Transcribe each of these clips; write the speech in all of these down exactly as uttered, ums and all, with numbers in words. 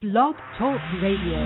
Blog Talk Radio.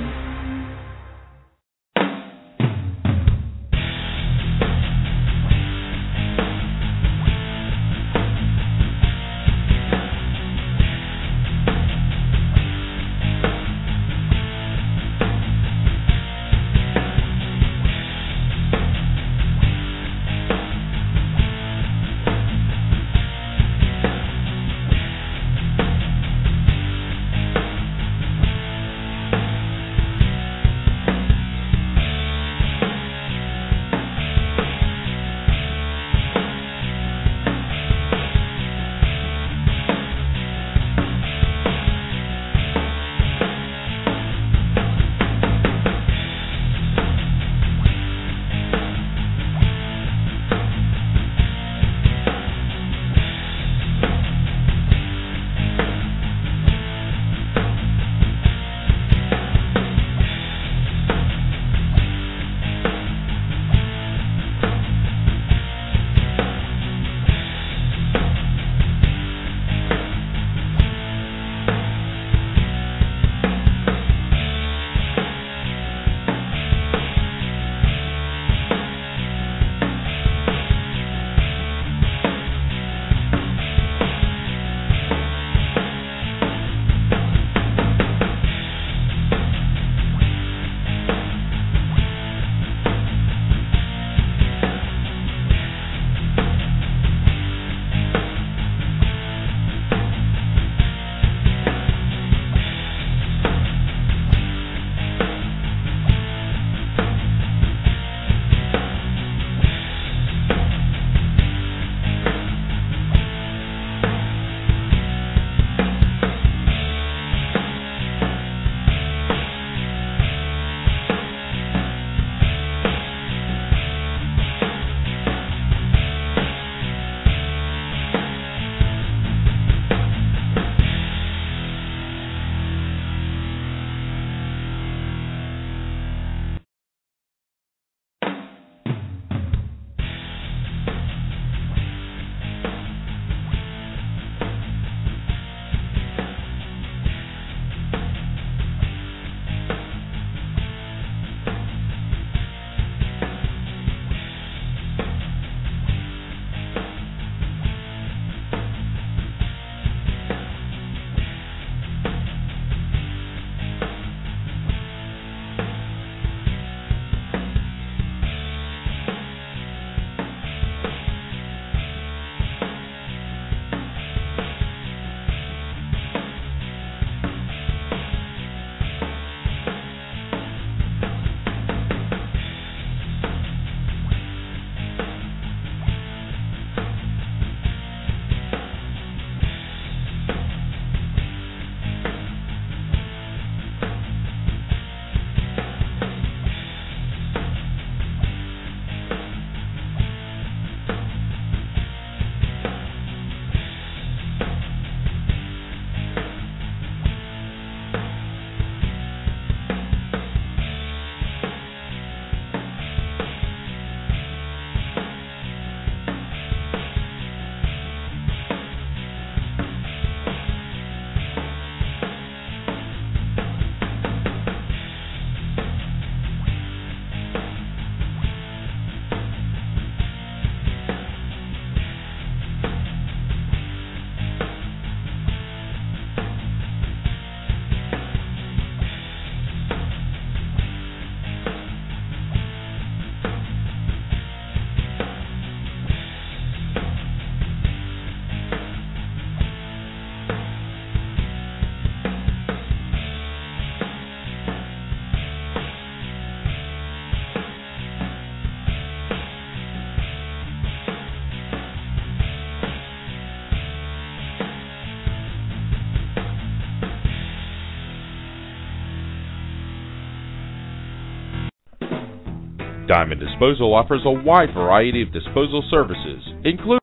Diamond Disposal offers a wide variety of disposal services, including...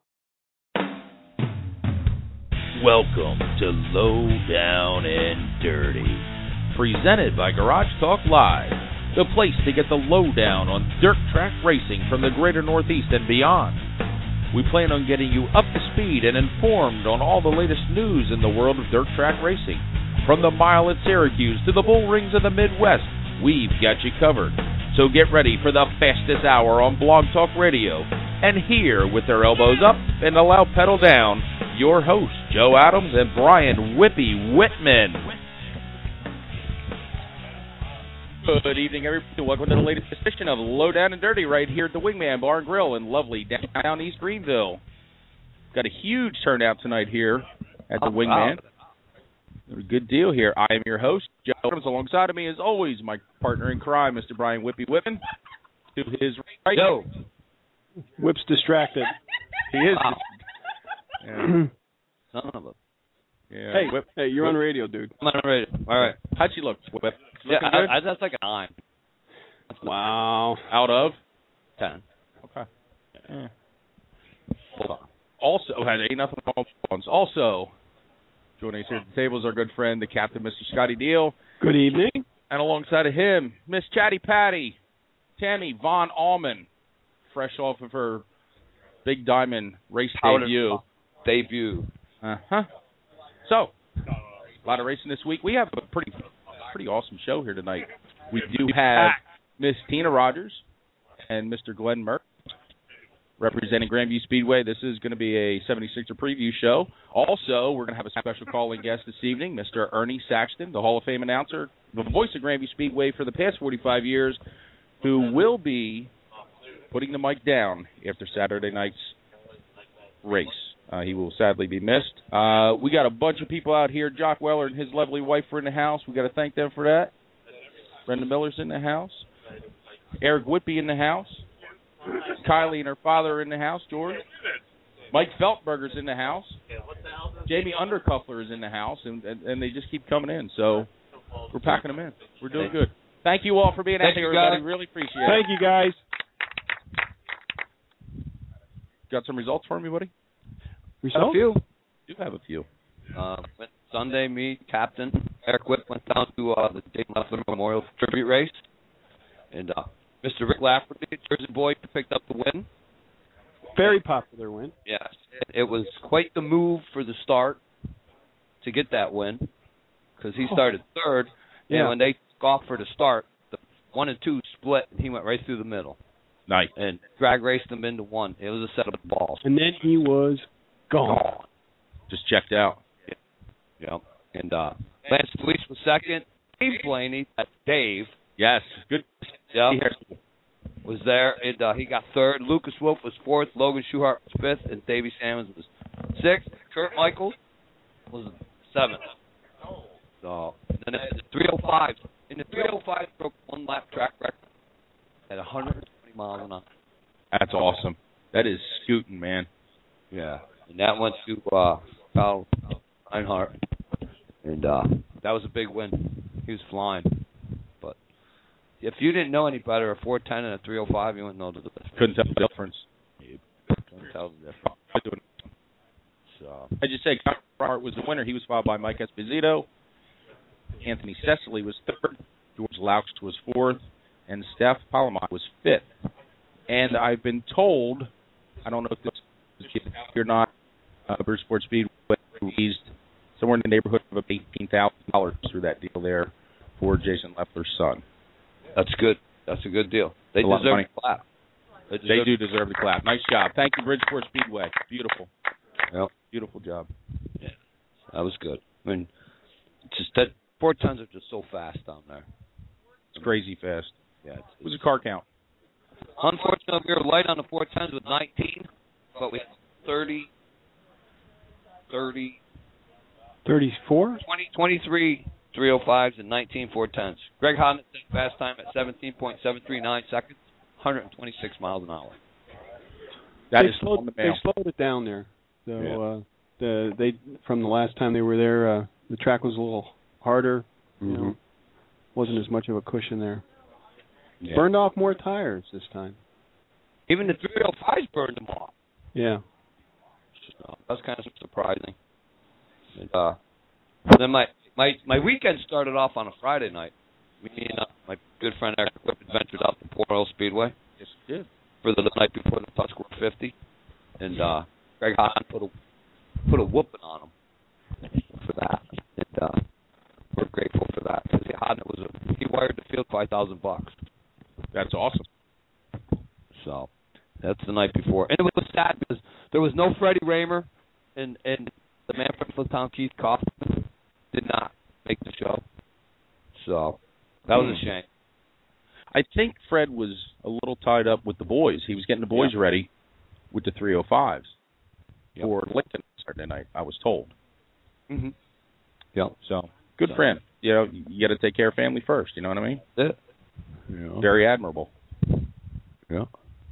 Welcome to Low Down and Dirty, presented by Garage Talk Live, the place to get the lowdown on dirt track racing from the greater Northeast and beyond. We plan on getting you up to speed and informed on all the latest news in the world of dirt track racing. From the Mile at Syracuse to the Bull Rings of the Midwest, we've got you covered. So get ready for the fastest hour on Blog Talk Radio. And here, with their elbows up and the loud pedal down, your hosts, Joe Adams and Brian Whippy Whitman. Good evening, everybody. Welcome to the latest edition of Low Down and Dirty right here at the Wingman Bar and Grill in lovely downtown East Greenville. Got a huge turnout tonight here at the oh, Wingman. Wow. A good deal here. I am your host, Joe Adams. Alongside of me, as always, my partner in crime, Mister Brian Whippy Whitman. To his right. Joe. Whip's distracted. He is. Wow. Yeah. Son of a. Yeah. Hey, Whip. Hey, you're Whip. on radio, dude. I'm on radio. All right. How'd she look, Whip? Yeah, I, I, that's like a nine. Wow. Out of? Ten. Okay. Yeah. Also, ain't nothing wrong. Also, joining us here at the table is our good friend, the captain, Mister Scotty Deal. Good evening. And alongside of him, Miss Chatty Patty, Tammy Von Allman, fresh off of her Big Diamond race debut. Debut. Uh-huh. So, a lot of racing this week. We have a pretty pretty awesome show here tonight. We do have Miss Tina Rogers and Mister Glenn Merck representing Grandview Speedway. This is going to be a seventy-sixer preview show. Also, we're going to have a special calling guest this evening, Mister Ernie Saxton, the Hall of Fame announcer, the voice of Grandview Speedway for the past forty-five years, who will be putting the mic down after Saturday night's race. Uh, he will sadly be missed. Uh, we got a bunch of people out here. Jock Weller and his lovely wife are in the house. We got to thank them for that. Brenda Miller's in the house. Eric Whitby in the house. Kylie and her father are in the house, George. Mike Feltberger's in the house. Jamie Undercuffler is in the house, and, and, and they just keep coming in. So we're packing them in. We're doing good. Thank you all for being out here, everybody. Really appreciate it. Thank you, guys. Got some results for me, buddy? Results? A few. Do have a few. Uh, went Sunday, me, Captain Eric Whip went down to uh, the Dayton Leffler Memorial Tribute Race, and uh, Mister Rick Lafferty, Jersey boy, picked up the win. Very popular win. Yes. It was quite the move for the start to get that win, because he started third, yeah. and when they took off for the start, the one and two split, and he went right through the middle. Nice. And drag raced them into one. It was a set of balls. And then he was gone. gone. Just checked out. Yeah. Yep. And uh, Lance Felice was second. Dave Blaney, that's Dave. Yes. Good. Yeah. Was there, and uh, he got third. Lucas Wolf was fourth. Logan Schuhart was fifth, and Davey Sammons was sixth. Kurt Michaels was seventh. So, and then the three oh five. In the three oh five, broke one lap track record at one hundred twenty miles an hour. That's awesome. That is scooting, man. Yeah. And that went to uh, Kyle Reinhardt. And uh, that was a big win. He was flying. But if you didn't know any better, a four ten and a three oh five, you wouldn't know the difference. Couldn't tell the difference. You couldn't tell the difference. So I just say Kyle Reinhardt was the winner. He was followed by Mike Esposito. Anthony Cecily was third. George Laux was fourth. And Steph Palomar was fifth. And I've been told, I don't know if this is or not, uh, Bruce Sports Speedway raised somewhere in the neighborhood of about eighteen thousand dollars through that deal there for Jason Leffler's son. That's good. That's a good deal. They a deserve the clap. They, they do deserve the clap. Nice job. Thank you, Bridgeport Speedway. Beautiful. Yep. Beautiful job. Yeah, that was good. I mean, just that four tons are just so fast down there. It's crazy fast. Yeah. It's, What was the car count? Unfortunately, we were light on the four tens with nineteen, but we had thirty, thirty, thirty-four? twenty, twenty-three three oh fives and nineteen four tens. Greg Hodnett set fast time at seventeen point seven three nine seconds, one hundred twenty-six miles an hour. That they is slowed, on the They mail. slowed it down there. So Yeah. uh, the they from the last time they were there, uh, the track was a little harder. Mm-hmm. You know, wasn't as much of a cushion there. Yeah. Burned off more tires this time. Even the three oh fives burned them off. Yeah. So that was kind of surprising. And, uh, then my, my my weekend started off on a Friday night. Me and uh, my good friend Eric Whip adventured out to Port Oil Speedway. Yes, it did. For the night before the Tuscarora fifty, and uh, Greg Hahn put a put a whooping on him for that. And uh, we're grateful for that because it was a, he wired the field five thousand bucks. That's awesome. So that's the night before, and it was sad because there was no Freddie Raymer, and and the man from Flinttown, Keith Kaufman, did not make the show. So that was a shame. I think Fred was a little tied up with the boys. He was getting the boys yeah. ready with the three oh fives yep. for Lincoln Saturday night, I was told. Mm-hmm. Yeah. So good so. for him. You know, you got to take care of family first. You know what I mean? Yeah. yeah. Very admirable. Yeah.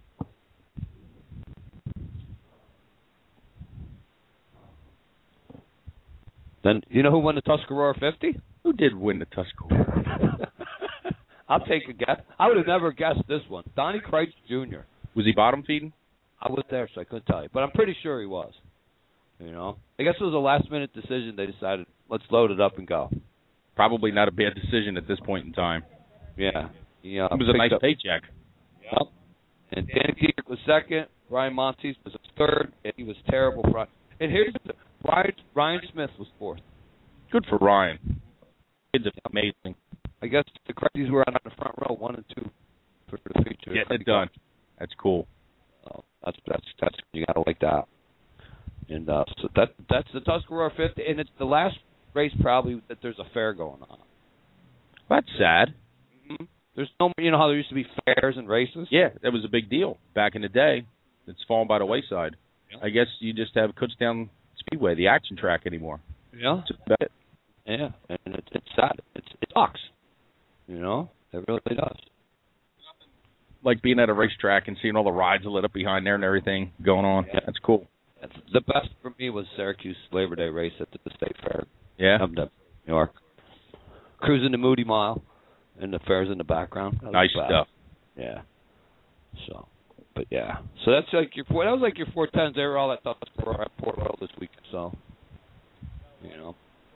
Then you know who won the Tuscarora fifty? Who did win the Tuscarora? I'll take a guess. I would have never guessed this one. Donnie Kreitz Junior Was he bottom feeding? I was there, so I couldn't tell you, but I'm pretty sure he was. You know, I guess it was a last minute decision. They decided let's load it up and go. Probably not a bad decision at this point in time. Yeah, yeah. It was a nice up. paycheck. Yep. And Danny Dietrich was second. Ryan Montes was third, and he was terrible. For, and here's the Ryan, Ryan Smith was fourth. Good for Ryan. Kid's amazing. I guess the Crazies were out on the front row, one and two, for the feature. Getting it done. That's cool. Oh, that's that's that's you gotta like that. And uh, so that that's the Tuscarora fifty, and it's the last race probably that there's a fair going on. That's sad. Mm-hmm. There's no, you know how there used to be fairs and races. Yeah, that was a big deal back in the day. It's fallen by the wayside. Yeah. I guess you just have Kutztown Speedway, the action track anymore. Yeah. That's about it. Yeah, and it's it's sad. It's it sucks. You know, it really does. Like being at a racetrack and seeing all the rides lit up behind there and everything going on. Yeah. That's cool. That's, the best for me was Syracuse Labor Day race at the State Fair. Yeah. Up to New York. Cruising the Moody Mile, and the fair's in the background. Nice stuff. Yeah. So, but yeah. So that's like your four. That was like your four tens. They were all at Port Royal this week. So, you know.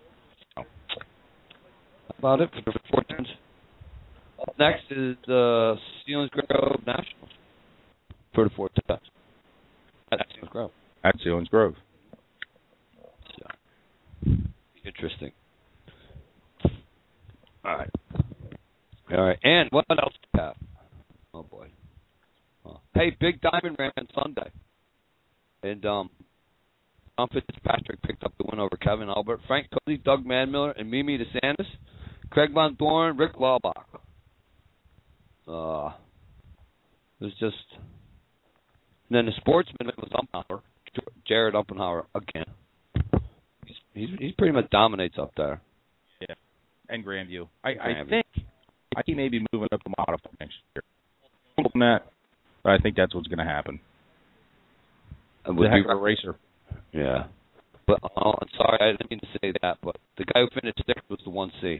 About it for the four tens. Up next is the Sealands Grove Nationals for the four tens. At Sealands Grove. At Sealands Grove. So, interesting. All right. All right. And what else do you have? Oh, boy. Oh. Hey, Big Diamond ran Sunday. And um, Tom Fitzpatrick picked up the win over Kevin Albert, Frank Cody, Doug Manmiller, and Mimi DeSantis, Craig Von Dorn, Rick Laubach. Uh, it was just... And then the sportsman was Umpenhauer, Jared Umpenhauer again. He's, he's, he pretty much dominates up there. Yeah, and Grandview. I, Grandview. I think I think maybe moving up to Modify next year. That, but I think that's what's going to happen. Uh, the heck of a racer. Yeah. But oh, I'm sorry, I didn't mean to say that, but the guy who finished sixth was the one C.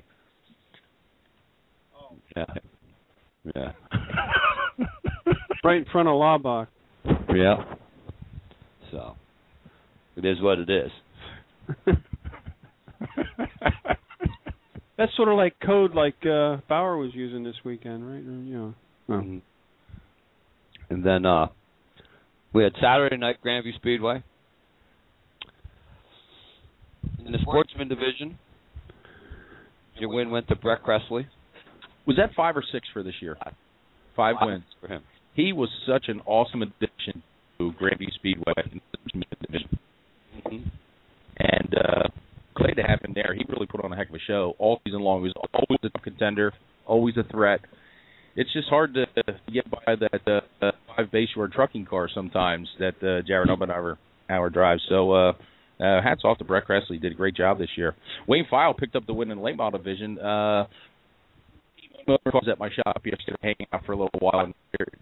Oh. Yeah. Yeah. Right in front of Laubach. Yeah. So, it is what it is. That's sort of like code like uh, Bauer was using this weekend, right? Or, you know. Oh. Mm-hmm. And then uh, we had Saturday night Grandview Speedway. In the sportsman division, your win went to Brett Cressley. Was that five or six for this year? Five, five, five wins for him. He was such an awesome addition to Grandview Speedway in the sportsman division. Mm-hmm. And uh, glad to have him there. He really put on a heck of a show all season long. He was always a contender, always a threat. It's just hard to get by that uh, five Bayshore trucking car sometimes that uh, Jared Umpenhauer hour drives. So uh, uh, hats off to Brett Cressley. Did a great job this year. Wayne File picked up the win in the late model division. Uh, I was at my shop yesterday, hanging out for a little while. And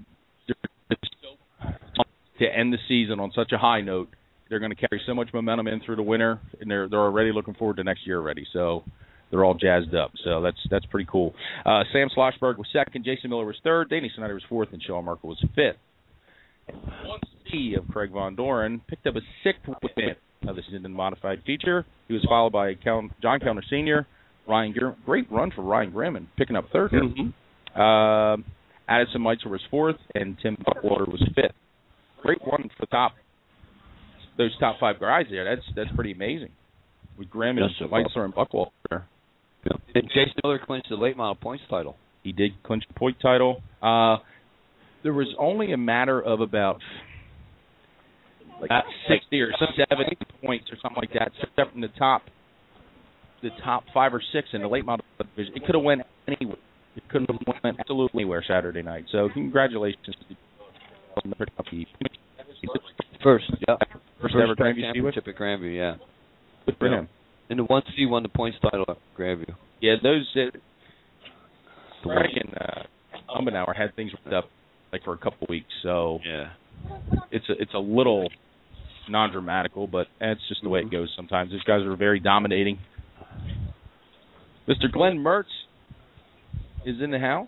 to end the season on such a high note, they're going to carry so much momentum in through the winter, and they're they're already looking forward to next year already. So they're all jazzed up. So that's that's pretty cool. Uh, Sam Schlossberg was second, Jason Miller was third, Danny Snyder was fourth, and Sean Merkel was fifth. one C of Craig Von Doren picked up a sixth win of the season in modified feature. He was followed by John Kellner Senior, Ryan Gr- great run for Ryan Grimman, picking up third here. Mm-hmm. Uh, Addison Meitzer was fourth, and Tim Buckwater was fifth. Great run for top those top five guys there. That's that's pretty amazing. With Graham and Meitzer and Buckwater. Yeah. And Jason Miller clinched the late model points title. He did clinch the point title. Uh, there was only a matter of about like sixty or seventy points or something like that, except from the top, the top five or six in the late model division. It could have went anywhere. It couldn't have went absolutely anywhere Saturday night. So congratulations to the first, yeah, first, first ever Grandview championship at Grandview, yeah. Good for yeah. him. And the one C won the points title at Grandview. Yeah, those. Uh, Greg and uh, Umbenauer had things ripped up like for a couple weeks, so yeah, it's a, it's a little non-dramatical, but that's just the way it goes sometimes. These guys are very dominating. Mister Glenn Mertz is in the house.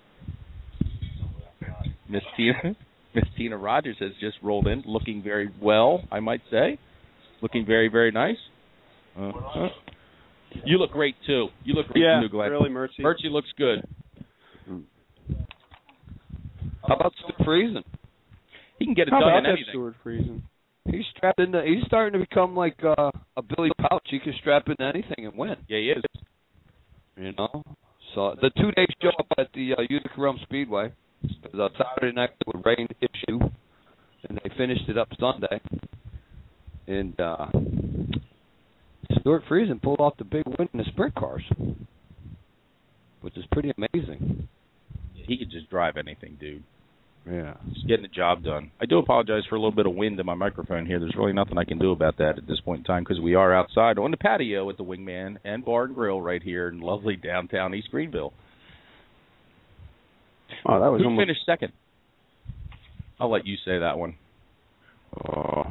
Miss Tina, Miss Tina Rogers has just rolled in, looking very well, I might say, looking very, very nice. Uh-huh. You look great too. You look great yeah, too, Glenn. really, Mertzy. Mertzy looks good. How about Stuart Friesen? He can get it How done about in that anything. Stuart Friesen? He's strapped into. He's starting to become like uh, a Billy Pouch. He can strap into anything and win. Yeah, he is. You know. So the two-day show up at the uh, Utica Realm Speedway was uh, Saturday night with rain issue, and they finished it up Sunday. And uh, Stuart Friesen pulled off the big win in the sprint cars, which is pretty amazing. He could just drive anything, dude. Yeah. Just getting the job done. I do apologize for a little bit of wind in my microphone here. There's really nothing I can do about that at this point in time because we are outside on the patio at the Wingman and Bar and Grill right here in lovely downtown East Greenville. Oh, that was Who almost... finished second? I'll let you say that one. Oh.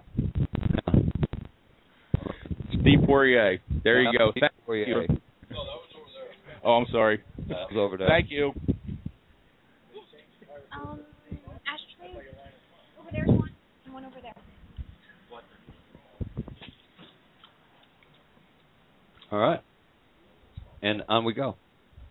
Steve Poirier. There you go. Steve Thank Poirier. you. Oh, I'm sorry. That was over there. Thank you. Um, ashtray. Over there's one, and one over there. All right. And on we go.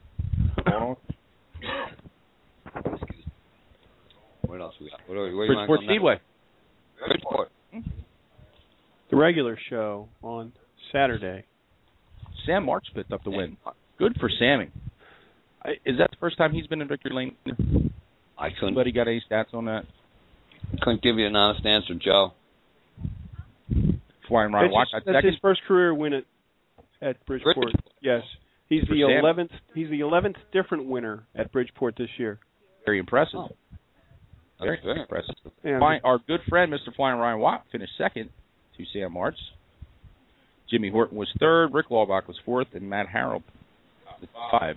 What else we got? What are, where you Bridgeport Speedway. Bridgeport. The regular show on Saturday. Sam March picked up the win. Good for Sammy. I, is that the first time he's been in victory lane? I couldn't. Anybody got any stats on that? Couldn't give you an honest answer, Joe. Flying Ryan That's, Watch. his, that's his first career win at at Bridgeport. Bridgeport. Yes, he's For the Sam. eleventh. He's the eleventh different winner at Bridgeport this year. Very impressive. Oh. Very, That's very impressive. Yeah, Fly, our good friend, Mister Flying Ryan Watt, finished second to Sam March. Jimmy Horton was third. Rick Laubach was fourth, and Matt Harrell was five.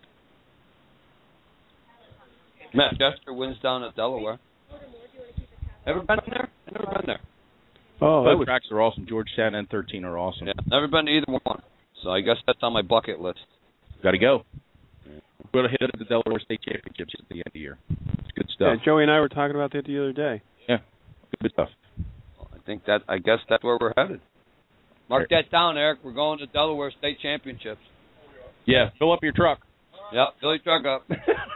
Matt Chester wins down at Delaware. Ever been there? Never been there. Oh, that Both was, tracks are awesome. Georgetown and thirteen are awesome. Yeah, never been to either one. So I guess that's on my bucket list. Got to go. We're going to hit the Delaware State Championships at the end of the year. It's good yeah, stuff. Joey and I were talking about that the other day. Yeah, good stuff. Well, I think that. I guess that's where we're headed. Mark that down, Eric. We're going to Delaware State Championships. Yeah, fill up your truck. Yep, fill your truck up.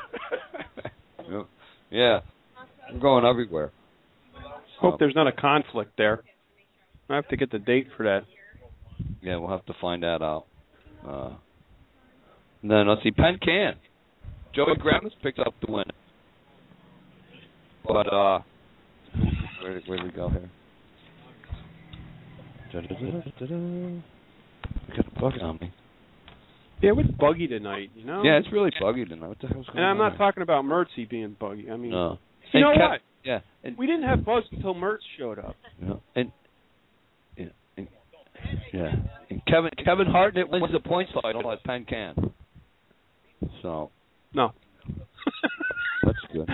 Yeah, we're going everywhere. Hope there's not a conflict there. I have to get the date for that. Yeah, we'll have to find that out. Uh, and then let's see, Penn Can. Joey Gramus picks up the win. But uh, where where do we go here? Da-da-da-da-da. I got a bug on me. Yeah, it was buggy tonight, you know? Yeah, it's really buggy tonight. What the hell's going And I'm on? not talking about Mertzy being buggy. I mean, No. you And know Kev- what? Yeah. And, We didn't have buzz until Mertz showed up. yeah. And, yeah. And, yeah. And Kevin Kevin Hartnett wins the points title at Penn Can. So No. that's good.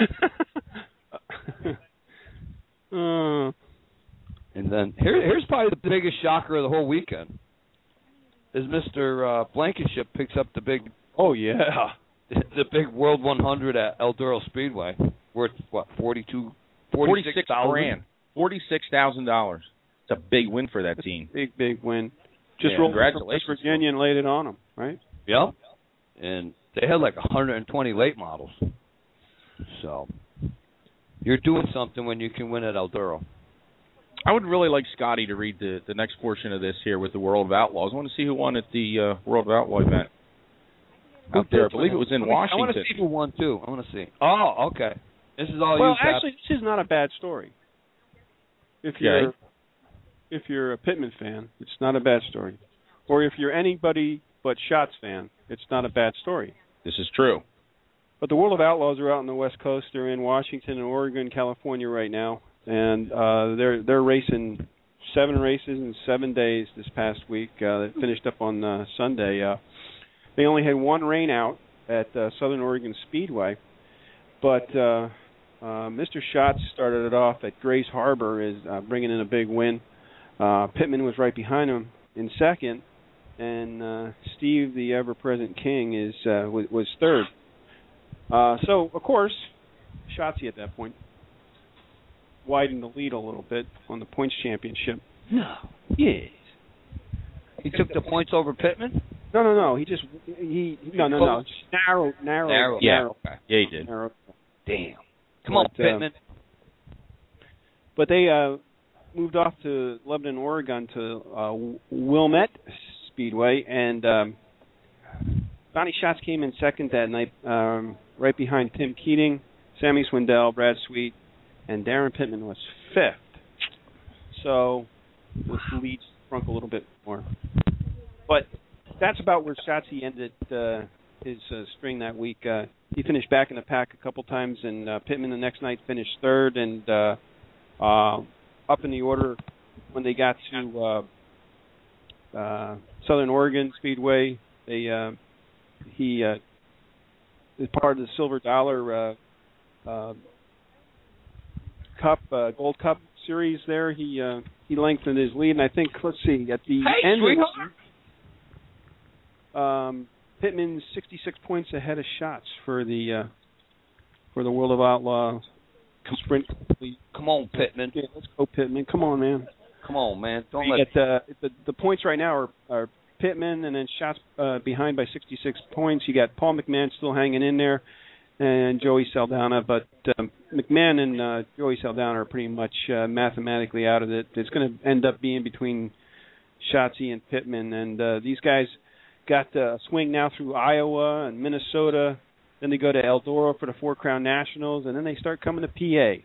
uh, And then here, here's probably the biggest shocker of the whole weekend. Is Mister Uh, Blankenship picks up the big, oh, yeah. the big World one hundred at Eldora Speedway, worth what forty-two, Forty-six thousand grand, forty-six thousand dollars. It's a big win for that team. Big, big win. Just Yeah, rolled from congratulations. West Virginia and laid it on them, right? Yep. And they had like one hundred twenty late models. So you're doing something when you can win at Eldora. I would really like Scotty to read the, the next portion of this here with the World of Outlaws. I want to see who won at the uh, World of Outlaw event. out there. I believe it was in I Washington. want to see who won, too. I want to see. Oh, okay. This is all well, you, Cap. actually, this is not a bad story. If you're Okay. if you're a Pittman fan, it's not a bad story. Or if you're anybody but Schatz fan, it's not a bad story. This is true. But the World of Outlaws are out on the West Coast. They're in Washington and Oregon, California right now, and uh, they're they're racing seven races in seven days this past week. Uh, they finished up on uh, Sunday. Uh, they only had one rain out at uh, Southern Oregon Speedway, but uh, uh, Mister Schatz started it off at Grays Harbor, is uh, bringing in a big win. Uh, Pittman was right behind him in second, and uh, Steve, the ever-present King, is uh, was, was third. Uh, so, of course, Schatzy at that point widened the lead a little bit on the points championship. No. Yes. He took the points over Pittman? No, no, no. He just he no, no, no. Just narrow, narrow, Narrow. Yeah. narrow, Yeah, he did. narrow. Damn. Come on, But, uh, Pittman. But they uh, moved off to Lebanon, Oregon, to uh, Wilmette Speedway, and um, Donnie Schatz came in second that night, um, right behind Tim Keating, Sammy Swindell, Brad Sweet, and Darren Pittman was fifth. So the lead shrunk a little bit more. But that's about where Schatzy ended uh, his uh, string that week. Uh, he finished back in the pack a couple times, and uh, Pittman the next night finished third, and uh, uh, up in the order when they got to uh, uh, Southern Oregon Speedway. They uh, he uh, is part of the Silver Dollar uh, uh, Cup uh, Gold Cup Series. There, he uh, he lengthened his lead, and I think let's see at the Hey, end sweetheart. of um, Pittman's sixty-six points ahead of Schatz for the uh, for the World of Outlaws sprint. Come on, Pittman. Yeah, let's go Pittman. Come on, man. Come on, man. Don't You let get uh, the the points right now are, are Pittman and then Schatz uh, behind by sixty-six points. You got Paul McMahon still hanging in there, and Joey Saldana. But um, McMahon and uh, Joey Saldana are pretty much uh, mathematically out of it. It's going to end up being between Schatzy and Pittman, and uh, these guys got a swing now through Iowa and Minnesota. Then they go to Eldora for the Four Crown Nationals, and then they start coming to P A.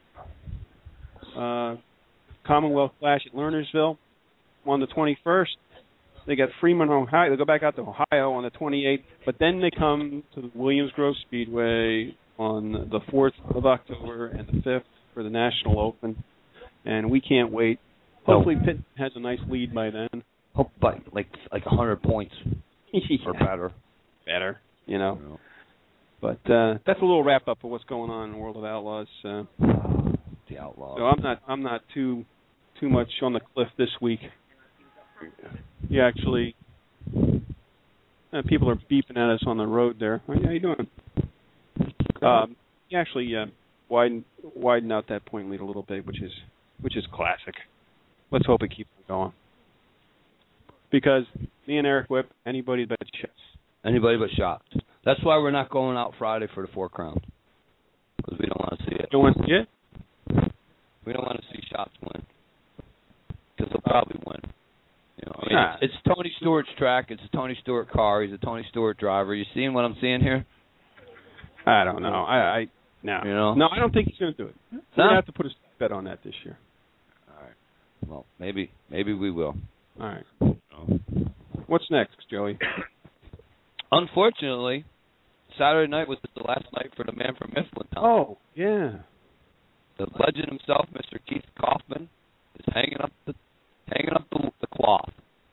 Uh, Commonwealth Clash at Lernersville on the twenty-first. They got Freeman, Ohio. They go back out to Ohio on the twenty-eighth, but then they come to the Williams Grove Speedway on the fourth of October and the fifth for the National Open, and we can't wait. Hopefully Pitt has a nice lead by then. hope by like like a hundred points or better. Better, you know. Yeah. But uh, that's a little wrap up of what's going on in the World of Outlaws. Uh, the Outlaws. So I'm not I'm not too too much on the cliff this week. You actually, uh, people are beeping at us on the road there. How you doing? Um, you actually uh, widen widen out that point lead a little bit, which is which is classic. Let's hope it keeps going. Because me and Eric Whip, anybody but Schatz. Anybody but Schatz. That's why we're not going out Friday for the Four Crowns. Because we don't want to see it. You don't want to see it? We don't want to see Schatz win. Because he'll probably win. You know, I mean, nah. it's, it's Tony Stewart's track. It's a Tony Stewart car. He's a Tony Stewart driver. You seeing what I'm seeing here? I don't know. I, I no. You know? No, I don't think he's going to do it. We're No? going to have to put a bet on that this year. All right. Well, maybe maybe we will. All right. What's next, Joey? Unfortunately, Saturday night was the last night for the man from Mifflin. Oh, yeah. The legend himself, Mister Keith Kaufman, is hanging up the hanging up the, the cloth.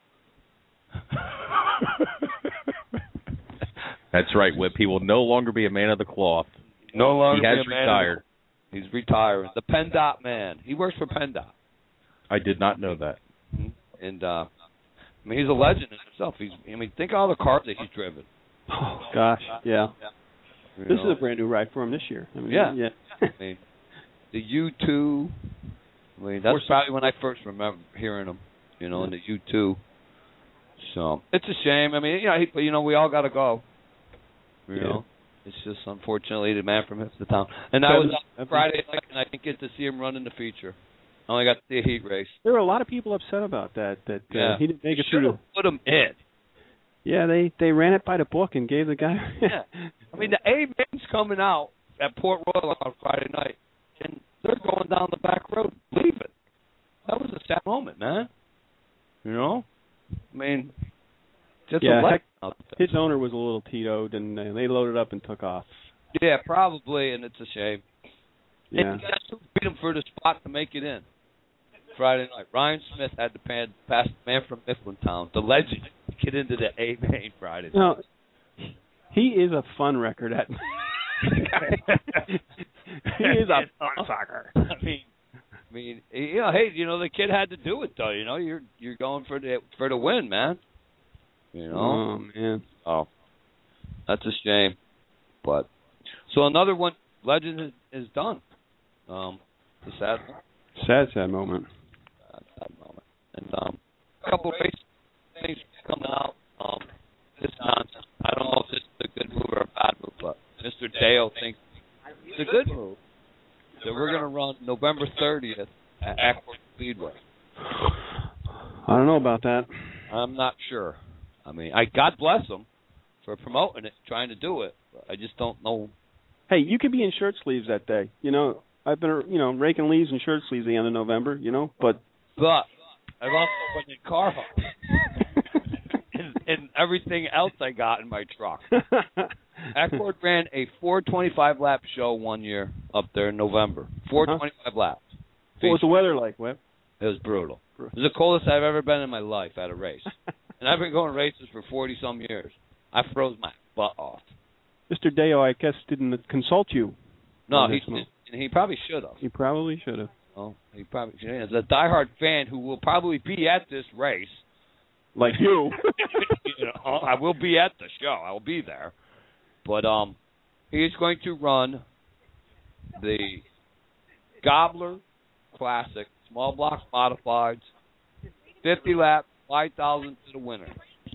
That's right, Whip. He will no longer be a man of the cloth. No longer he has be a man retired. The, he's retiring. The PennDOT man. He works for PennDOT. I did not know that. And uh, I mean, he's a legend in himself. He's. I mean, think of all the cars that he's driven. Oh gosh, yeah. You This know? is a brand new ride for him this year. I mean, Yeah. yeah. I mean, the U two. I mean, that's probably when I first remember hearing him. You know, in the U two. So it's a shame. I mean, you know, he, you know, we all got to go. You Yeah. know, it's just unfortunately the man from the town. And I was on Friday night, and I didn't get to see him run in the feature. I only got to see a heat race. There were a lot of people upset about that. That uh, Yeah. he didn't make it through. Put him in. Yeah, they, they ran it by the book and gave the guy. Yeah. I mean, the A-Main's coming out at Port Royal on Friday night, and they're going down the back road leaving. That was a sad moment, man. You know? I mean, just yeah, a heck, out his owner was a little titoed, and uh, they loaded up and took off. Yeah, probably, and it's a shame. Yeah. And guess who beat him for the spot to make it in Friday night? Ryan Smith had to pass the man from Mifflintown, the legend, to get into the A-Main Friday night. No, he is a fun record at. He is a fun sucker. I mean, I mean, you know, hey, you know, the kid had to do it though. You know, you're you're going for the for the win, man. You know. Oh man. Oh, that's a shame. But so another one, legend is, is done. Um, it's a sad one. Sad, sad moment. Sad, sad moment. And um, a couple of race things coming out. Um, this nonsense. I don't know if this is a good move or a bad move, but Mister Dale thinks it's a good move. So we're going to run November thirtieth at Ackworth Speedway. I don't know about that. I'm not sure. I mean, I God bless them for promoting it, trying to do it. But I just don't know. Hey, you could be in shirt sleeves that day. You know, I've been, you know, raking leaves in shirt sleeves at the end of November. You know, but but I've also been in car home and, and everything else I got in my truck. Ackworth ran a four twenty-five lap show one year up there in November. four twenty-five uh-huh. laps. What was the weather like, Webb? It was brutal. It was the coldest I've ever been in my life at a race. And I've been going races for forty-some years. I froze my butt off. Mister Deo, I guess, didn't consult you. No, he didn't. He probably should have. He probably should have. Oh, he probably should have. As a diehard fan who will probably be at this race. Like you. You know, I will be at the show. I will be there. But um, he is going to run the Gobbler Classic, small block modifieds, fifty lap, five thousand to the winner.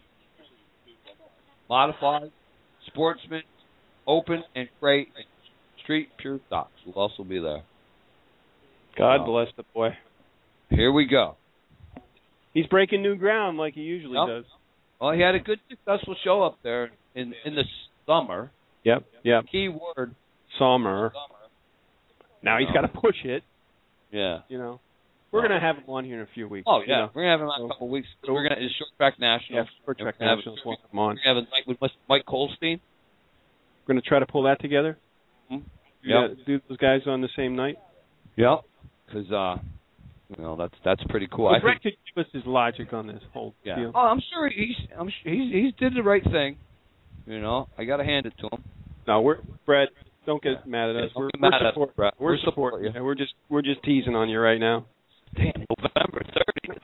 Modified, Sportsman, Open, and Freight, and Street Pure Stocks will also be there. God uh, bless the boy. Here we go. He's breaking new ground like he usually yep. does. Well, he had a good, successful show up there in in the summer. Yep, yep. Key word. Summer. Now he's got to push it. Yeah. You know. We're going to have him on here in a few weeks. Oh, yeah. You know? We're going to have him on in a couple of weeks. So we're going to, it's Short Track Nationals. Yeah, Short Track Nationals. We'll have him on. We're going to have a night with Mike Colstein. We're going to try to pull that together. Mm-hmm. Yeah. Do those guys on the same night? Yep. Because, uh, you know, that's that's pretty cool. Well, I Brett think, could give us his logic on this whole yeah. deal. Oh, I'm sure he's I'm sure he's he's did the right thing. You know, I got to hand it to him. No, we're Brett. Don't get yeah. mad at yeah, us. We're, we're mad we're at support, us, Brett. We're, We're support. support you. Yeah, we're just we're just teasing on you right now. Damn, November thirtieth.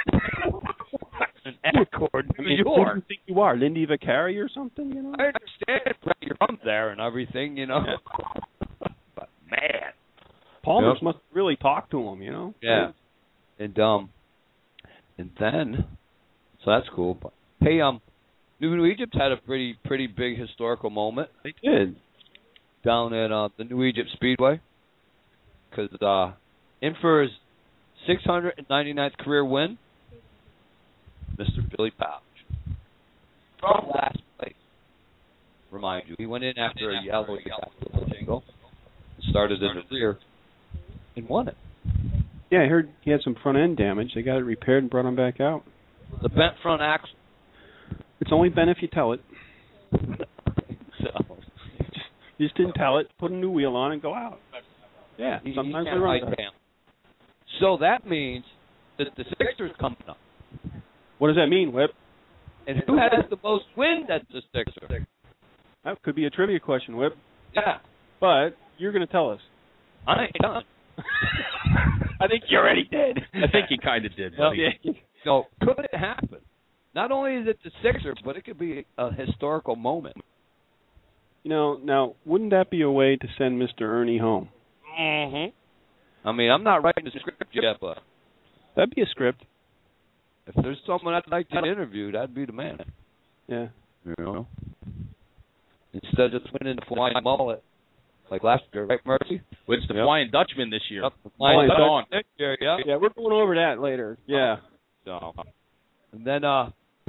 An Ackworth, I New mean, York. Who do you think you are, Lindy Vicari or something? You know. I understand, Brett. You're from there and everything, you know. But man, Palmer's yep. must really talk to him, you know. Yeah. And um, and then, so that's cool. But hey, um, New, New Egypt had a pretty pretty big historical moment. They did down at uh, the New Egypt Speedway, because uh, in for his six hundred ninety-ninth career win, Mister Billy Pouch from last place. Remind you, he went in after a yellow jingle, started in the rear, and won it. Yeah, I heard he had some front end damage. They got it repaired and brought him back out. The bent front axle. It's only bent if you tell it. So you just didn't tell it. Put a new wheel on and go out. Yeah, he, sometimes he they run. down. So that means that the Sixers coming up. What does that mean, Whip? And who has the most wins at the Sixers? That could be a trivia question, Whip. Yeah. But you're going to tell us. I ain't done. I think you already did. I think he kind of did. Buddy. Yeah. So could it happen? Not only is it the Sixers, but it could be a historical moment. You know, now, wouldn't that be a way to send Mister Ernie home? Mm-hmm. I mean, I'm not writing the script yet, but that'd be a script. If there's someone I'd like to interview, that'd be the man. Yeah. You know? Instead of just winning the Flying Mullet, like last year, right, Mercy? Well, it's the yep. Flying Dutchman this year. Yep, the Flying Flying Dutchman this year, yeah. Yeah, we're going over that later. Yeah. So, and then uh,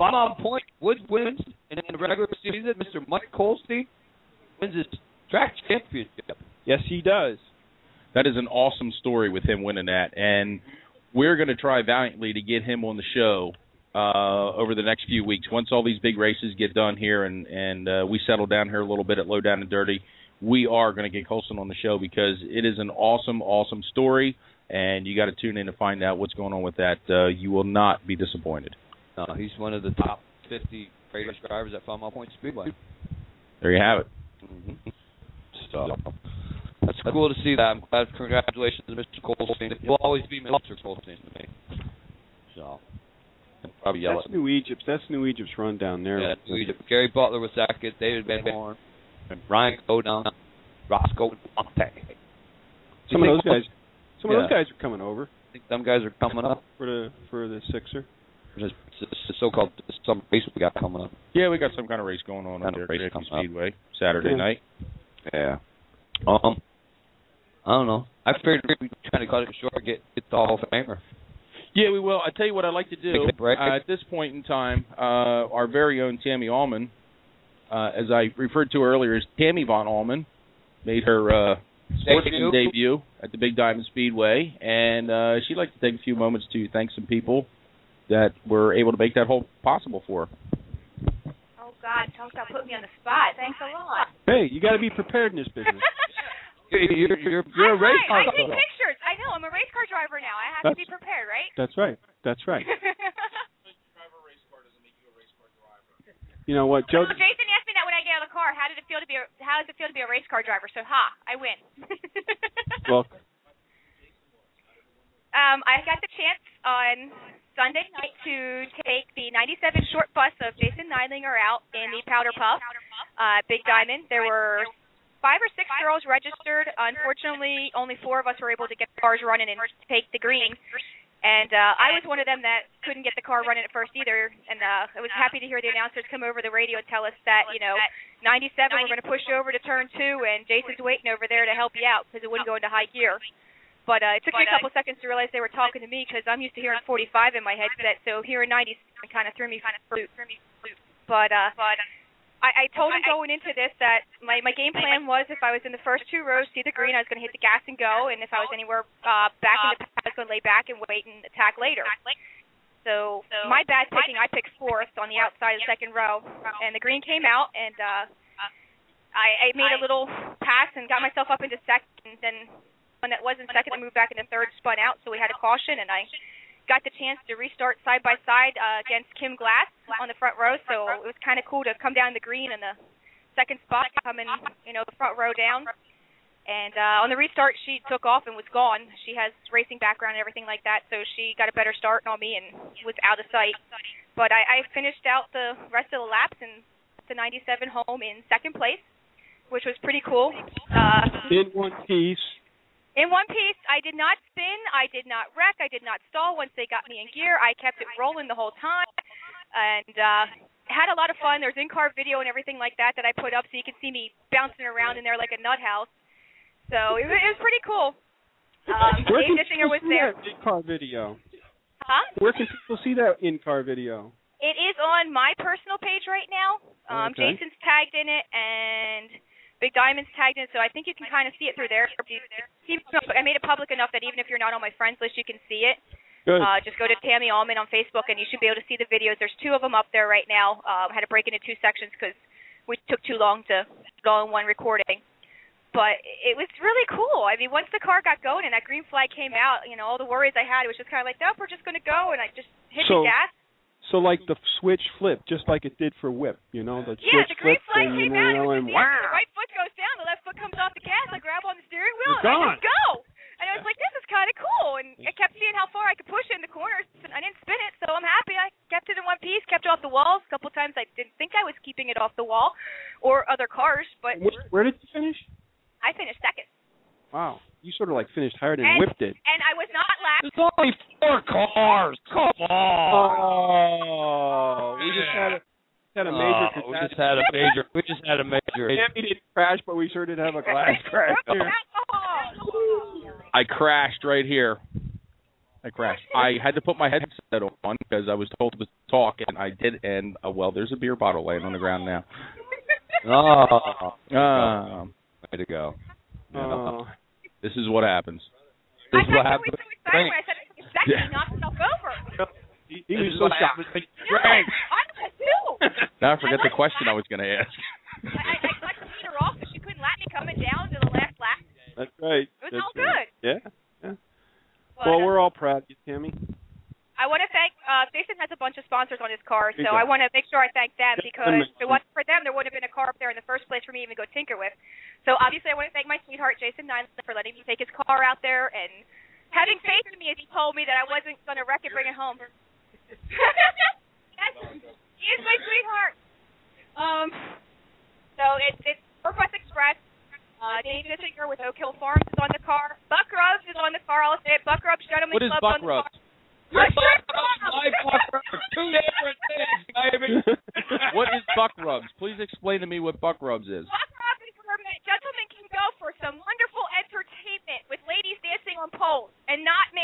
Belmont Point Woods wins in the regular season. Mister Mike Colstein wins his track championship. Yes, he does. That is an awesome story with him winning that, and we're going to try valiantly to get him on the show uh, over the next few weeks. Once all these big races get done here and, and uh, we settle down here a little bit at Low Down and Dirty, we are going to get Colson on the show because it is an awesome, awesome story, and you got to tune in to find out what's going on with that. Uh, you will not be disappointed. No, he's one of the top fifty race drivers at Belmont Point Speedway. There you have it. Mm-hmm. So that's cool to see that. I'm glad. Congratulations to Mister Colstein. He'll always be Mister Colstein to me. So probably yell That's at New Egypt. That's New Egypt's run down there. Yeah, New Egypt. Gary Butler was second. David Van Horn, and Ryan Godon, Roscoe Monte. Some of those guys. Some Yeah. of those guys are coming over I think them guys are coming up. for the for the Sixer. There's the so-called some race we got coming up. Yeah, we got some kind of race going on Kind on of there race at coming up. Speedway Saturday Yeah. night. Yeah. Um. I don't know. I figured we'd be trying to cut it short, get get the Hall of Famer. Yeah, we will. I tell you what I'd like to do. Take a break. Uh, at this point in time, uh, our very own Tammy Allman, uh, as I referred to earlier, is Tammy Von Allman, made her uh, sportsman Debut. debut at the Big Diamond Speedway, and uh, she'd like to take a few moments to thank some people that were able to make that whole possible for her. Oh, God, don't stop putting me on the spot. Thanks a lot. Hey, you got to be prepared in this business. You're you're you're, you're a I'm race right. I car take driver. pictures. I know. I'm a race car driver now. I have to That's- be prepared, right? That's right. That's right. You know what, Joe? Well, Jason asked me that when I get out of the car. How did it feel to be? A, how does it feel to be a race car driver? So, ha, I win. Well, um, I got the chance on Sunday night to take the ninety-seven short bus of Jason Neidlinger out in the Powder Puff, uh, Big Diamond. There were five or six girls registered. Unfortunately, only four of us were able to get the cars running and take the green. And uh, I was one of them that couldn't get the car running at first either. And uh, I was happy to hear the announcers come over the radio and tell us that, you know, ninety-seven, we're going to push you over to turn two, and Jason's waiting over there to help you out because it wouldn't go into high gear. But uh, it took me a couple seconds to realize they were talking to me because I'm used to hearing forty-five in my headset, so hearing ninety-seven kind of threw me for a loop. But uh, I, I told him going into this that my, my game plan was if I was in the first two rows, see the green, I was going to hit the gas and go, and if I was anywhere uh, back in the pack, I was going to lay back and wait and attack later. So my bad picking, I picked fourth on the outside of the second row, and the green came out, and uh, I, I made a little pass and got myself up into second, and then when that was in second, I moved back into third, spun out, so we had a caution, and I got the chance to restart side by side uh, against Kim Glass on the front row, so it was kind of cool to come down the green in the second spot, coming, you know, the front row down. And uh, on the restart, she took off and was gone. She has racing background and everything like that, so she got a better start on me and was out of sight. But I, I finished out the rest of the laps and the ninety-seven home in second place, which was pretty cool. Uh, in one piece. In one piece, I did not spin, I did not wreck, I did not stall once they got me in gear. I kept it rolling the whole time, and uh, had a lot of fun. There's in-car video and everything like that that I put up so you can see me bouncing around in there like a nut house. So it, it was pretty cool. Um, Where Dave can Nissinger people was see there. that in-car video? Huh? Where can people see that in-car video? It is on my personal page right now. Um, Okay. Jason's tagged in it, and Big Diamond's tagged in, so I think you can kind of see it through there. I made it public enough that even if you're not on my friends list, you can see it. Good. Uh, just go to Tammy Allman on Facebook, and you should be able to see the videos. There's two of them up there right now. Uh, I had to break into two sections because we took too long to go in one recording. But it was really cool. I mean, once the car got going and that green flag came out, you know, all the worries I had, it was just kind of like, nope, we're just going to go, and I just hit So- the gas. So like the switch flip, just like it did for whip, you know, the Yeah, switch the green flip flag and, came you out. It know, was and just the, wow. the right foot goes down, the left foot comes off the gas. I grab on the steering wheel You're and I gone. just go. And I was like, this is kind of cool. And I kept seeing how far I could push it in the corners. And I didn't spin it, so I'm happy. I kept it in one piece, kept it off the walls. A couple times I didn't think I was keeping it off the wall or other cars, but Where, where did you finish? I finished second. Wow, you sort of like finished higher than And, whipped it. and I was not last. There's only four cars. Come on. Oh, we just had a had a major. Oh, we just had a major. We just had a major. Tammy didn't crash, but we sure did have a glass crash here. Alcohol. I crashed right here. I crashed. I had to put my headset on because I was told to talk, and I did. And uh, well, there's a beer bottle laying on the ground now. Oh, Um, way to go! Oh. This is what happens. This I is what got so happens. excited when I said it. Exactly, he knocked himself over. He, he This was is so what shocked. happens. No, I was too. Now I forget the question I was going to ask. I, I got to beat her off because she couldn't let me coming down to the last lap. That's right. It was That's all right. good. Yeah. yeah. But, Well, uh, we're all proud of you, Tammy. I want to thank, uh, Jason has a bunch of sponsors on his car, There so you I go. want to make sure I thank them Just because a if it wasn't for them, there wouldn't have been a car up there in the first place for me to even go tinker with. So obviously I want to thank my sweetheart, Jason Nyland, for letting me take his car out there and having faith in me as he told me that I wasn't going to wreck it, bring it home. Yes, he is my sweetheart. Um, so it's, it's Northwest Express. Uh, Dave Bissinger with Oak Hill Farms is on the car. Buck Rubs is on the car. I'll say it. Buck Rubs Gentlemen's What is Club Buck on the Rubs? car. Buck Rubs. Two different things, baby. What is Buck Rubs? Please explain to me what Buck Rubs is. Buck Rubs is where gentlemen can go for some wonderful entertainment with ladies dancing on poles, and not me.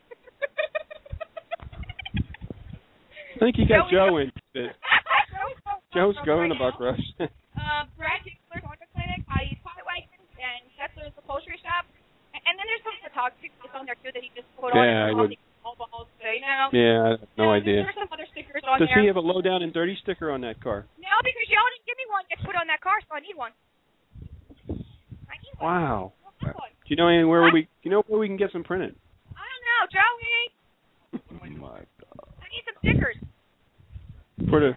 I think you got Joey- Joe in it. Joe's going to Buck Rush. Um, Brad Kingsler's Auto Clinic, I use Pilot Wagons, and Kessler's Upholstery Shop. And, and then there's some photography on there, too, that he just put on. Yeah, I would- All balls, so, you know. Yeah, I have no And idea. There's some other stickers on Does there. he have a low down and dirty sticker on that car? No, because y'all didn't give me one that's put on that car, so I need one. I need one. Wow. I need one. Do you know anywhere we? Do you know where we can get some printed? I don't know, Joey. Oh my God. I need some stickers. For the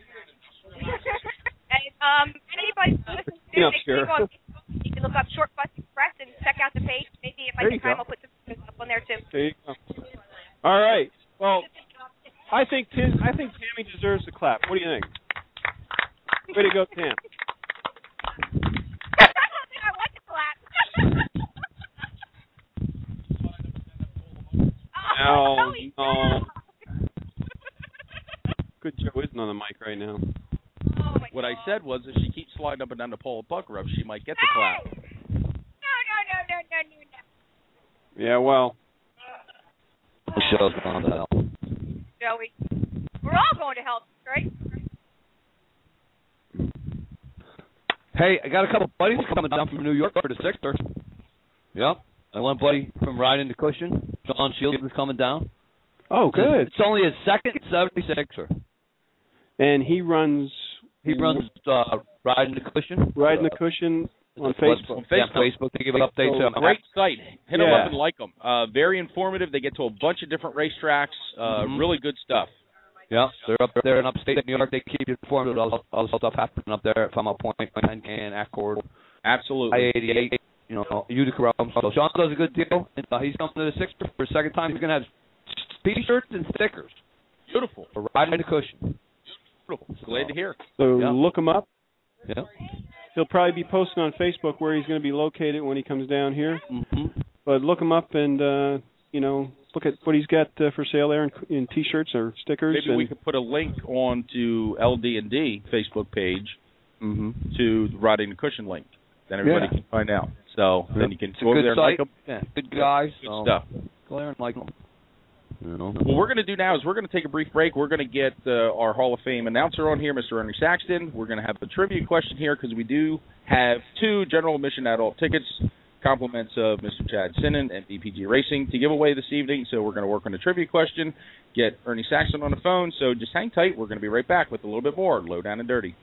And, um, anybody listening to Yeah, next sure. week on Facebook, you can look up Short Bus Express and check out the page. Maybe if I There get you time, go. I'll put some pictures up on there too. there you go. All right. Well, I think Tim, I think Tammy deserves a clap. What do you think? Way to go, Tam. I don't think I want to clap. No, oh, Joey, no. Good Joe isn't on the mic right now. Oh my What I God. said was if she keeps sliding up and down the pole of Buck Rubs, she might get the clap. Hey! No, no, no, no, no, no, no. Yeah, well, The show's gone to hell. Joey, we're all going to hell, right? Hey, I got a couple buddies coming down from New York for the Sixer. Yep. I one buddy from Riding the Cushion, John Shields, is coming down. oh, good. It's only his second seventy-sixer. And he runs. He runs uh, Riding the Cushion. Riding the Cushion on Facebook. Yeah, Facebook. They give updates. So on Great site. Hit them Yeah. up and like them. Uh, very informative. They get to a bunch of different racetracks. Uh, Mhm. Really good stuff. Yeah, they're up there in upstate New York. They keep you informed of all, all the stuff happening up there. From a point, and Accord, Absolutely. I eighty-eight, you know, Utica Realm. So Sean does a good deal. And, uh, he's coming to the Sixer for a second time. He's going to have T-shirts and stickers Beautiful. for Riding the Cushion. Beautiful. Glad to hear. So Yeah. look him up. Yeah. He'll probably be posting on Facebook where he's going to be located when he comes down here. Mm-hmm. But look him up and, uh, you know, look at what he's got uh, for sale there in, in T-shirts or stickers. Maybe and we could put a link on to L D and D Facebook page Mm-hmm. to the Riding the Cushion link. Then everybody Yeah. can find out. So then you can It's a go over good there and like site. them. Yeah, good guys. Good so stuff. Go there and like them. You know. What we're going to do now is we're going to take a brief break. We're going to get uh, our Hall of Fame announcer on here, Mister Ernie Saxton. We're going to have a trivia question here because we do have two general admission adult tickets, compliments of Mister Chad Sinnen and B P G Racing to give away this evening. So we're going to work on the trivia question, get Ernie Saxton on the phone. So just hang tight. We're going to be right back with a little bit more Low Down and Dirty.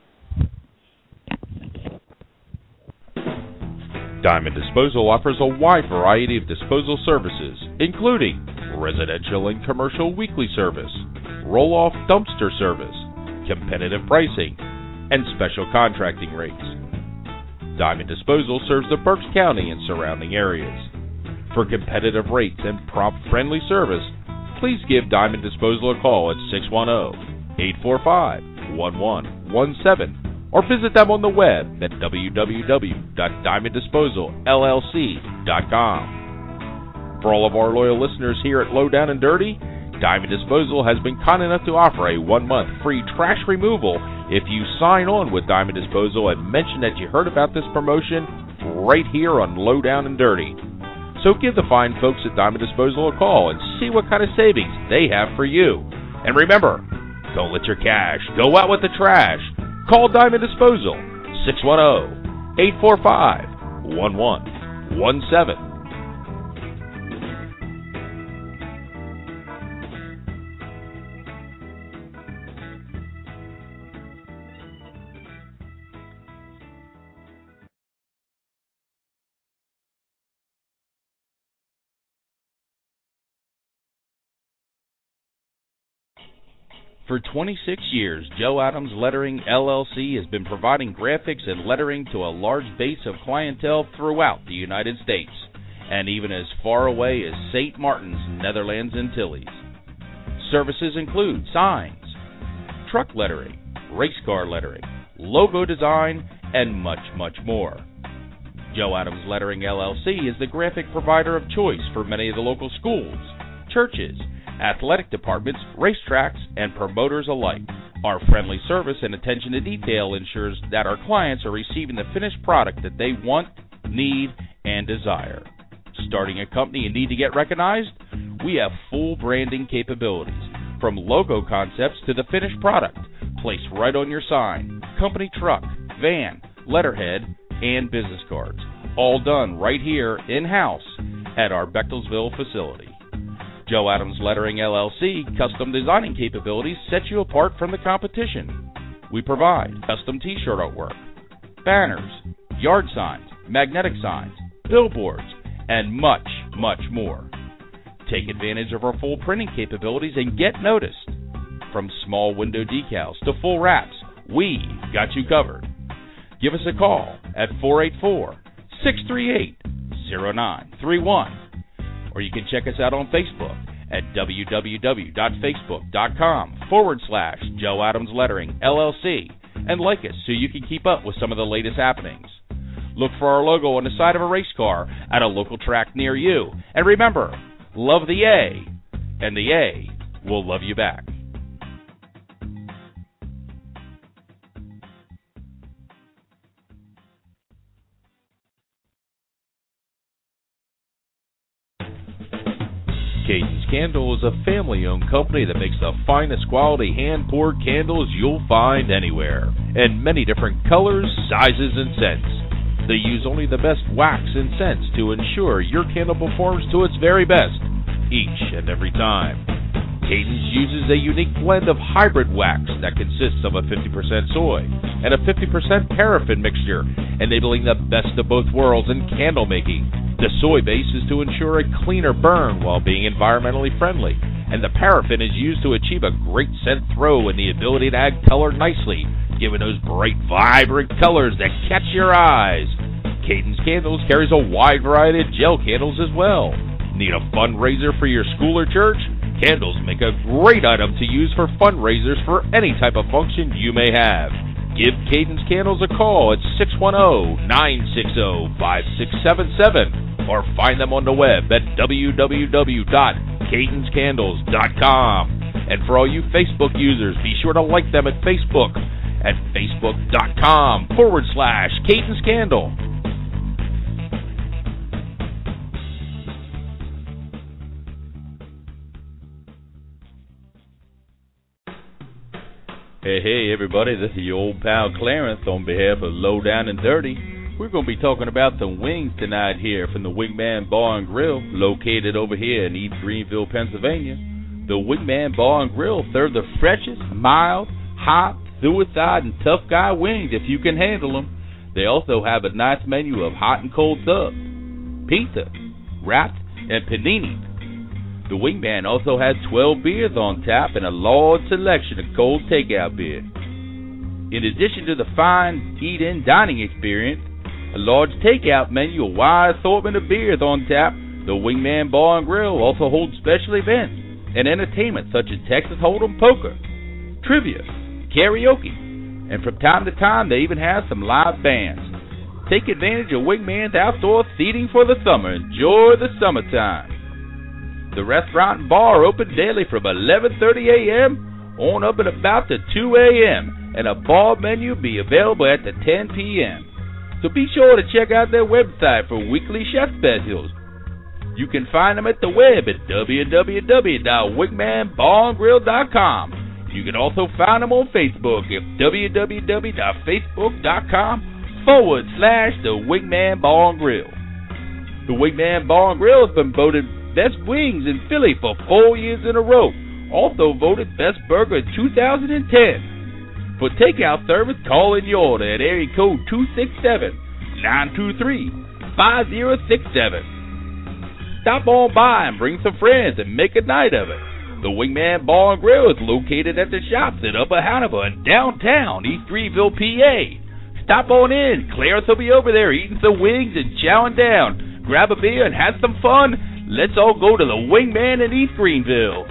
Diamond Disposal offers a wide variety of disposal services, including residential and commercial weekly service, roll-off dumpster service, competitive pricing, and special contracting rates. Diamond Disposal serves the Berks County and surrounding areas. For competitive rates and prompt friendly service, please give Diamond Disposal a call at six one zero, eight four five, one one one seven or visit them on the web at w w w dot diamond disposal l l c dot com. For all of our loyal listeners here at Low Down and Dirty, Diamond Disposal has been kind enough to offer a one-month free trash removal if you sign on with Diamond Disposal and mention that you heard about this promotion right here on Low Down and Dirty. So give the fine folks at Diamond Disposal a call and see what kind of savings they have for you. And remember, don't let your cash go out with the trash. Call Diamond Disposal, six one zero, eight four five, one one one seven. For twenty-six years, Joe Adams Lettering, L L C has been providing graphics and lettering to a large base of clientele throughout the United States, and even as far away as Saint Martin's, Netherlands, Antilles. Services include signs, truck lettering, race car lettering, logo design, and much, much more. Joe Adams Lettering, L L C is the graphic provider of choice for many of the local schools, churches, athletic departments, racetracks, and promoters alike. Our friendly service and attention to detail ensures that our clients are receiving the finished product that they want, need, and desire. Starting a company and need to get recognized? We have full branding capabilities, from logo concepts to the finished product, placed right on your sign, company truck, van, letterhead, and business cards, all done right here in-house at our Bechtelsville facility. Joe Adams Lettering, L L C custom designing capabilities set you apart from the competition. We provide custom t-shirt artwork, banners, yard signs, magnetic signs, billboards, and much, much more. Take advantage of our full printing capabilities and get noticed. From small window decals to full wraps, we've got you covered. Give us a call at four eight four, six three eight, zero nine three one. Or you can check us out on Facebook at www.facebook.com forward slash Joe Adams Lettering, L L C, and like us so you can keep up with some of the latest happenings. Look for our logo on the side of a race car at a local track near you. And remember, love the A, and the A will love you back. Cadence Candle is a family-owned company that makes the finest quality hand-poured candles you'll find anywhere, in many different colors, sizes, and scents. They use only the best wax and scents to ensure your candle performs to its very best, each and every time. Cadence uses a unique blend of hybrid wax that consists of a fifty percent soy and a fifty percent paraffin mixture, enabling the best of both worlds in candle making. The soy base is to ensure a cleaner burn while being environmentally friendly, and the paraffin is used to achieve a great scent throw and the ability to add color nicely, giving those bright, vibrant colors that catch your eyes. Cadence Candles carries a wide variety of gel candles as well. Need a fundraiser for your school or church? Candles make a great item to use for fundraisers for any type of function you may have. Give Cadence Candles a call at six one zero, nine six zero, five six seven seven or find them on the web at w w w dot cadence candles dot com. And for all you Facebook users, be sure to like them at Facebook at facebook.com forward slash Cadence Candle. Hey, hey, everybody, this is your old pal Clarence on behalf of Low Down and Dirty. We're going to be talking about some wings tonight here from the Wingman Bar and Grill, located over here in East Greenville, Pennsylvania. The Wingman Bar and Grill serve the freshest, mild, hot, suicide, and tough guy wings if you can handle them. They also have a nice menu of hot and cold subs, pizza, wraps, and panini. The Wingman also has twelve beers on tap and a large selection of cold takeout beer. In addition to the fine eat-in dining experience, a large takeout menu, a wide assortment of beers on tap, the Wingman Bar and Grill also holds special events and entertainment such as Texas Hold'em poker, trivia, karaoke, and from time to time they even have some live bands. Take advantage of Wingman's outdoor seating for the summer. Enjoy the summertime. The restaurant and bar are open daily from eleven thirty a.m. on up at about to two a.m. and a bar menu be available at the ten p.m. So be sure to check out their website for weekly chef specials. You can find them at the web at w w w dot wigman bar and grill dot com. You can also find them on Facebook at w w w dot facebook dot com forward slash the Wigman Bar and Grill. The Wigman Bar and Grill has been voted Best Wings in Philly for four years in a row. Also voted Best Burger in two thousand ten. For takeout service, call in your order at area code two six seven, nine two three, five zero six seven. Stop on by and bring some friends and make a night of it. The Wingman Bar and Grill is located at the shops at Upper Hannibal in downtown East Greenville, P A. Stop on in. Clarence will be over there eating some wings and chowing down. Grab a beer and have some fun. Let's all go to the Wingman in East Greenville.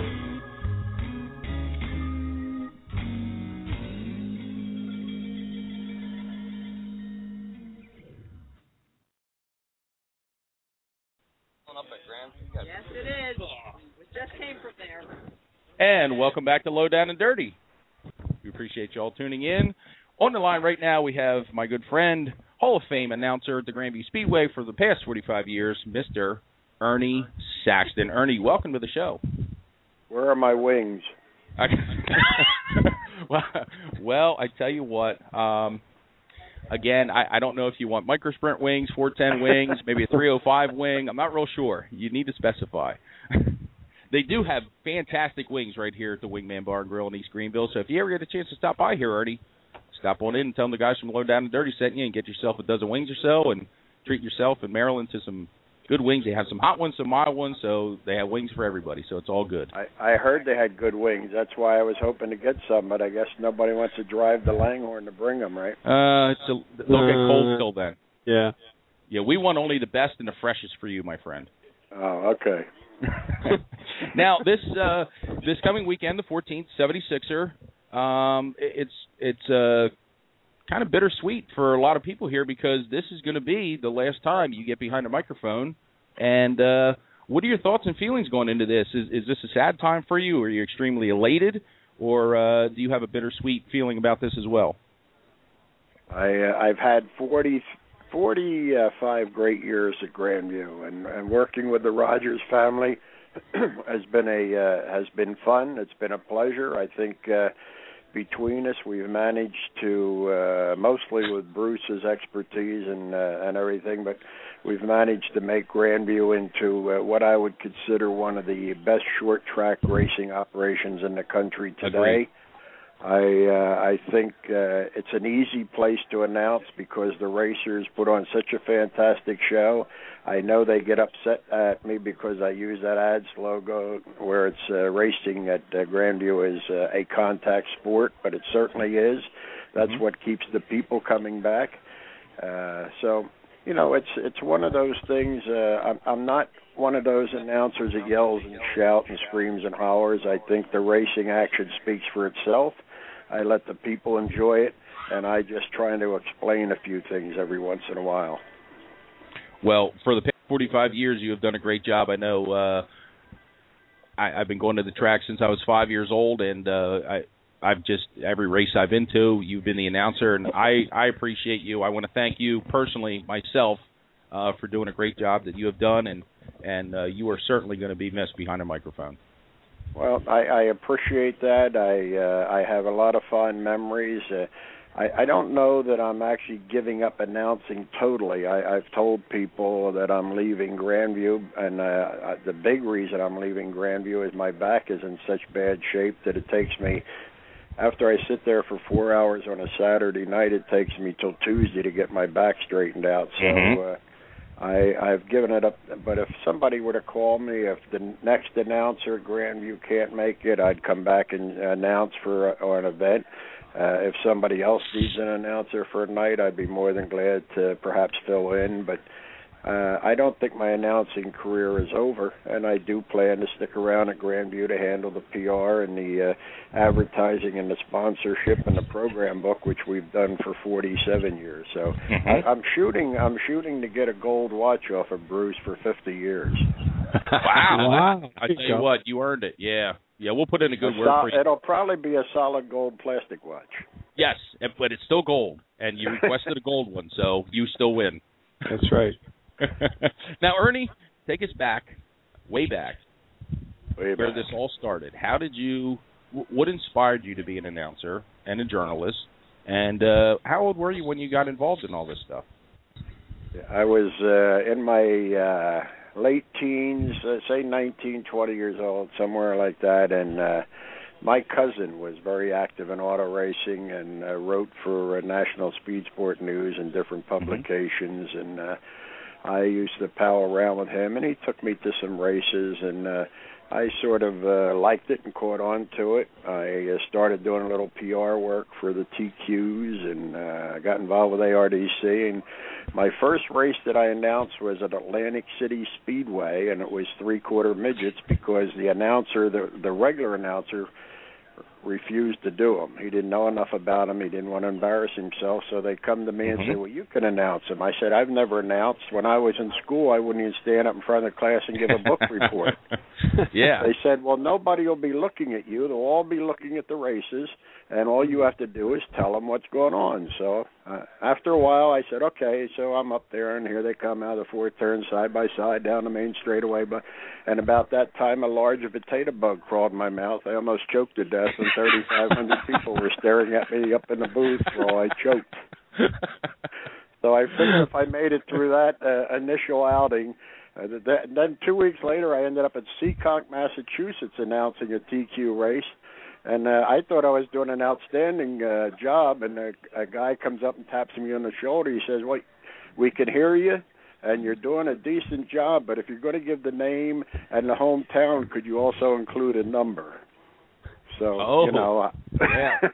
Yes, it is. We just came from there. And welcome back to Low Down and Dirty. We appreciate you all tuning in. On the line right now, we have my good friend, Hall of Fame announcer at the Grandview Speedway for the past forty-five years, Mister Ernie Saxton. Ernie, welcome to the show. Where are my wings? well, well, I tell you what. Um, again, I, I don't know if you want micro sprint wings, four ten wings, maybe a three oh five wing. I'm not real sure. You need to specify. They do have fantastic wings right here at the Wingman Bar and Grill in East Greenville. So if you ever get a chance to stop by here, Ernie, stop on in and tell them the guys from Low Down and Dirty sent you and get yourself a dozen wings or so and treat yourself in Maryland to some good wings. They have some hot ones, some mild ones, so they have wings for everybody. So it's all good. I, I heard they had good wings. That's why I was hoping to get some, but I guess nobody wants to drive to Langhorne to bring them, right? Uh, it's a, they'll get cold still then. Yeah. Yeah, we want only the best and the freshest for you, my friend. Oh, okay. Now, this uh, this coming weekend, the fourteenth, seventy-sixer, um, it's it's uh, kind of bittersweet for a lot of people here because this is going to be the last time you get behind a microphone. And uh, what are your thoughts and feelings going into this? Is, is this a sad time for you? Are you extremely elated? Or uh, do you have a bittersweet feeling about this as well? I, uh, I've had forty, forty-five great years at Grandview, and, and working with the Rogers family has been a uh, has been fun. It's been a pleasure. I think uh, between us, we've managed to, uh, mostly with Bruce's expertise and uh, and everything, but we've managed to make Grandview into uh, what I would consider one of the best short track racing operations in the country today. Agreed. I uh, I think uh, it's an easy place to announce because the racers put on such a fantastic show. I know they get upset at me because I use that ads logo where it's uh, racing at uh, Grandview is uh, a contact sport, but it certainly is. That's mm-hmm. what keeps the people coming back. Uh, so, you know, it's it's one of those things. Uh, I'm, I'm not one of those announcers that yells and shouts and screams and hollers. I think the racing action speaks for itself. I let the people enjoy it, and I just try to explain a few things every once in a while. Well, for the past forty-five years, you have done a great job. I know uh, I, I've been going to the track since I was five years old, and uh, I, I've just every race I've been to, you've been the announcer, and I, I appreciate you. I want to thank you personally, myself, uh, for doing a great job that you have done, and and uh, you are certainly going to be missed behind a microphone. Well, I, I appreciate that. I uh, I have a lot of fond memories. Uh, I, I don't know that I'm actually giving up announcing totally. I, I've told people that I'm leaving Grandview, and uh, the big reason I'm leaving Grandview is my back is in such bad shape that it takes me, after I sit there for four hours on a Saturday night, it takes me till Tuesday to get my back straightened out. So Mm-hmm. uh, I, I've given it up. But if somebody were to call me, if the next announcer at Grandview can't make it, I'd come back and announce for a, or an event. Uh, if somebody else needs an announcer for a night, I'd be more than glad to perhaps fill in. But uh, I don't think my announcing career is over, and I do plan to stick around at Grandview to handle the P R and the uh, advertising and the sponsorship and the program book, which we've done for forty-seven years. So Mm-hmm. I, I'm shooting. I'm shooting to get a gold watch off of Bruce for fifty years. Wow. Wow. I tell you what, you earned it. Yeah. Yeah, we'll put in a good A word sol- for you. It'll probably be a solid gold plastic watch. Yes, but it's still gold, and you requested a gold one, so you still win. That's right. Now, Ernie, take us back, way back, way where back. this all started. How did you? What inspired you to be an announcer and a journalist? And uh, how old were you when you got involved in all this stuff? I was uh, in my uh, late teens, uh, say nineteen, twenty years old, somewhere like that, and uh, my cousin was very active in auto racing and uh, wrote for uh, National Speed Sport News and different publications, mm-hmm. and uh, I used to pal around with him, and he took me to some races, and uh, I sort of uh, liked it and caught on to it. I uh, started doing a little P R work for the T Qs, and uh, got involved with A R D C, and my first race that I announced was at Atlantic City Speedway, and it was three-quarter midgets because the announcer, the, the regular announcer, refused to do them. He didn't know enough about them. He didn't want to embarrass himself, so they come to me and mm-hmm. say, well, you can announce them. I said, I've never announced. When I was in school, I wouldn't even stand up in front of the class and give a book report. Yeah. They said, well, nobody will be looking at you. They'll all be looking at the races, and all you have to do is tell them what's going on. So uh, after a while, I said, okay, so I'm up there, and here they come out of the fourth turn side by side down the main straightaway. But, and about that time, a large potato bug crawled in my mouth. I almost choked to death, and thirty-five hundred people were staring at me up in the booth while I choked. So I figured if I made it through that uh, initial outing, uh, that, then two weeks later, I ended up at Seekonk, Massachusetts, announcing a T Q race. And uh, I thought I was doing an outstanding uh, job, and a, a guy comes up and taps me on the shoulder. He says, "Wait, we can hear you, and you're doing a decent job, but if you're going to give the name and the hometown, could you also include a number?" So, oh, you know, yeah.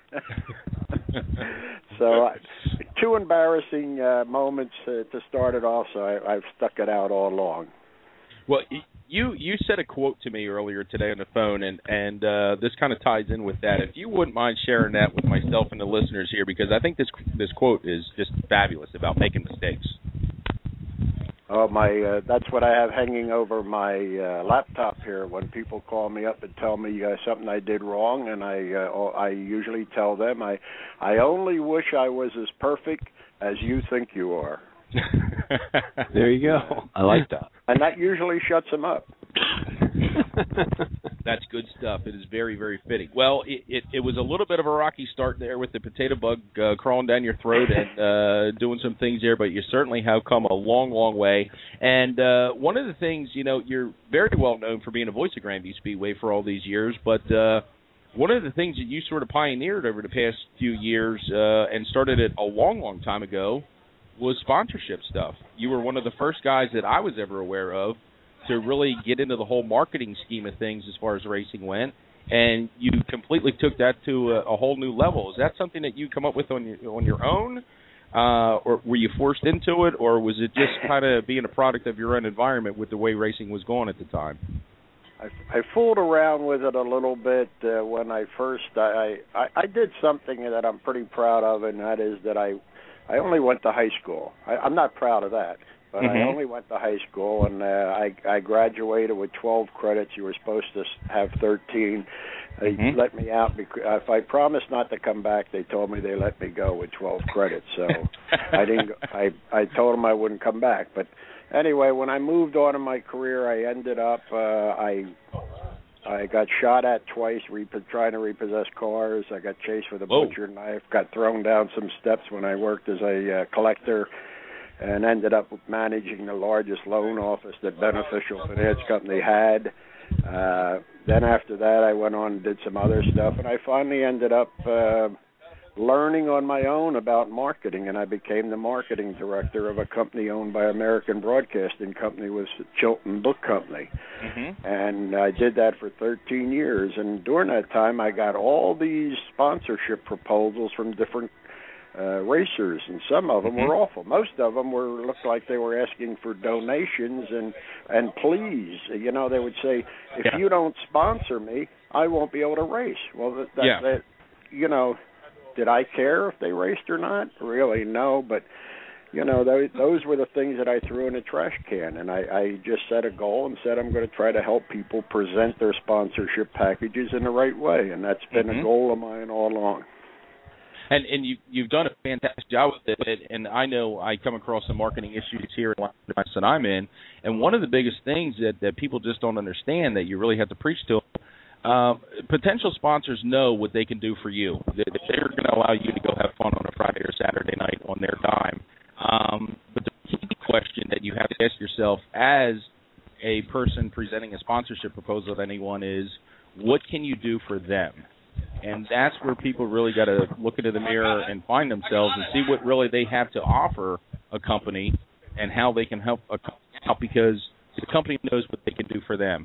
so uh, two embarrassing uh, moments uh, to start it off, so I, I've stuck it out all along. Well, you you said a quote to me earlier today on the phone, and, and uh, this kind of ties in with that. If you wouldn't mind sharing that with myself and the listeners here, because I think this this quote is just fabulous about making mistakes. Oh, my! Uh, that's what I have hanging over my uh, laptop here. When people call me up and tell me uh, something I did wrong, and I uh, I usually tell them I I only wish I was as perfect as you think you are. There you go. I like that. And that usually shuts them up. That's good stuff. It is very, very fitting. Well, it, it, it was a little bit of a rocky start there with the potato bug uh, crawling down your throat and uh, doing some things there, but you certainly have come a long, long way. And uh, one of the things, you know, you're very well known for being a voice of Grandview Speedway for all these years, but uh, one of the things that you sort of pioneered over the past few years uh, and started it a long, long time ago was sponsorship stuff. You were one of the first guys that I was ever aware of to really get into the whole marketing scheme of things as far as racing went, and you completely took that to a, a whole new level. Is that something that you come up with on your on your own, uh, or were you forced into it, or was it just kind of being a product of your own environment with the way racing was going at the time? I, I fooled around with it a little bit uh, when I first. I, I I did something that I'm pretty proud of, and that is that I I only went to high school. I, I'm not proud of that. But mm-hmm. I only went to high school, and uh, I, I graduated with twelve credits. You were supposed to have thirteen. They mm-hmm. let me out because if I promised not to come back, they told me they let me go with twelve credits. So I didn't. I I told them I wouldn't come back. But anyway, when I moved on in my career, I ended up uh, I I got shot at twice, rep- trying to repossess cars. I got chased with a Whoa. butcher knife. Got thrown down some steps when I worked as a uh, collector. And ended up managing the largest loan office that Beneficial Finance Company had. Uh, then after that, I went on and did some other stuff, and I finally ended up uh, learning on my own about marketing, and I became the marketing director of a company owned by American Broadcasting Company, was Chilton Book Company. Mm-hmm. And I did that for thirteen years, and during that time, I got all these sponsorship proposals from different Uh, racers, and some of them mm-hmm. were awful. Most of them were looked like they were asking for donations and and please, you know, they would say, if yeah. you don't sponsor me, I won't be able to race. Well, that, that, yeah. that you know, did I care if they raced or not? Really, no. But you know, those, those were the things that I threw in a trash can, and I, I just set a goal and said I'm going to try to help people present their sponsorship packages in the right way, and that's been mm-hmm. a goal of mine all along. And and you you've done a fantastic job with it. And I know I come across some marketing issues here in the place that I'm in. And one of the biggest things that, that people just don't understand that you really have to preach to them, uh, potential sponsors know what they can do for you. They, they're going to allow you to go have fun on a Friday or Saturday night on their dime. Um, but the key question that you have to ask yourself as a person presenting a sponsorship proposal to anyone is, what can you do for them? And that's where people really got to look into the mirror and find themselves and see what really they have to offer a company and how they can help a company out, because the company knows what they can do for them.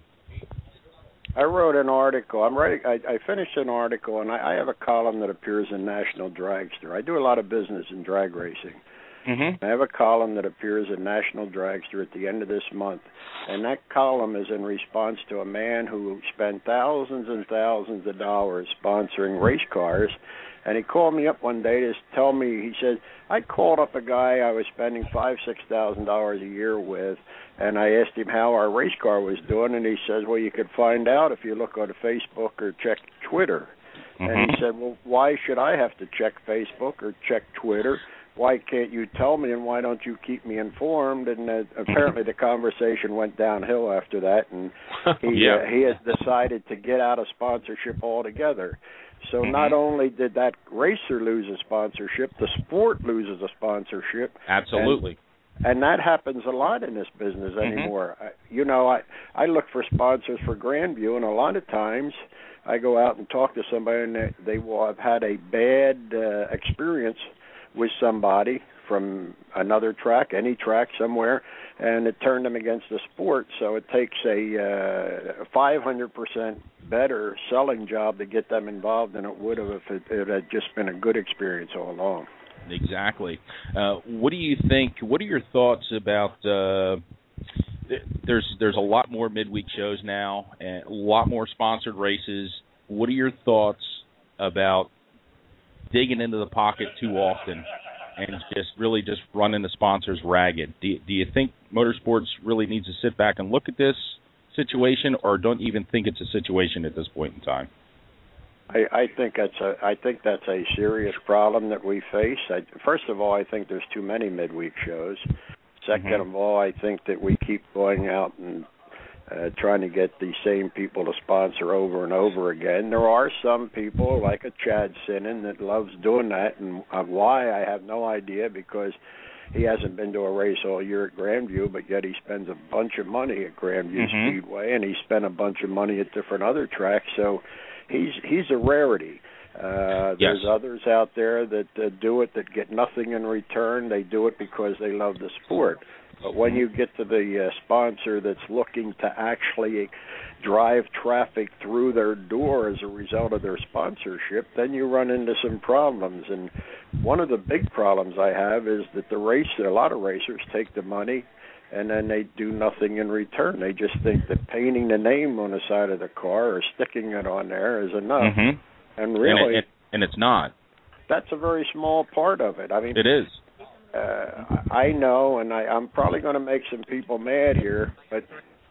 I wrote an article. I'm writing. I, I finished an article, and I, I have a column that appears in National Dragster. I do a lot of business in drag racing. Mm-hmm. I have a column that appears in National Dragster at the end of this month, and that column is in response to a man who spent thousands and thousands of dollars sponsoring race cars, and he called me up one day to tell me, he said, I called up a guy I was spending five, six thousand dollars a year with, and I asked him how our race car was doing, and he says, well, you could find out if you look on Facebook or check Twitter. Mm-hmm. And he said, well, why should I have to check Facebook or check Twitter? Why can't you tell me, and why don't you keep me informed? And uh, apparently the conversation went downhill after that, and he yeah. uh, he has decided to get out of sponsorship altogether. So mm-hmm. not only did that racer lose a sponsorship, the sport loses a sponsorship. Absolutely. And, and that happens a lot in this business anymore. Mm-hmm. I, you know, I, I look for sponsors for Grandview, and a lot of times I go out and talk to somebody, and they, they will have had a bad uh, experience with somebody from another track, any track somewhere, and it turned them against the sport. So it takes a uh, five hundred percent better selling job to get them involved than it would have if it, it had just been a good experience all along. Exactly. Uh, what do you think, what are your thoughts about, uh, there's there's a lot more midweek shows now, and a lot more sponsored races. What are your thoughts about digging into the pocket too often and just really just running the sponsors ragged? Do, do you think motorsports really needs to sit back and look at this situation, or don't even think it's a situation at this point in time? I, I think that's a I think that's a serious problem that we face. I, first of all, I think there's too many midweek shows. Second mm-hmm. of all, I think that we keep going out and Uh, trying to get the same people to sponsor over and over again. There are some people, like a Chad Sinnen, that loves doing that, and uh, why, I have no idea, because he hasn't been to a race all year at Grandview, but yet he spends a bunch of money at Grandview mm-hmm. Speedway, and he spent a bunch of money at different other tracks, so he's he's a rarity. Uh, there's yes. others out there that uh, do it that get nothing in return. They do it because they love the sport. But when you get to the uh, sponsor that's looking to actually drive traffic through their door as a result of their sponsorship, then you run into some problems. And one of the big problems I have is that the race, a lot of racers take the money and then they do nothing in return. They just think that painting the name on the side of the car or sticking it on there is enough. Mm-hmm. And really, and, it, and it's not. That's a very small part of it. I mean, it is. Uh, I know, and I, I'm probably going to make some people mad here, but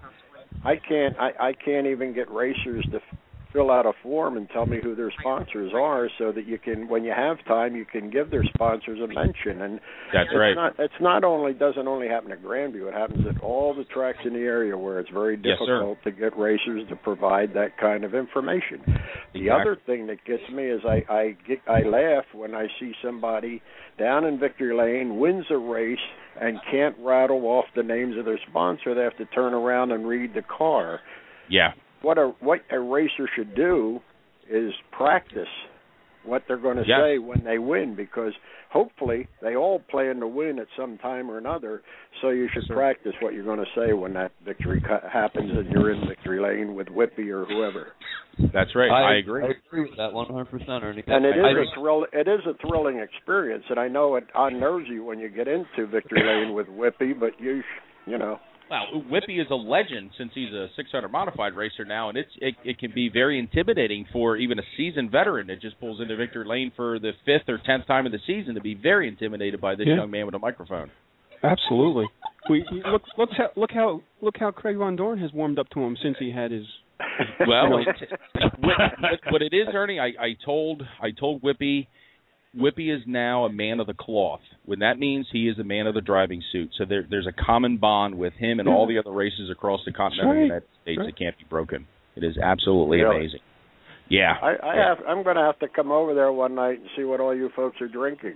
I can't. I, I can't even get racers to f- fill out a form and tell me who their sponsors are, so that you can, when you have time, you can give their sponsors a mention. And that's it's right. Not, it's not only doesn't only happen at Grandview. It happens at all the tracks in the area where it's very difficult yes, to get racers to provide that kind of information. The exactly. other thing that gets me is I I, get, I laugh when I see somebody down in Victory Lane wins a race and can't rattle off the names of their sponsor. They have to turn around and read the car. Yeah. What a what a racer should do is practice what they're going to yes. say when they win, because hopefully they all plan to win at some time or another. So you should yes, practice what you're going to say when that victory cu- happens and you're in Victory Lane with Whippy or whoever. That's right. I, I agree. I agree with that one hundred percent, Ernie. And it is I, a thrill. It is a thrilling experience, and I know it unnerves you when you get into Victory Lane with Whippy, but you, you know. Wow, Whippy is a legend since he's a six hundred modified racer now, and it's it, it can be very intimidating for even a seasoned veteran that just pulls into Victory Lane for the fifth or tenth time of the season to be very intimidated by this yeah. young man with a microphone. Absolutely. We look look how look how look how Craig Von Dorn has warmed up to him since he had his. Well, it, what, what it is, Ernie, I, I told I told Whippy, Whippy is now a man of the cloth. When that means he is a man of the driving suit. So there, there's a common bond with him and all the other races across the continental right. United States right. that can't be broken. It is absolutely really? amazing. Yeah. I, I yeah. have, I'm going to have to come over there one night and see what all you folks are drinking.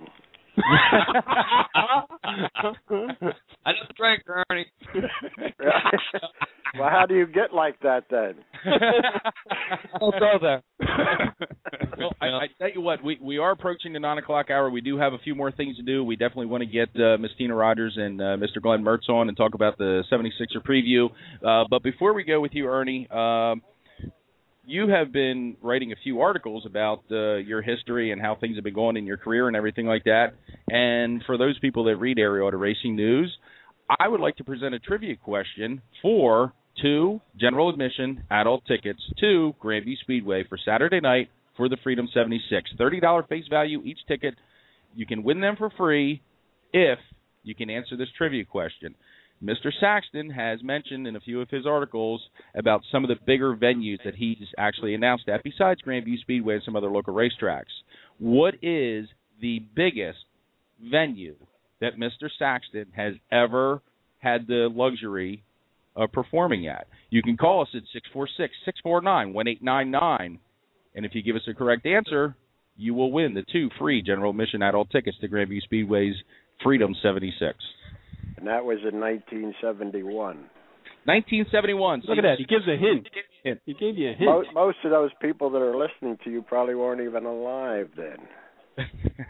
I just drank, Ernie. Well, how do you get like that then? Don't go there. Well, I, I tell you what, we, we are approaching the nine o'clock hour. We do have a few more things to do. We definitely want to get uh, Miss Tina Rogers and uh, Mister Glenn Mertz on and talk about the seventy-sixer preview. Uh, but before we go with you, Ernie, um, you have been writing a few articles about uh, your history and how things have been going in your career and everything like that. And for those people that read Area Auto Racing News, I would like to present a trivia question for two general admission adult tickets to Grandview Speedway for Saturday night for the Freedom seventy-six. thirty dollars face value each ticket. You can win them for free if you can answer this trivia question. Mister Saxton has mentioned in a few of his articles about some of the bigger venues that he's actually announced at, besides Grandview Speedway and some other local racetracks. What is the biggest venue that Mister Saxton has ever had the luxury of performing at? You can call us at six four six, six four nine, one eight nine nine, and if you give us a correct answer, you will win the two free general admission adult tickets to Grandview Speedway's Freedom seventy-six. And that was in nineteen seventy-one. nineteen seventy-one. Look at that. He gives a hint. He gave you a hint. Most, most of those people that are listening to you probably weren't even alive then.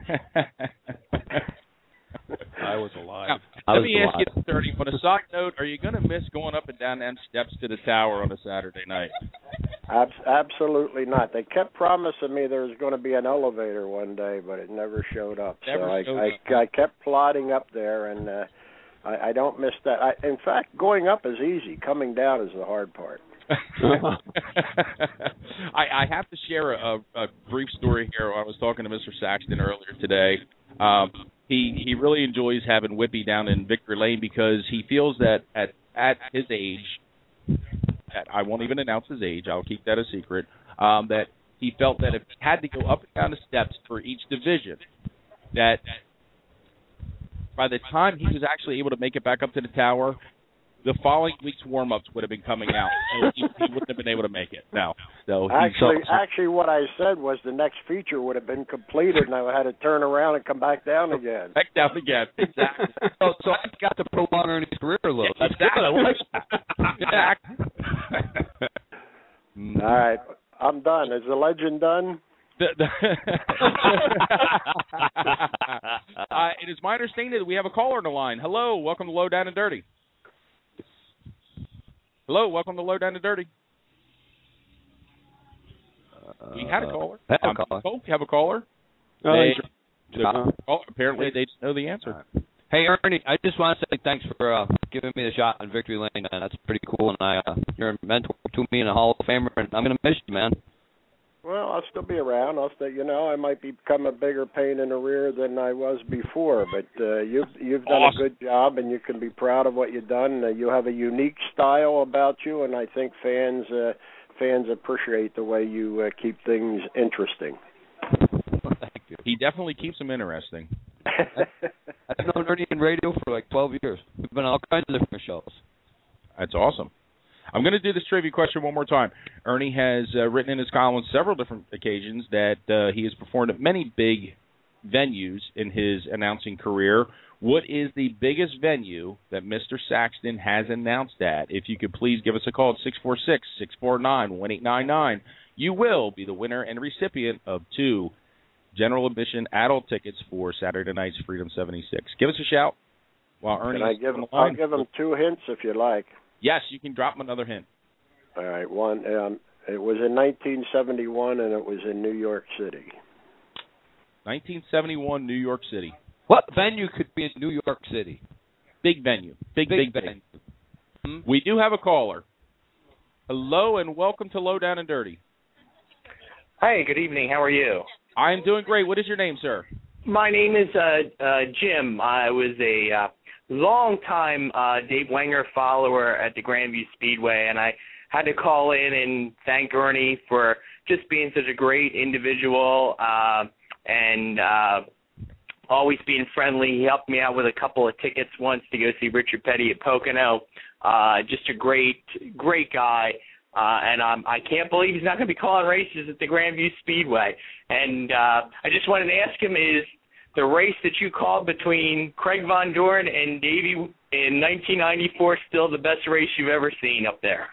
I was alive. Now, I let was me alive. ask you, thirty. On a side note, are you going to miss going up and down them steps to the tower on a Saturday night? Abs- absolutely not. They kept promising me there was going to be an elevator one day, but it never showed up. Never so I, showed I, up. I kept plodding up there, and uh, I, I don't miss that. I, in fact, going up is easy. Coming down is the hard part. I, I have to share a, a brief story here. I was talking to Mister Saxton earlier today. Um, he he really enjoys having Whippy down in Victory Lane because he feels that at at his age, at, I won't even announce his age. I'll keep that a secret. Um, that he felt that if he had to go up and down the steps for each division, that by the time he was actually able to make it back up to the tower, the following week's warm-ups would have been coming out. So he, he wouldn't have been able to make it. No. So Actually, so, actually, what I said was the next feature would have been completed, and I had to turn around and come back down again. back down again. Exactly. So, so I got to prolong Ernie's career a little. Yeah, That's exactly. good. I like that. Exactly. All right, I'm done. Is the legend done? The, the uh, it is my understanding that we have a caller on the line. Hello, welcome to Low Down and Dirty. Hello, welcome to Low Down and Dirty. Uh, we had a caller. Had a Um, caller. Oh, we have a caller. Oh, They- he's- the- oh, apparently they just know the answer. Hey, Ernie, I just want to say thanks for uh, giving me the shot on Victory Lane. Man. That's pretty cool, and I, uh, you're a mentor to me and a Hall of Famer, and I'm going to miss you, man. Well, I'll still be around. I'll stay. You know, I might become a bigger pain in the rear than I was before, but uh, you've you've done Awesome. a good job, and you can be proud of what you've done. Uh, you have a unique style about you, and I think fans uh, fans appreciate the way you uh, keep things interesting. Thank you. He definitely keeps them interesting. I've known Ernie in radio for like twelve years. We've been on all kinds of different shows. That's awesome. I'm going to do this trivia question one more time. Ernie has uh, written in his column on several different occasions that uh, he has performed at many big venues in his announcing career. What is the biggest venue that Mister Saxton has announced at? If you could please give us a call at six four six, six four nine, one eight nine nine. You will be the winner and recipient of two general admission adult tickets for Saturday night's Freedom seventy-six. Give us a shout while Ernie Can I is give? on the I'll line. give them two hints if you like. Yes, you can drop him another hint. All right, one. Um, it was in nineteen seventy-one, and it was in New York City. nineteen seventy-one, New York City. What venue could be in New York City? Big venue. Big, big, big. venue. Hmm? We do have a caller. Hello and welcome to Low Down and Dirty. Hi, good evening. How are you? I am doing great. What is your name, sir? My name is uh, uh, Jim. I was a uh, long-time uh, Dave Wenger follower at the Grandview Speedway, and I had to call in and thank Ernie for just being such a great individual uh, and uh, always being friendly. He helped me out with a couple of tickets once to go see Richard Petty at Pocono. Uh, just a great, great guy. Uh, and um, I can't believe he's not going to be calling races at the Grandview Speedway. And uh, I just wanted to ask him, is the race that you called between Craig Von Doren and Davey in nineteen ninety-four still the best race you've ever seen up there?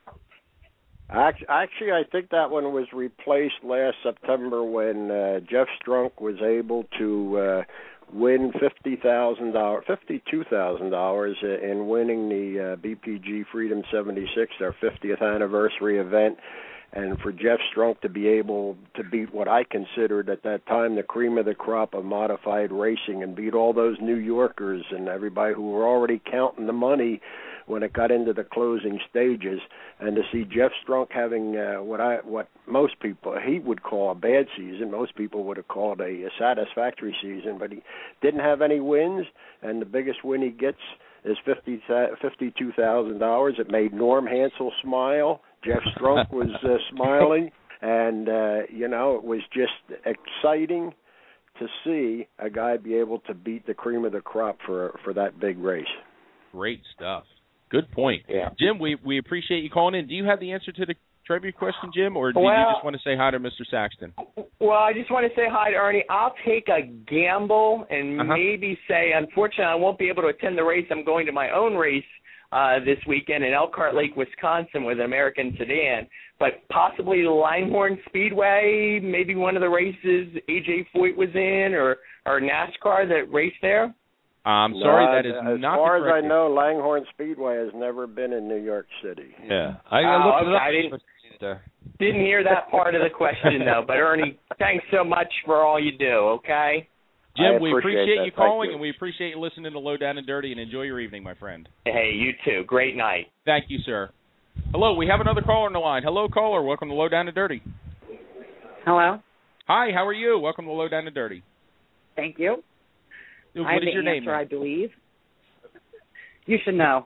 Actually, I think that one was replaced last September when uh, Jeff Strunk was able to uh, win fifty thousand dollars, fifty-two thousand dollars in winning the uh, B P G Freedom seventy-six, our fiftieth anniversary event. And for Jeff Strunk to be able to beat what I considered at that time the cream of the crop of modified racing and beat all those New Yorkers and everybody who were already counting the money when it got into the closing stages, and to see Jeff Strunk having uh, what I what most people he would call a bad season, most people would have called a, a satisfactory season, but he didn't have any wins, and the biggest win he gets is fifty fifty-two thousand dollars. It made Norm Hansel smile. Jeff Strunk was uh, smiling, and uh, you know, it was just exciting to see a guy be able to beat the cream of the crop for for that big race. Great stuff. Good point. Yeah. Jim, we we appreciate you calling in. Do you have the answer to the trivia question, Jim, or do well, you just want to say hi to Mister Saxton? Well, I just want to say hi to Ernie. I'll take a gamble and uh-huh. maybe say, unfortunately, I won't be able to attend the race. I'm going to my own race uh, this weekend in Elkhart Lake, Wisconsin with an American sedan. But possibly the Langhorne Speedway, maybe one of the races A J Foyt was in, or, or NASCAR that raced there. I'm sorry, no, that is as not As far the as I answer. know, Langhorne Speedway has never been in New York City. Yeah. I, Oh, I looked okay. it up. I didn't, didn't hear that part of the question, though. But, Ernie, thanks so much for all you do, okay? Jim, I we appreciate appreciate that. you Thank calling, you. and we appreciate you listening to Low Down and Dirty, and enjoy your evening, my friend. Hey, you too. Great night. Thank you, sir. Hello, we have another caller on the line. Hello, caller. Welcome to Low Down and Dirty. Hello. Hi, how are you? Welcome to Low Down and Dirty. Thank you. What I have is the your name? answer, I believe. You should know.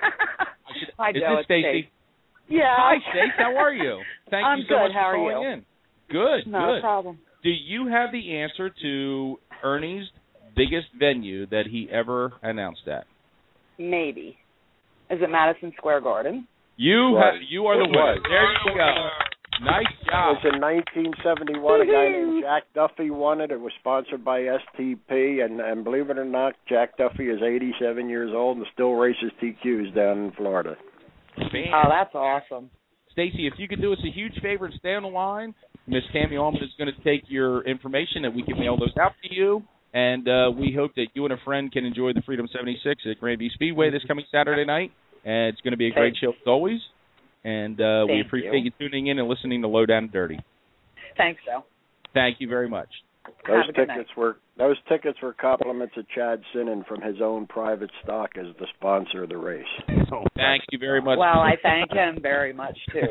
Hi, Is Joe. this It's Stacy? Yeah. Hi, Stacy. How are you? Thank I'm you so good. much How for are calling you? in. Good, No good. problem. Do you have the answer to Ernie's biggest venue that he ever announced at? Maybe. Is it Madison Square Garden? You Right. have, you are the It winner. was. There you go. Nice It job. was in nineteen seventy-one. A guy named Jack Duffy won it. It was sponsored by S T P, and, and believe it or not, Jack Duffy is eighty-seven years old and still races T Qs down in Florida. Man. Oh, that's awesome. Stacy, if you could do us a huge favor and stay on the line, Miss Tammy Allman is going to take your information and we can mail those out to you. And uh, we hope that you and a friend can enjoy the Freedom seventy-six at Grandview Speedway this coming Saturday night. And it's going to be a great show as always. And uh, we Thank appreciate you. you tuning in and listening to Low Down and Dirty. Thanks, Joe. Thank you very much. Those Have a good tickets night. were those tickets were compliments of Chad Sinnen from his own private stock as the sponsor of the race. Thank you very much. Well, I thank him very much, too.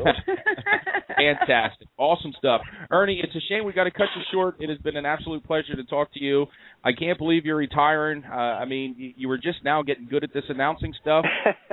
Fantastic. Awesome stuff. Ernie, it's a shame we got to cut you short. It has been an absolute pleasure to talk to you. I can't believe you're retiring. Uh, I mean, you, you were just now getting good at this announcing stuff.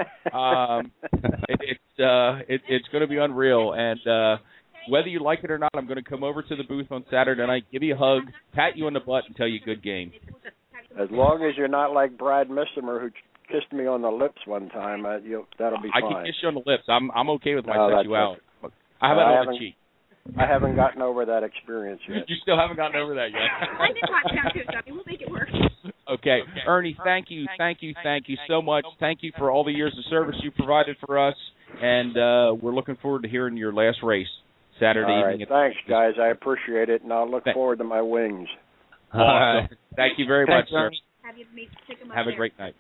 Um, it, it's uh, it, it's going to be unreal. And uh, whether you like it or not, I'm going to come over to the booth on Saturday night, give you a hug, pat you on the butt, and tell you good game. As long as you're not like Brad Missimer, who kissed me on the lips one time, uh, you, that'll be I fine. can kiss you on the lips. I'm I'm okay with my No, that's sexuality. I have it I on the haven't- cheek. I haven't gotten over that experience yet. You still haven't gotten over that yet. I did talk down too, so we'll make it work. Okay. Ernie, thank you, thank you, thank you so much. Thank you for all the years of service you provided for us, and uh, we're looking forward to hearing your last race Saturday All right, evening. thanks, guys. I appreciate it, and I'll look Thanks. forward to my wings. Awesome. Thank you very much, sir. Have you made, take him up Have a there. great night.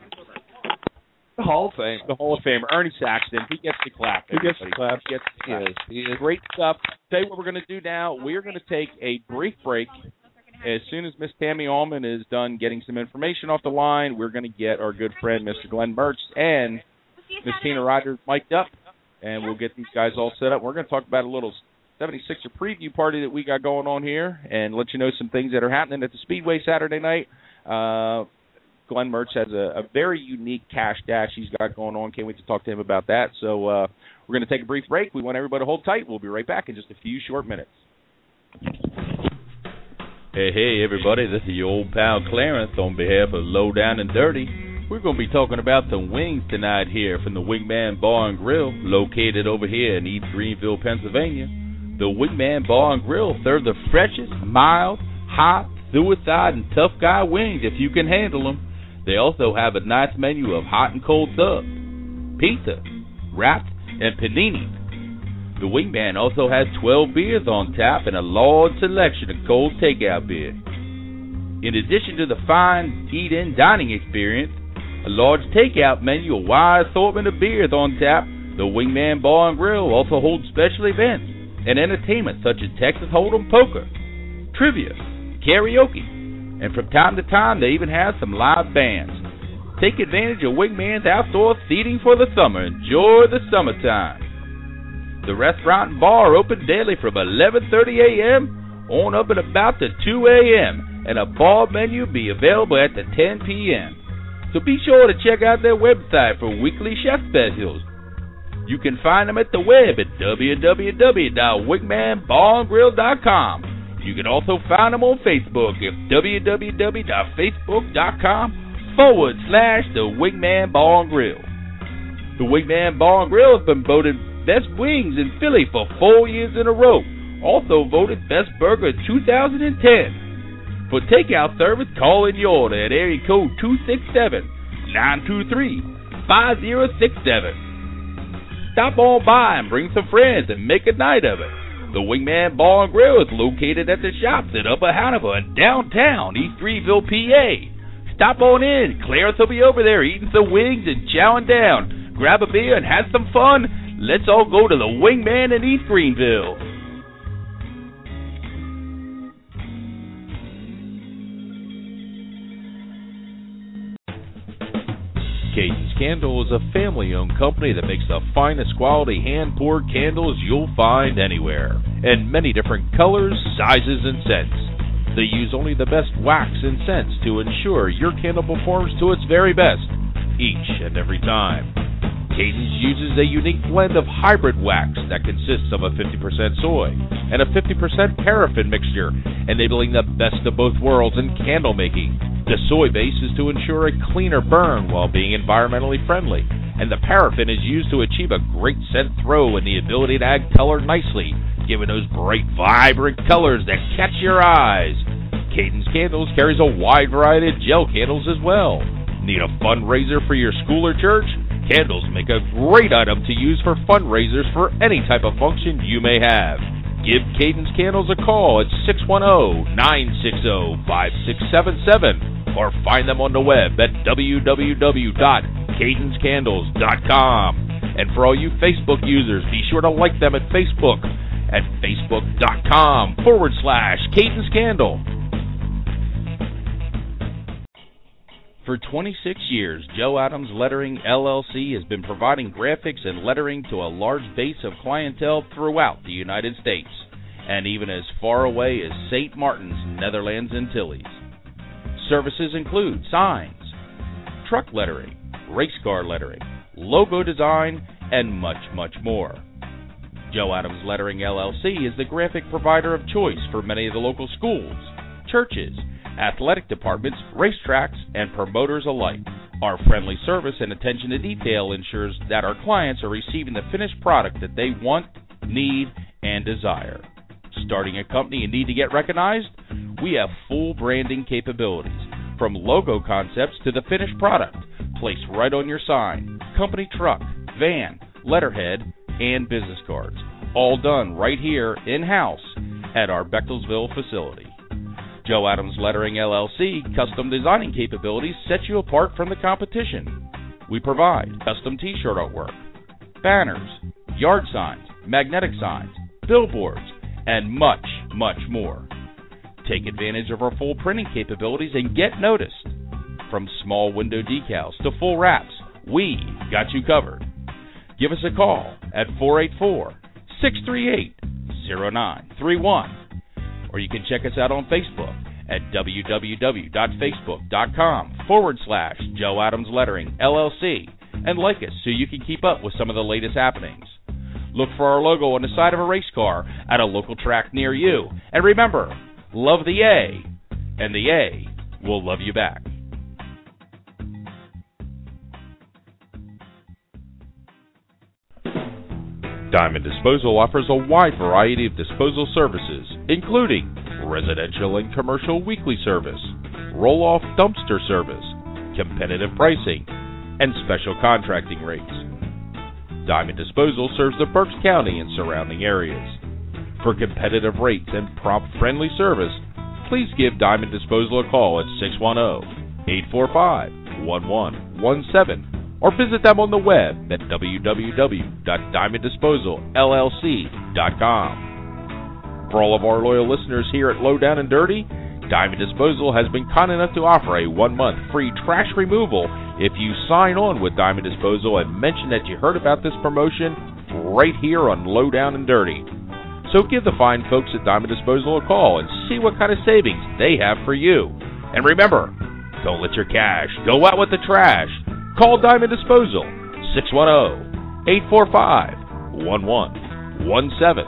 The Hall of Fame. The Hall of Famer, Ernie Saxton. He gets the clap. He gets the everybody. clap. He gets the He clap. is. He is. Great stuff. Tell you what we're going to do now. We're going to take a brief break. As soon as Miss Tammy Allman is done getting some information off the line, we're going to get our good friend Mister Glenn Mertz and Miss Tina Rogers mic'd up, and we'll get these guys all set up. We're going to talk about a little seventy-sixer preview party that we got going on here and let you know some things that are happening at the Speedway Saturday night. Uh, Glenn Mertz has a, a very unique cash dash he's got going on. Can't wait to talk to him about that. So uh, we're going to take a brief break. We want everybody to hold tight. We'll be right back in just a few short minutes. Hey, hey, everybody, this is your old pal Clarence on behalf of Low Down and Dirty. We're going to be talking about some wings tonight here from the Wingman Bar and Grill, located over here in East Greenville, Pennsylvania. The Wingman Bar and Grill serves the freshest, mild, hot, suicide, and tough guy wings if you can handle them. They also have a nice menu of hot and cold subs, pizza, wraps, and paninis. The Wingman also has twelve beers on tap and a large selection of cold takeout beer. In addition to the fine eat-in dining experience, a large takeout menu, a wide assortment of beers on tap, the Wingman Bar and Grill also holds special events and entertainment such as Texas Hold'em poker, trivia, karaoke, and from time to time they even have some live bands. Take advantage of Wingman's outdoor seating for the summer. Enjoy the summertime. The restaurant and bar open daily from eleven thirty a.m. on up and about to two a.m. and a bar menu be available at the ten p.m. So be sure to check out their website for weekly chef specials. You can find them at the web at w w w dot wingman bar and grill dot com. You can also find them on Facebook at w w w dot facebook dot com forward slash the Wingman Bar and Grill. The Wingman Bar and Grill has been voted Best Wings in Philly for four years in a row. Also voted Best Burger two thousand ten. For takeout service, call in your order at area code two six seven, nine two three, five zero six seven. Stop on by and bring some friends and make a night of it. The Wingman Bar and Grill is located at the shops at Upper Hanover in downtown East Greenville, P A. Stop on in. Clarence will be over there eating some wings and chowing down. Grab a beer and have some fun. Let's all go to the Wingman in East Greenville. Cadence Candle is a family-owned company that makes the finest quality hand-poured candles you'll find anywhere, in many different colors, sizes, and scents. They use only the best wax and scents to ensure your candle performs to its very best, each and every time. Cadence uses a unique blend of hybrid wax that consists of a fifty percent soy and a fifty percent paraffin mixture, enabling the best of both worlds in candle making. The soy base is to ensure a cleaner burn while being environmentally friendly, and the paraffin is used to achieve a great scent throw and the ability to add color nicely, giving those bright, vibrant colors that catch your eyes. Cadence Candles carries a wide variety of gel candles as well. Need a fundraiser for your school or church? Candles make a great item to use for fundraisers for any type of function you may have. Give Cadence Candles a call at six one zero, nine six zero, five six seven seven or find them on the web at w w w dot cadence candles dot com. And for all you Facebook users, be sure to like them at Facebook at facebook.com forward slash Cadence Candle. For twenty-six years, Joe Adams Lettering, L L C has been providing graphics and lettering to a large base of clientele throughout the United States, and even as far away as Saint Martin's, Netherlands Antilles. Services include signs, truck lettering, race car lettering, logo design, and much, much more. Joe Adams Lettering, L L C is the graphic provider of choice for many of the local schools, churches, athletic departments, racetracks, and promoters alike. Our friendly service and attention to detail ensures that our clients are receiving the finished product that they want, need, and desire. Starting a company and need to get recognized? We have full branding capabilities, from logo concepts to the finished product, placed right on your sign, company truck, van, letterhead, and business cards, all done right here in-house at our Bechtelsville facility. Joe Adams Lettering, L L C custom designing capabilities set you apart from the competition. We provide custom t-shirt artwork, banners, yard signs, magnetic signs, billboards, and much, much more. Take advantage of our full printing capabilities and get noticed. From small window decals to full wraps, we got you covered. Give us a call at four eight four, six three eight, zero nine three one. Or you can check us out on Facebook at www.facebook.com forward slash Joe Adams Lettering, L L C, and like us so you can keep up with some of the latest happenings. Look for our logo on the side of a race car at a local track near you. And remember, love the A, and the A will love you back. Diamond Disposal offers a wide variety of disposal services, including residential and commercial weekly service, roll-off dumpster service, competitive pricing, and special contracting rates. Diamond Disposal serves the Berks County and surrounding areas. For competitive rates and prompt, friendly service, please give Diamond Disposal a call at six one zero, eight four five, one one one seven or visit them on the web at w w w dot diamond disposal l l c dot com. For all of our loyal listeners here at Low Down and Dirty, Diamond Disposal has been kind enough to offer a one-month free trash removal if you sign on with Diamond Disposal and mention that you heard about this promotion right here on Low Down and Dirty. So give the fine folks at Diamond Disposal a call and see what kind of savings they have for you. And remember, don't let your cash go out with the trash. Call Diamond Disposal, six one zero, eight four five, one one one seven.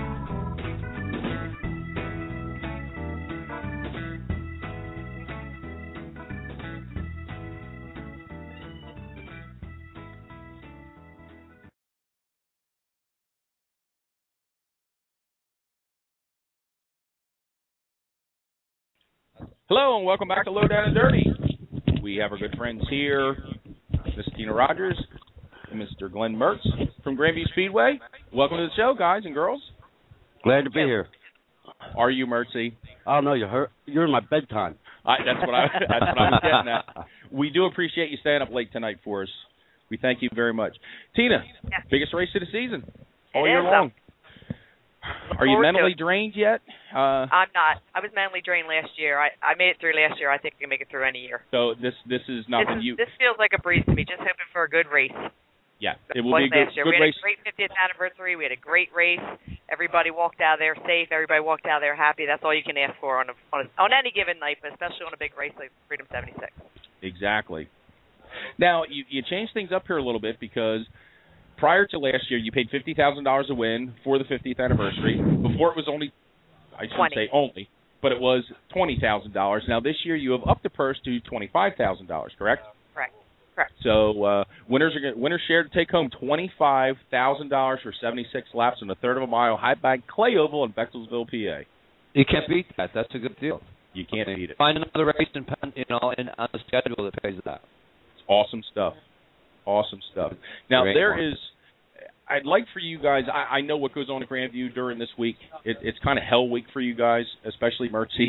Hello and welcome back to Low Down and Dirty. We have our good friends here, Miss Tina Rogers and Mister Glenn Mertz from Grandview Speedway. Welcome to the show, guys and girls. Glad to be here. Are you, Mertzy? Oh no, you're hurt. You're in my bedtime. I, that's what I. That's what I was getting at. We do appreciate you staying up late tonight for us. We thank you very much. Tina, yeah. biggest race of the season all it year is, long. Um, Are you mentally drained yet? Uh, I'm not. I was mentally drained last year. I, I made it through last year. I think I can make it through any year. So this this is nothing. This, is, you. this feels like a breeze to me. Just hoping for a good race. Yeah, it will be a good, last year. good we had race. a great fiftieth anniversary. We had a great race. Everybody walked out of there safe. Everybody walked out of there happy. That's all you can ask for on a, on, a, on any given night, but especially on a big race like Freedom seventy-six. Exactly. Now you you changed things up here a little bit because prior to last year, you paid fifty thousand dollars a win for the fiftieth anniversary. Before it was only, I shouldn't twenty. say only, but it was twenty thousand dollars. Now this year you have upped the purse to twenty-five thousand dollars, correct? Correct. Correct. So uh, winners are gonna, winners share to take home twenty-five thousand dollars for seventy-six laps on a third of a mile high bank clay oval in Bechtelsville, P A. You can't beat that. That's a good deal. You can't beat it. Find another race in, you know, in, on the schedule that pays that. It's awesome stuff. Awesome stuff. Now Great there one. is. I'd like for you guys, I, I know what goes on at Grandview during this week. It, it's kind of hell week for you guys, especially Mertzy.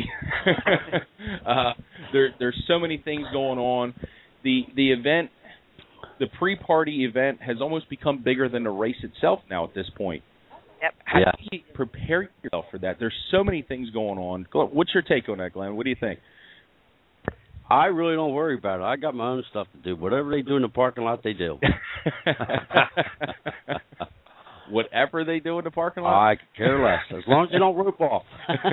uh, there, there's so many things going on. The the event, the pre-party event has almost become bigger than the race itself now at this point. Yep. How Yeah. do you prepare yourself for that? There's so many things going on. Glenn, what's your take on that, Glenn? What do you think? I really don't worry about it. I got my own stuff to do. Whatever they do in the parking lot, they do. Whatever they do in the parking lot? I could care less, as long as you don't rope off.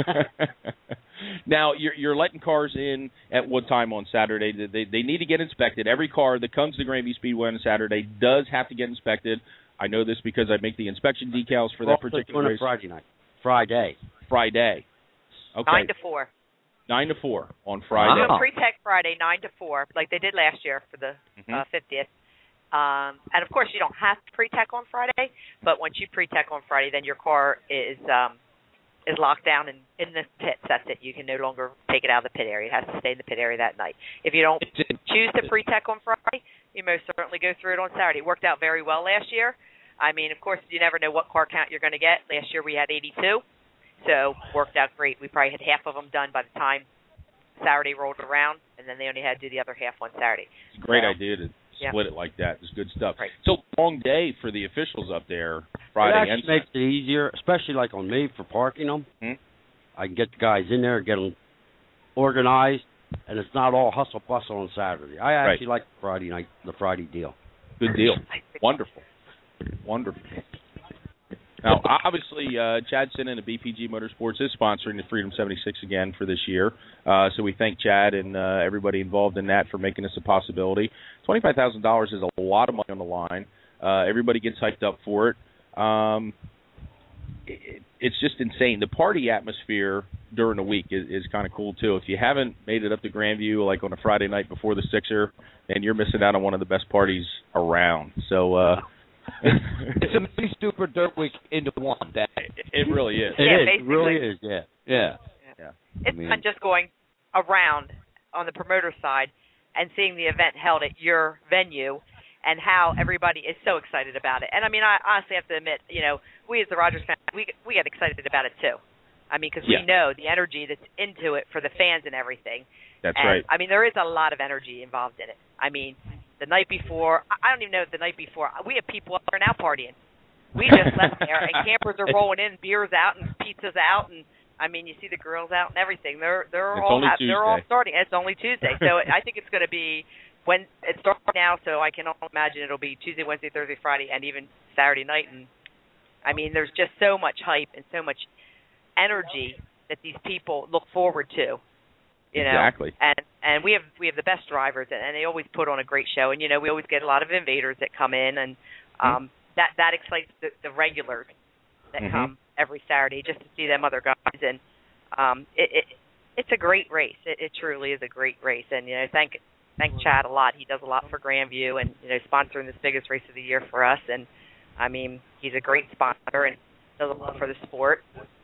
Now, you're, you're letting cars in at what time on Saturday? They, they need to get inspected. Every car that comes to Grandview Speedway on Saturday does have to get inspected. I know this because I make the inspection decals for that We're also particular doing race. it Friday night. Friday. Friday. Okay. Nine to four. Nine to four on Friday. We're doing pre-tech Friday, nine to four, like they did last year for the Mhm. uh, fiftieth. Um, and of course, you don't have to pre-tech on Friday, but once you pre-tech on Friday, then your car is um, is locked down in, in the pits. That's it. You can no longer take it out of the pit area. It has to stay in the pit area that night. If you don't choose to pre-tech on Friday, you most certainly go through it on Saturday. It worked out very well last year. I mean, of course, you never know what car count you're going to get. Last year we had eighty-two, so worked out great. We probably had half of them done by the time Saturday rolled around, and then they only had to do the other half on Saturday. It's a great so, idea to yeah. split it like that. It's good stuff. Right. So, long day for the officials up there Friday It and actually makes it easier, especially like on me for parking them. Hmm? I can get the guys in there, get them organized, and it's not all hustle bustle on Saturday. I actually Right. like the Friday night, the Friday deal. Good deal. Wonderful. Wonderful. Now, obviously, uh, Chad Sinnen of B P G Motorsports is sponsoring the Freedom seventy-six again for this year. Uh, so we thank Chad and uh, everybody involved in that for making this a possibility. twenty-five thousand dollars is a lot of money on the line. Uh, everybody gets hyped up for it. Um, it, it's just insane. The party atmosphere during the week is, is kind of cool too. If you haven't made it up to Grandview like on a Friday night before the Sixer, then you're missing out on one of the best parties around. So uh, it's a mini super dirt week into one day. It really is. Yeah, It is. basically. It really is. Yeah. Yeah. Yeah. It's I mean- fun just going around on the promoter side and seeing the event held at your venue and how everybody is so excited about it. And, I mean, I honestly have to admit, you know, we as the Rogers fans, we, we get excited about it too. I mean, because Yeah. we know the energy that's into it for the fans and everything. That's and, right. I mean, there is a lot of energy involved in it. I mean, the night before, I don't even know if the night before, we have people up there now partying. We just left there, and campers are rolling in, beers out, and pizzas out, and I mean, you see the girls out and everything. They're they're It's all only ha- they're all Tuesday. starting. It's only Tuesday, so I think it's going to be when it starts now. So I can only imagine it'll be Tuesday, Wednesday, Thursday, Friday, and even Saturday night. And I mean, there's just so much hype and so much energy that these people look forward to. You know, Exactly. and and we have we have the best drivers, and, and they always put on a great show. And you know, we always get a lot of invaders that come in, and um, Mm-hmm. that that excites the, the regulars that Mhm. come every Saturday just to see them other guys. And um, it, it it's a great race. It, it truly is a great race. And you know, thank thank Chad a lot. He does a lot for Grandview, and you know, sponsoring this biggest race of the year for us. And I mean, he's a great sponsor and does a lot for the sport.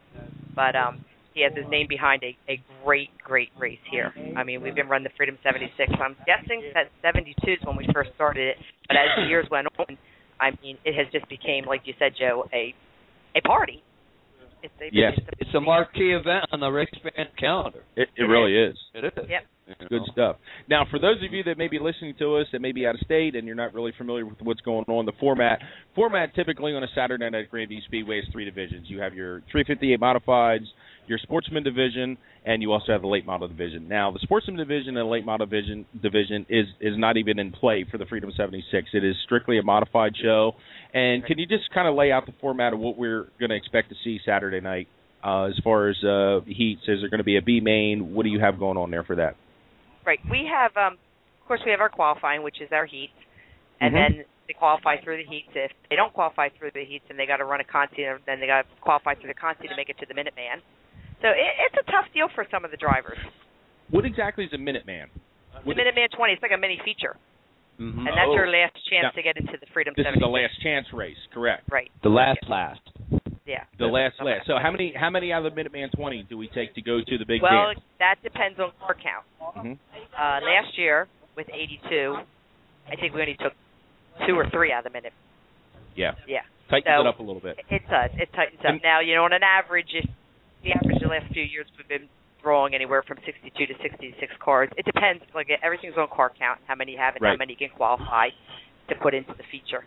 But um, he has his name behind a, a great, great race here. I mean, we've been running the Freedom seventy-six. I'm guessing that seventy-two is when we first started it. But as the years went on, I mean, it has just became, like you said, Joe, a a party. It's a, Yes. It's a, It's a marquee event on the race fan calendar. It, it really is. It is. Yep. You Good know. stuff. Now, for those of you that may be listening to us that may be out of state and you're not really familiar with what's going on, the format format typically on a Saturday night at Grandview Speedway is three divisions. You have your three fifty-eight modifieds, your sportsman division, and you also have the late model division. Now, the sportsman division and late model division division is is not even in play for the Freedom seventy-six. It is strictly a modified show. And can you just kind of lay out the format of what we're going to expect to see Saturday night uh, as far as uh, heats? Is there going to be a B main? What do you have going on there for that? Right. We have, um, of course, we have our qualifying, which is our heats, and Mhm. then they qualify through the heats. If they don't qualify through the heats, then they got to run a conti, and then they got to qualify through the conti to make it to the Minuteman. So it, it's a tough deal for some of the drivers. What exactly is a Minuteman? The Minuteman twenty, it's like a mini feature, Mm-hmm. and that's Oh. your last chance Now, to get into the Freedom This is seventy-six. the last chance race, correct? Right. The last last. Yeah. The last The last. So how many how many out of the Minuteman twenty do we take to go to the big Well, dance? that depends on car count. Mm-hmm. Uh, last year with eighty-two, I think we only took two or three out of the minute. Yeah. Yeah. Tightens So, it up a little bit. It does. It tightens up. And- Now, you know, on an average, if the average the last few years we've been throwing anywhere from sixty-two to sixty-six cars. It depends. Like everything's on car count, how many you have and how Right. many you can qualify to put into the feature.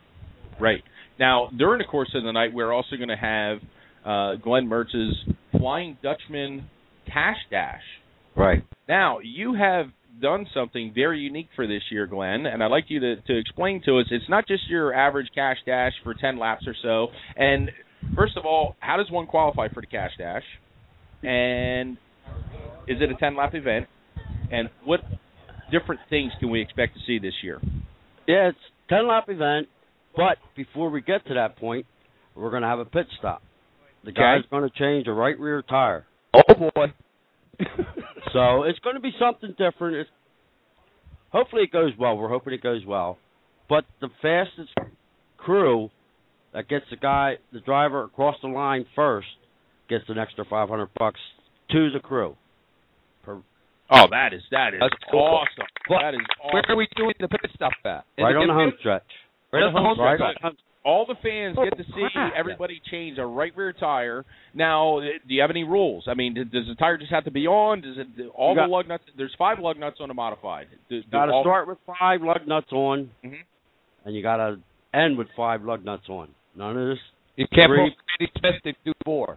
Right. Now, during the course of the night, we're also going to have uh, Glenn Mertz's Flying Dutchman Cash Dash. Right. Now, you have done something very unique for this year, Glenn, and I'd like you to, to explain to us, it's not just your average Cash Dash for ten laps or so. And first of all, how does one qualify for the Cash Dash? And is it a ten-lap event? And what different things can we expect to see this year? Yeah, it's a ten-lap event, but before we get to that point, we're going to have a pit stop. The Okay. guy's going to change a right rear tire. Oh, boy. So it's going to be something different. It's, hopefully it goes well. We're hoping it goes well. But the fastest crew that gets the guy, the driver across the line first, gets an extra five hundred bucks to the crew. Per, Oh, that is that is That's cool. awesome. Well, that is awesome. Where are we doing the pit stop at? In right on the Grandview? home stretch. Right on the home Right stretch. on- All the fans get to see crap. everybody change a right rear tire. Now, do you have any rules? I mean, does the tire just have to be on? Does it do all You got- the lug nuts? There's five lug nuts on a modified. Do, do Got to all- start with five lug nuts on, Mhm. and you got to end with five lug nuts on. None of this. You can't pull Three. Randy Smith to do four.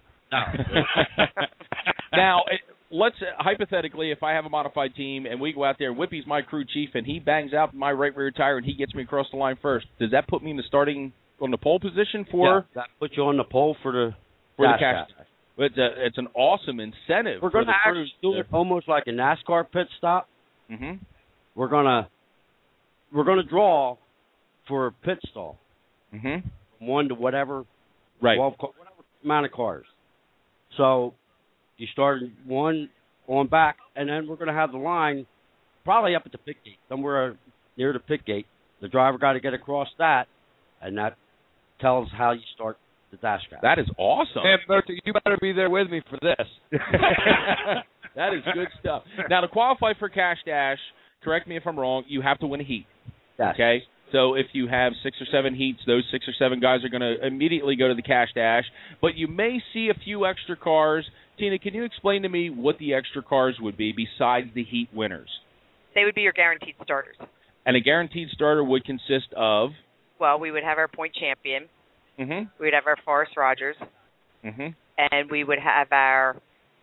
Now, it, let's uh, hypothetically, if I have a modified team and we go out there, Whippy's my crew chief, and he bangs out my right rear tire and he gets me across the line first. Does that put me in the starting on the pole position for Yeah, that puts you on the pole for the for the dash cash? dash. It's a, it's an awesome incentive. We're for going to the actually do it almost like a NASCAR pit stop. Mm-hmm. We're gonna we're gonna draw for a pit stall, Mm-hmm. from one to whatever. Right. twelve, car- whatever amount of cars. So you start one on back, and then we're going to have the line probably up at the pit gate, somewhere near the pit gate. The driver got to get across that, and that tells how you start the dash gap. That is awesome. Hey, Bertie, you better be there with me for this. That is good stuff. Now, to qualify for Cash Dash, correct me if I'm wrong, you have to win a heat. Yes. Okay? So if you have six or seven heats, those six or seven guys are going to immediately go to the Cash Dash. But you may see a few extra cars. Tina, can you explain to me what the extra cars would be besides the heat winners? They would be your guaranteed starters. And a guaranteed starter would consist of? Well, we would have our point champion. Mm-hmm. We would have our Forrest Rogers. Mm-hmm. And we would have our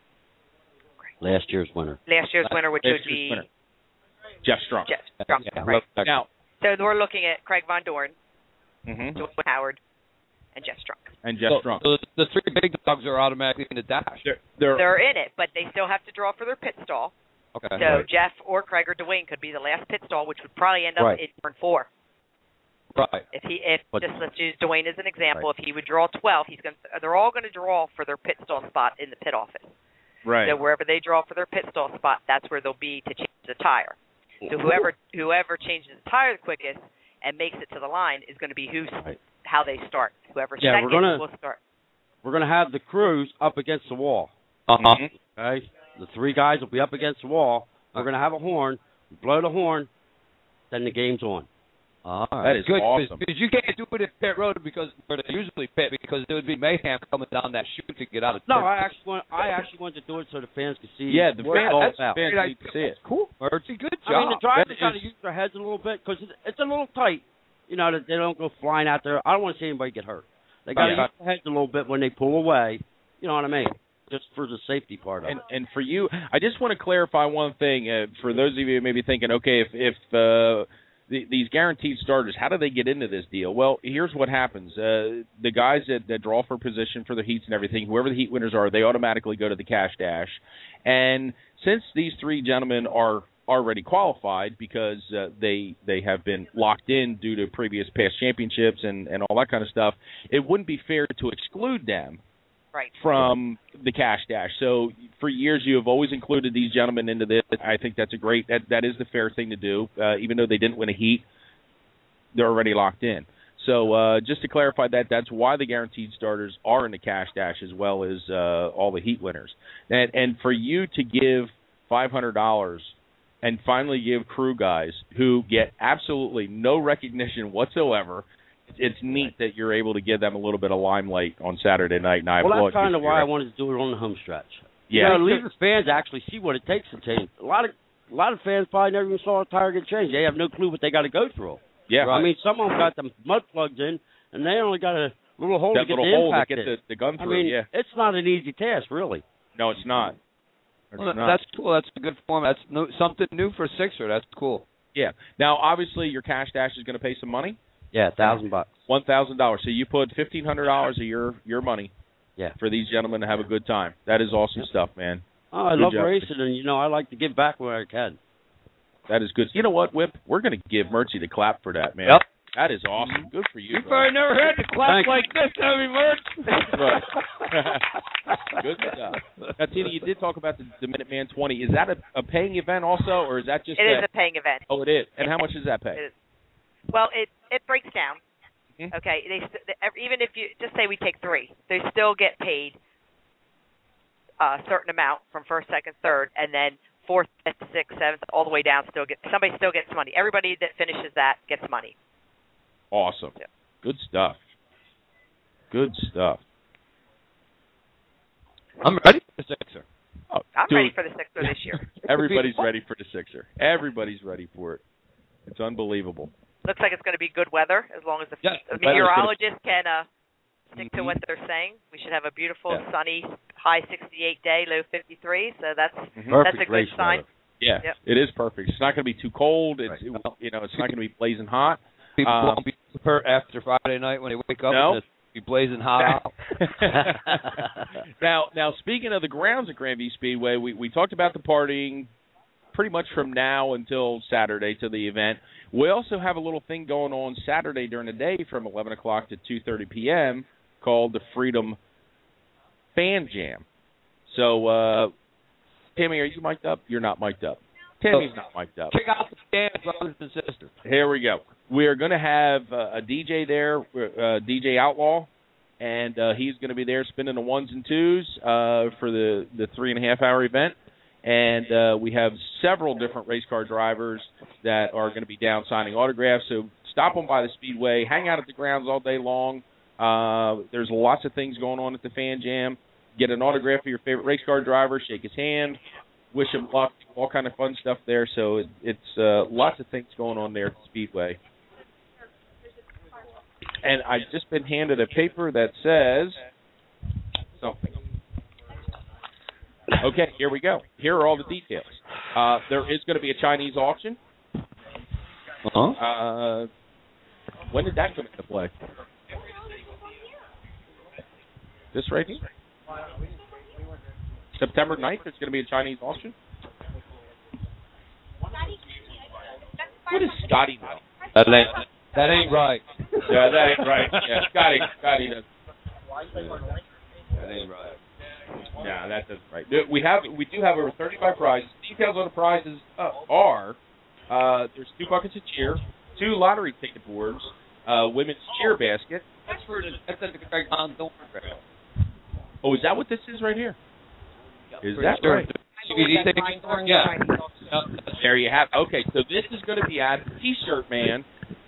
last year's winner. Last year's winner, which last would be winner. Jeff Strunk. Jeff Strunk, yeah, right. Now, so we're looking at Craig Von Dorn, mm-hmm. Dwight Howard, and Jeff Strunk. And Jeff so, Strunk. So the three big dogs are automatically in the dash. They're, they're, they're in it, but they still have to draw for their pit stall. Okay. So right. Jeff or Craig or Dwayne could be the last pit stall, which would probably end up right. in turn four. Right. If he, if but, just let's use Dwayne as an example, right. if he would draw twelve, he's going. They're all going to draw for their pit stall spot in the pit office. Right. So wherever they draw for their pit stall spot, that's where they'll be to change the tire. So whoever whoever changes the tire the quickest and makes it to the line is going to be who's right. how they start. Whoever's yeah, second we're gonna, will start. We're going to have the crews up against the wall. Uh-huh. Okay? The three guys will be up against the wall. We're going to have a horn. We blow the horn, then the game's on. All right. That is good, awesome. Because you can't do it at pit road because where they usually pit because there would be mayhem coming down that chute to get out of No, pit. I actually want I actually wanted to do it so the fans could see. Yeah, the what fans, it's all that's about. fans Great need to idea. see it. Cool. Mercy, good job. I mean, the drivers That got to is- use their heads a little bit because it's, it's a little tight. You know, that they don't go flying out there. I don't want to see anybody get hurt. They got to Yeah. use their heads a little bit when they pull away. You know what I mean? Just for the safety part of And, it. and for you, I just want to clarify one thing. Uh, for those of you who may be thinking, okay, if, if uh, the, these guaranteed starters, how do they get into this deal? Well, here's what happens. Uh, the guys that, that draw for position for the heats and everything, whoever the heat winners are, they automatically go to the Cash Dash. And since these three gentlemen are already qualified because uh, they they have been locked in due to previous past championships and, and all that kind of stuff, it wouldn't be fair to exclude them Right. from the Cash Dash. So for years you have always included these gentlemen into this. I think that's a great, that that is the fair thing to do. Uh, even though they didn't win a heat, they're already locked in. So uh, just to clarify that, that's why the guaranteed starters are in the Cash Dash as well as uh, all the heat winners. And, and for you to give five hundred dollars and finally give crew guys who get absolutely no recognition whatsoever, it's neat that you're able to give them a little bit of limelight on Saturday night. And I Well, applaud that's kind you of for why I it. wanted to do it on the home stretch. Yeah. You know, leave the fans actually see what it takes to change. A lot of a lot of fans probably never even saw a tire get changed. They have no clue what they got to go through. Yeah. I mean, some of them got them mud plugs in, and they only got a little hole that to get little the hole to impact get in. the, the gun I through, mean, yeah. it's not an easy task, really. No, it's not. It's Well, not. that's cool. That's a good form. That's no, something new for a Sixer. That's cool. Yeah. Now, obviously, your Cash Dash is going to pay some money. Yeah, a thousand bucks. One thousand dollars. So you put fifteen hundred dollars of your your money. Yeah. For these gentlemen to have a good time. That is awesome stuff, man. Oh, I Good love job. racing, and you know, I like to give back where I can. That is good. You know what, Whip? We're going to give Mertzy the clap for that, man. Yep. That is awesome. Good for you. You've bro. probably never had to clap Thank like this, have you, Mert? Right. Good stuff. Now, Tina, you did talk about the, the Minuteman twenty. Is that a, a paying event also, or is that just It a, is a paying event. Oh, it is. And how much does that pay? It is. Well, it it breaks down. Mm-hmm. Okay, they st- even if you just say we take three, they still get paid a certain amount from first, second, third, and then fourth, fifth, sixth, seventh, all the way down. Still get somebody still gets money. Everybody that finishes that gets money. Awesome. Yeah. Good stuff. Good stuff. I'm ready for the Sixer. Oh, I'm dude. ready for the Sixer this year. Everybody's ready for the Sixer. Everybody's ready for it. It's unbelievable. Looks like it's going to be good weather as long as the, Yeah, the the weather's meteorologists can uh, stick Mhm. to what they're saying. We should have a beautiful, Yeah. sunny, high sixty-eight day, low fifty-three. So that's Mhm. that's a Perfect good race sign. weather. Yeah, Yep. it is perfect. It's not going to be too cold. It's Right. it- you know, it's not going to be blazing hot. People Um, won't be hurt after Friday night when they wake up No. and be blazing hot out. now, now speaking of the grounds at Grandview Speedway, we we talked about the partying pretty much from now until Saturday to the event. We also have a little thing going on Saturday during the day from eleven o'clock to two thirty p.m. called the Freedom Fan Jam. So, uh, Tammy, are you mic'd up? You're not mic'd up. Tammy's not mic'd up. Check out the band, brothers and sisters. Here we go. We're going to have uh, a D J there, uh, D J Outlaw, and uh, he's going to be there spinning the ones and twos uh, for the, the three-and-a-half-hour event. And uh, we have several different race car drivers that are going to be down signing autographs. So stop on by the Speedway, hang out at the grounds all day long. Uh, there's lots of things going on at the Fan Jam. Get an autograph of your favorite race car driver, shake his hand, wish him luck, all kind of fun stuff there. So it, it's uh, lots of things going on there at the Speedway. And I've just been handed a paper that says something. Okay, here we go. Here are all the details. Uh, there is going to be a Chinese auction. Uh-huh. Uh, when did that come into play? This right here? September ninth, there's going to be a Chinese auction? What is Scotty know? That ain't, that ain't right. Yeah, that ain't right. Yeah, Scotty, Scotty does. That ain't right. Yeah, that doesn't right. We have, we do have over thirty-five prizes. Details on the prizes uh, are uh, there's two buckets of cheer, two lottery ticket boards, uh, women's cheer basket. That's for the that's at the Craig Van Dorn Trail. Oh, is that what this is right here? Is that sure. right? Yeah. There you have. Okay, so this is going to be at T-Shirt Man.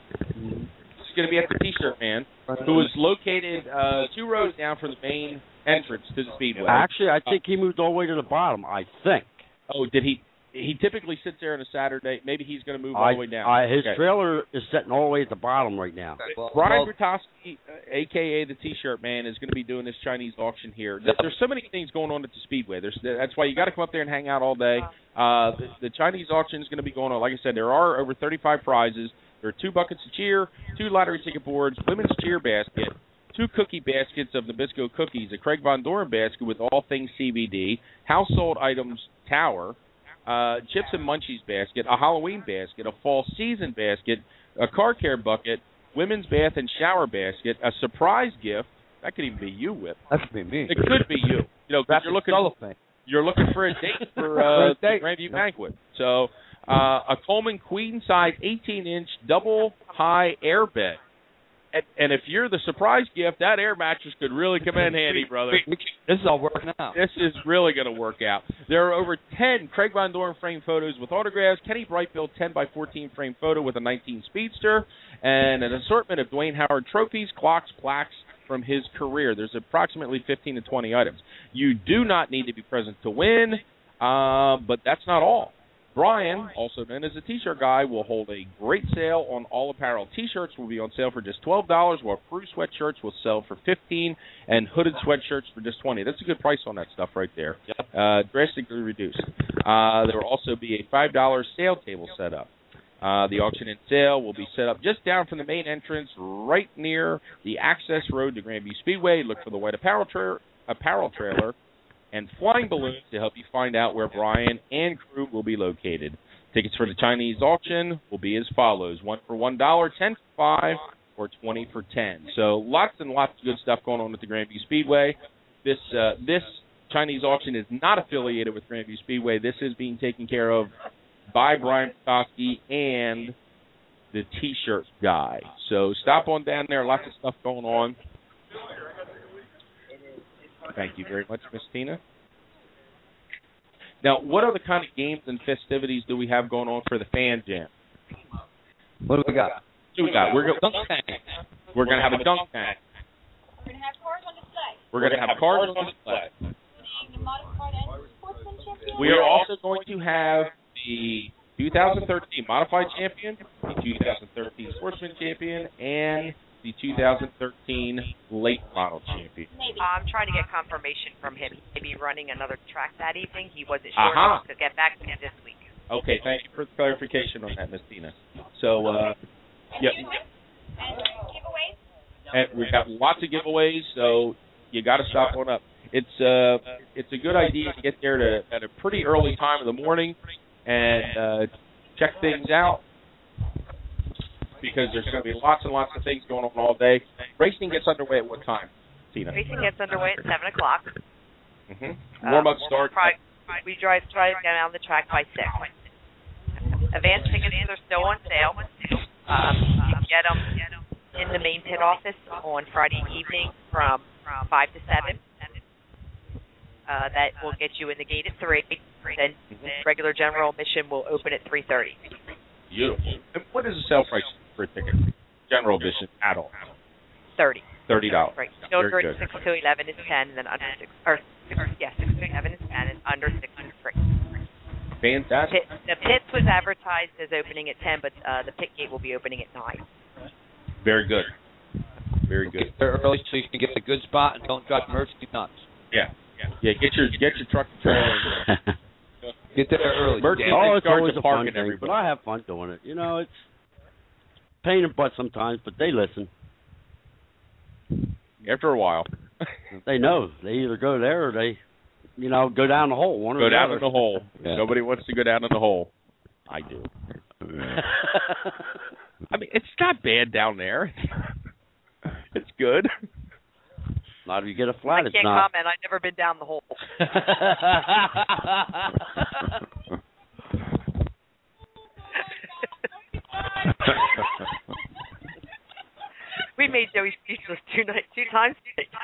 This is going to be at the T-Shirt Man, who is located uh, two rows down from the main entrance to the Speedway. Actually, I think he moved all the way to the bottom. I think. Oh, did he? He typically sits there on a Saturday. Maybe he's going to move all I, the way down. I, his okay. trailer is sitting all the way at the bottom right now. Well, Brian well, Bertowski, uh, a k a the T-Shirt Man, is going to be doing this Chinese auction here. There's so many things going on at the Speedway. There's, that's why you got to come up there and hang out all day. Uh, the, the Chinese auction is going to be going on. Like I said, there are over thirty-five prizes. There are two buckets of cheer, two lottery ticket boards, women's cheer basket, two cookie baskets of Nabisco cookies, a Craig Von Doren basket with all things C B D, household items tower, Uh, chips and munchies basket, a Halloween basket, a fall season basket, a car care bucket, women's bath and shower basket, a surprise gift. That could even be you, Whip. That could be me. It could be you. You know, 'cause you're looking, you're looking for a date for uh, the Grandview Banquet. So, uh, a Coleman queen size eighteen inch double high air bed. And, and if you're the surprise gift, that air mattress could really come in handy, brother. This is all working out. This is really going to work out. There are over ten Craig Von Doren frame photos with autographs, Kenny Brightfield ten by fourteen frame photo with a nineteen Speedster, and an assortment of Dwayne Howard trophies, clocks, plaques from his career. There's approximately fifteen to twenty items. You do not need to be present to win, uh, but that's not all. Brian, also known as the T-shirt guy, will hold a great sale on all apparel. T-shirts will be on sale for just twelve dollars, while crew sweatshirts will sell for fifteen dollars, and hooded sweatshirts for just twenty dollars. That's a good price on that stuff right there. Yep. Uh, drastically reduced. Uh, there will also be a five dollar sale table set up. Uh, the auction and sale will be set up just down from the main entrance, right near the access road to Grandview Speedway. Look for the white apparel, tra- apparel trailer and flying balloons to help you find out where Brian and crew will be located. Tickets for the Chinese auction will be as follows: one for one dollar, ten for five, or twenty for ten. So lots and lots of good stuff going on at the Grandview Speedway. This uh, this Chinese auction is not affiliated with Grandview Speedway. This is being taken care of by Brian Petoskey and the T-shirt guy. So stop on down there. Lots of stuff going on. Thank you very much, Miss Tina. Now, what other kind of games and festivities do we have going on for the Fan Jam? What do we got? What do we got? We're, go- we're going to have a dunk tank. We're going to have cars on display. We're going to have cars on display. We are also going to have the two thousand thirteen Modified Champion, the two thousand thirteen Sportsman Champion, and the two thousand thirteen Late Model Champion. Uh, I'm trying to get confirmation from him. Maybe running another track that evening. He wasn't sure Uh-huh. to get back to me this week. Okay, thank you for the clarification on that, Miss Tina. So, uh, yeah. And giveaways? And we've got lots of giveaways, so you got to stop on up. It's uh, it's a good idea to get there to, at a pretty early time of the morning and uh, check things out, because there's going to be lots and lots of things going on all day. Racing gets underway at what time, Tina? Racing gets underway at seven o'clock. Mm-hmm. Warm up um, start. Try, we drive try to get out on the track by six. Advance tickets are still on sale. Um, you can get them in the main pit office on Friday evening from five to seven. Uh, that will get you in the gate at three. Then mm-hmm. regular general admission will open at three thirty. Beautiful. And what is the sale price for a ticket? General admission, adult. Thirty. Thirty dollars. Right. Children six to eleven is ten, and then under six or six, yeah, six to eleven is ten, and under six is free. Fantastic. Pit, the pits was advertised as opening at ten, but uh, the pit gate will be opening at nine. Very good. Very good. Get there early so you can get a good spot and don't drive Mercy nuts. Yeah. Yeah. Yeah. Get your get your truck and trailer. Get there early. Mercy oh, it's always a fun parking thing, everybody. but I have fun doing it. You know, it's pain in the butt sometimes, but they listen. After a while. They know. They either go there or they, you know, go down the hole. One go or down the in the hole. Yeah. Nobody wants to go down in the hole. I do. I mean, it's not bad down there. It's good. Not if you get a flat. I it's can't not. comment. I've never been down the hole. We made Joey speechless two nights, two times.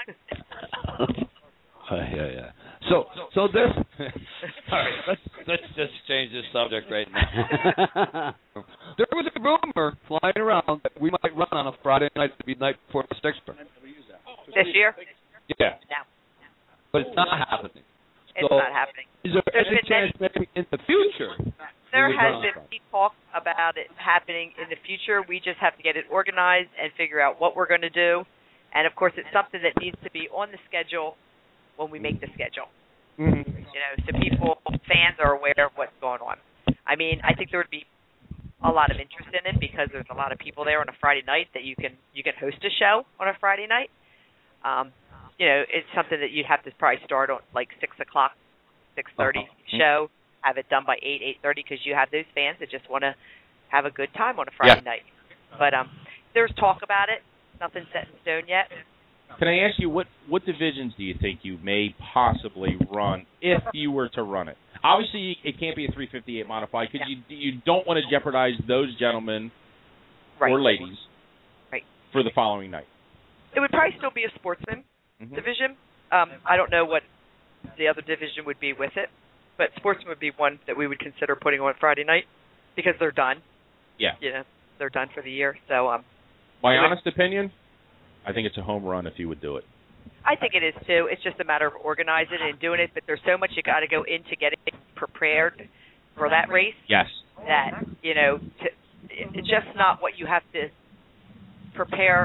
uh, yeah, yeah. So, so this. All right, let's let's just change this subject right now. There was a rumor flying around that we might run on a Friday night to be night before the Sticksburg. This year? Yeah. No. But it's not happening. It's so not happening. Is there There's any been chance maybe in the future? There has been talk about it happening in the future. We just have to get it organized and figure out what we're going to do. And, of course, it's something that needs to be on the schedule when we make the schedule. Mm-hmm. You know, so people, fans are aware of what's going on. I mean, I think there would be a lot of interest in it because there's a lot of people there on a Friday night that you can you can host a show on a Friday night. Um, you know, it's something that you'd have to probably start on like six o'clock, six thirty uh-huh. show, have it done by eight, eight thirty because you have those fans that just want to have a good time on a Friday yeah. night. But um, there's talk about it. Nothing set in stone yet. Can I ask you what what divisions do you think you may possibly run if you were to run it? Obviously, it can't be a three fifty-eight modified because yeah. you you don't want to jeopardize those gentlemen right. or ladies right. for the following night. It would probably still be a sportsman mm-hmm. division. Um, I don't know what the other division would be with it, but sportsman would be one that we would consider putting on Friday night because they're done. Yeah. You know, they're done for the year. So, um, my honest would, opinion, I think it's a home run if you would do it. I think it is too. It's just a matter of organizing it and doing it, but there's so much you got to go into getting prepared for that race. Yes. That, you know, to, it's just not what you have to prepare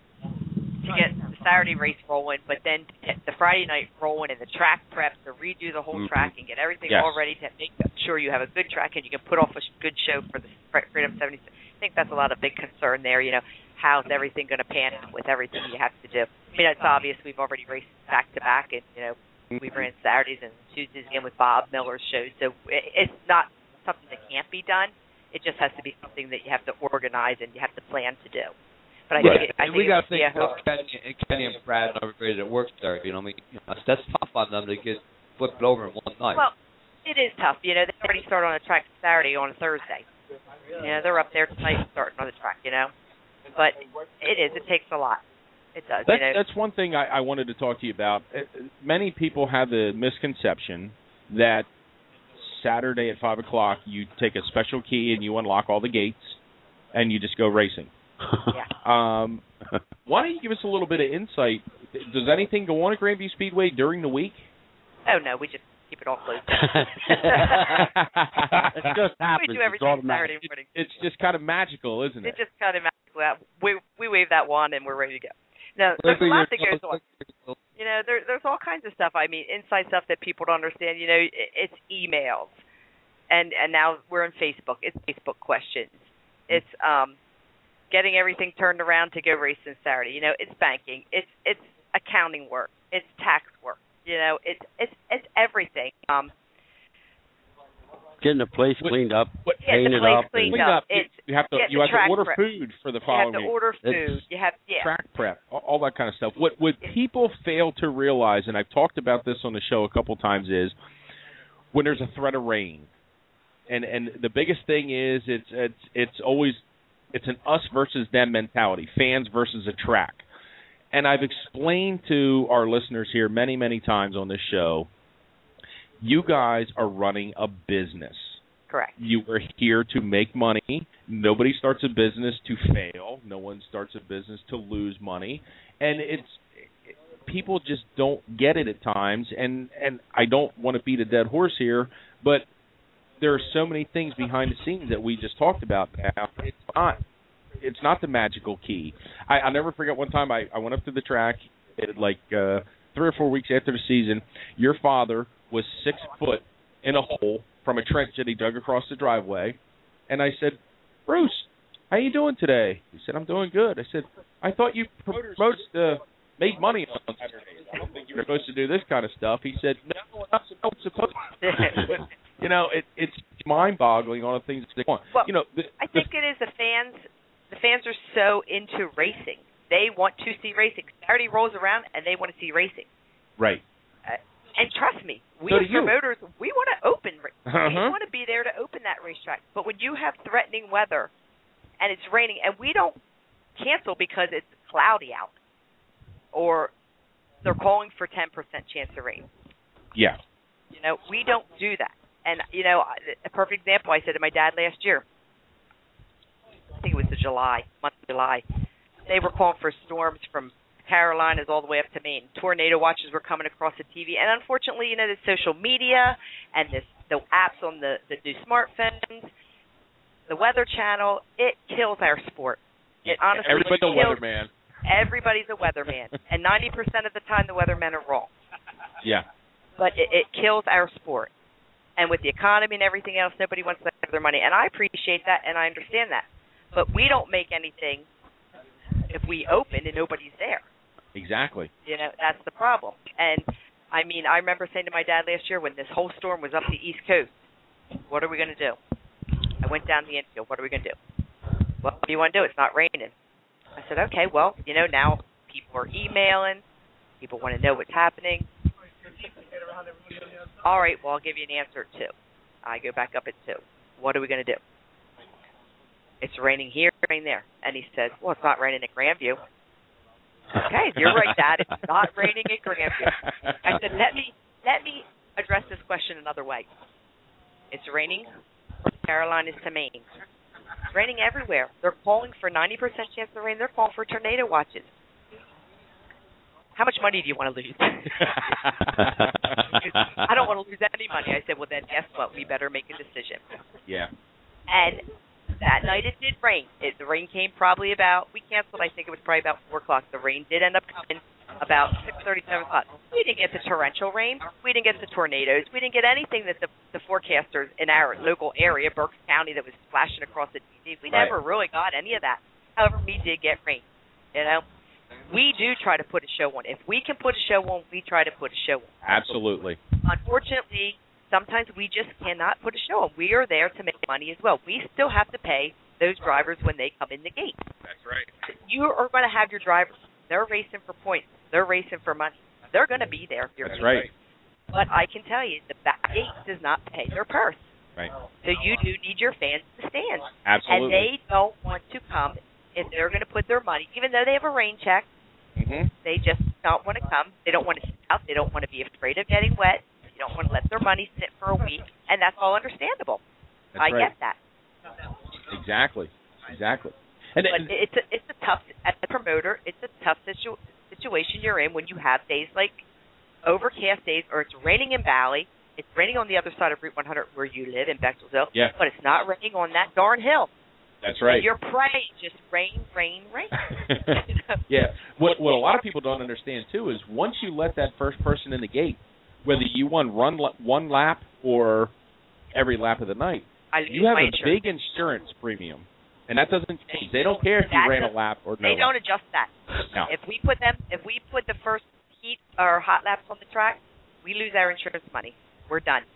to get the Saturday race rolling, but then to get the Friday night rolling and the track prep to redo the whole mm-hmm. track and get everything yes. all ready to make sure you have a good track and you can put off a good show for the Freedom seventy-six. I think that's a lot of big concern there, you know. How's everything going to pan out with everything you have to do? I mean, it's obvious we've already raced back-to-back, and, you know, we ran Saturdays and Tuesdays again with Bob Miller's shows, so it's not something that can't be done. It just has to be something that you have to organize and you have to plan to do. But I right. think, it, I and think we got to think yeah, about Kenny, Kenny and Brad and everybody that works there. You know, I mean, you know, that's tough on them to get flipped over in one night. Well, it is tough. You know, they already start on a track Saturday on a Thursday. You know, they're up there tonight starting on the track, you know. But it is. It takes a lot. It does. That's, you know? that's one thing I, I wanted to talk to you about. Many people have the misconception that Saturday at five o'clock you take a special key and you unlock all the gates and you just go racing. Yeah. Um, why don't you give us a little bit of insight? Does anything go on at Grandview Speedway during the week? Oh, no. We just keep it all closed. It just happens. We do everything it's Saturday morning. It's just kind of magical, isn't it? It's just kind of magical. We we wave that wand and we're ready to go. Now, there's a lot that goes on. You know, there, there's all kinds of stuff. I mean, inside stuff that people don't understand. You know, it, it's emails, and and now we're on Facebook. It's Facebook questions. It's um, getting everything turned around to go racing Saturday. You know, it's banking. It's it's accounting work. It's tax work. You know, it's it's it's everything. Um, getting the place What- cleaned up, what- Yeah, the painted place up, cleaned and Clean up. You, It's- you have to yeah, you the have to track order prep. food for the You have following to week. order food. It's- You have yeah. Track prep, all, all that kind of stuff. What what people fail to realize, and I've talked about this on the show a couple times, is when there's a threat of rain, and and the biggest thing is it's it's it's always it's an us versus them mentality, fans versus a track. And I've explained to our listeners here many many times on this show, you guys are running a business. Correct. You are here to make money. Nobody starts a business to fail. No one starts a business to lose money. And it's people just don't get it at times. And, and I don't want to beat a dead horse here, but there are so many things behind the scenes that we just talked about now. It's not it's not the magical key. I, I'll never forget one time I, I went up to the track at like uh, three or four weeks after the season. Your father was six foot in a hole from a trench that he dug across the driveway. And I said, Bruce, how you doing today? He said, I'm doing good. I said, I thought you promoted uh, make money on Saturdays. I don't think you're supposed to do this kind of stuff. He said, no, I'm not supposed to. But, you know, it, it's mind-boggling on the things that they want. Well, you know, the, I think it is the fans. The fans are so into racing. They want to see racing. Saturday rolls around and they want to see racing. Right. Uh, and trust me, we So as do you. promoters, we want to open. We Uh-huh. want to be there to open that racetrack. But when you have threatening weather and it's raining, and we don't cancel because it's cloudy out, or they're calling for ten percent chance of rain. Yeah. You know, we don't do that. And, you know, a perfect example, I said to my dad last year, I think it was the July, month of July, they were calling for storms from Carolinas all the way up to Maine. Tornado watches were coming across the T V. And unfortunately, you know, the social media and this, the apps on the, the new smartphones, the Weather Channel, it kills our sport. It honestly Everybody's a kills, weatherman. Everybody's a weatherman. And ninety percent of the time, the weathermen are wrong. Yeah. But it, it kills our sport. And with the economy and everything else, nobody wants to have their money. And I appreciate that, and I understand that. But we don't make anything if we open and nobody's there. Exactly. You know, that's the problem. And, I mean, I remember saying to my dad last year when this whole storm was up the East Coast, what are we going to do? I went down the infield. What are we going to do? What do you want to do? It's not raining. I said, okay, well, you know, now people are emailing. People want to know what's happening. All right, well, I'll give you an answer at two. I go back up at two. What are we going to do? It's raining here, raining there. And he said, well, it's not raining at Grandview. Okay, you're right, Dad. It's not raining at Grandview. I said, let me let me address this question another way. It's raining from Carolinas to Maine. It's raining everywhere. They're calling for ninety percent chance of rain. They're calling for tornado watches. How much money do you want to lose? I don't want to lose any money. I said, well, then guess what? We better make a decision. Yeah. And that night it did rain. It, the rain came probably about, we canceled, I think it was probably about four o'clock. The rain did end up coming about six thirty, seven o'clock. We didn't get the torrential rain. We didn't get the tornadoes. We didn't get anything that the, the forecasters in our local area, Berks County, that was flashing across the T V. We Right. never really got any of that. However, we did get rain. You know, we do try to put a show on. If we can put a show on, we try to put a show on. Absolutely. Unfortunately, sometimes we just cannot put a show on. We are there to make money as well. We still have to pay those drivers when they come in the gate. That's right. You are going to have your drivers. They're racing for points. They're racing for money. They're going to be there. If you're That's right. But I can tell you, the back gate does not pay their purse. Right. So you do need your fans to stand. Absolutely. And they don't want to come if they're going to put their money, even though they have a rain check. Mm-hmm. They just don't want to come. They don't want to sit out. They don't want to be afraid of getting wet. They don't want to let their money sit for a week, and that's all understandable. That's I right. get that. Exactly. Exactly. And But it's a it's a tough as a promoter. It's a tough situ, situation you're in when you have days like overcast days, or it's raining in Valley. It's raining on the other side of Route one hundred where you live in Bexelsville. Yeah. But it's not raining on that darn hill. That's right. And you're praying just rain, rain, rain. Yeah. What what a lot of people don't understand too is once you let that first person in the gate, whether you won run one lap or every lap of the night, I lose you have my a insurance. big insurance premium, and that doesn't change. They don't care if you That ran a doesn't- lap or no. They lap. don't adjust that. No. If we put them, if we put the first heat or hot laps on the track, we lose our insurance money. We're done.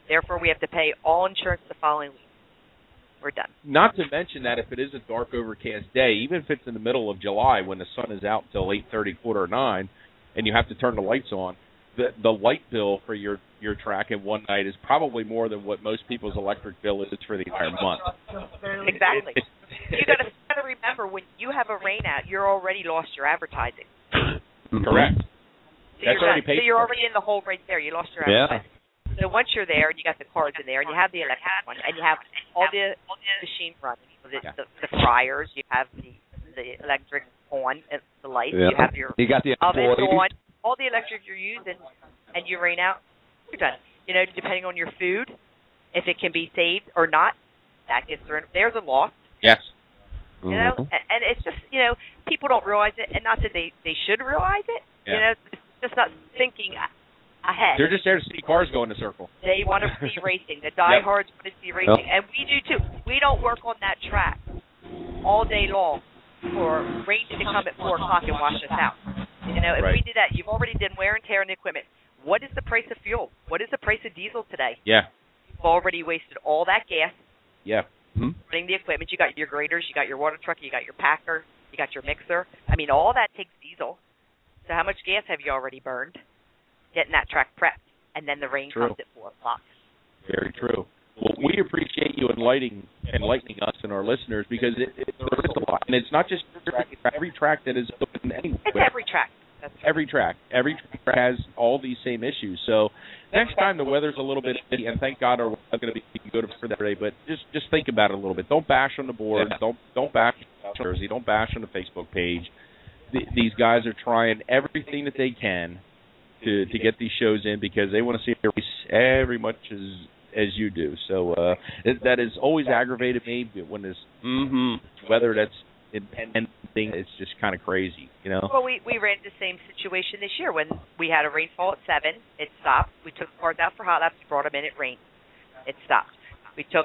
Therefore, we have to pay all insurance the following week. We're done. Not to mention that if it is a dark, overcast day, even if it's in the middle of July when the sun is out until eight thirty, quarter of nine, and you have to turn the lights on, the the light bill for your, your track in one night is probably more than what most people's electric bill is for the entire month. Exactly. You got to got to remember, when you have a rain out, you're already lost your advertising. Correct. So That's you're already done. paid So you're for. already in the hole right there. You lost your Yeah. advertising. So once you're there and you got the cards in there and you have the electric one and you have all the machine running, the, Yeah. the, the fryers, you have the the electric on, uh, the lights, Yeah. you have your You got the oven employees. on, all the electric you're using, and you rain out, you're done. You know, depending on your food, if it can be saved or not, that gets thrown. There's a loss. Yes. You know, Mhm. and, and it's just, you know, people don't realize it, and not that they, they should realize it. Yeah. You know, it's just not thinking ahead. They're just there to see cars go in a circle. They want to see racing. The diehards want to see racing, Yep. and we do too. We don't work on that track all day long for rain to come at four o'clock and wash us out. You know, if we Right. did that, you've already done wear and tear on the equipment. What is the price of fuel? What is the price of diesel today? Yeah. You've already wasted all that gas Yeah. Mhm. running the equipment. You got your graders, you got your water truck, you got your packer, you got your mixer. I mean, all that takes diesel. So how much gas have you already burned getting that track prepped? And then the rain True. comes at four o'clock. Very true. Well, we appreciate you enlightening enlightening us and our listeners because it, it there is a lot, and it's not just every track that is open anyway. It's every track. That's Every track, every track has all these same issues. So next time the weather's a little bit iffy, and thank God our weather's going to be good for that day. But just just think about it a little bit. Don't bash on the board. Yeah. Don't don't bash on Jersey. Don't bash on the Facebook page. Th- these guys are trying everything that they can to to get these shows in because they want to see a race every much as as you do. So uh, it, that has always aggravated me when this mm-hmm, weather that's impending. It's just kind of crazy, you know. Well, we, we ran the same situation this year when we had a rainfall at seven. It stopped. We took the cars out for hot laps, brought them in. It rained. It stopped. We took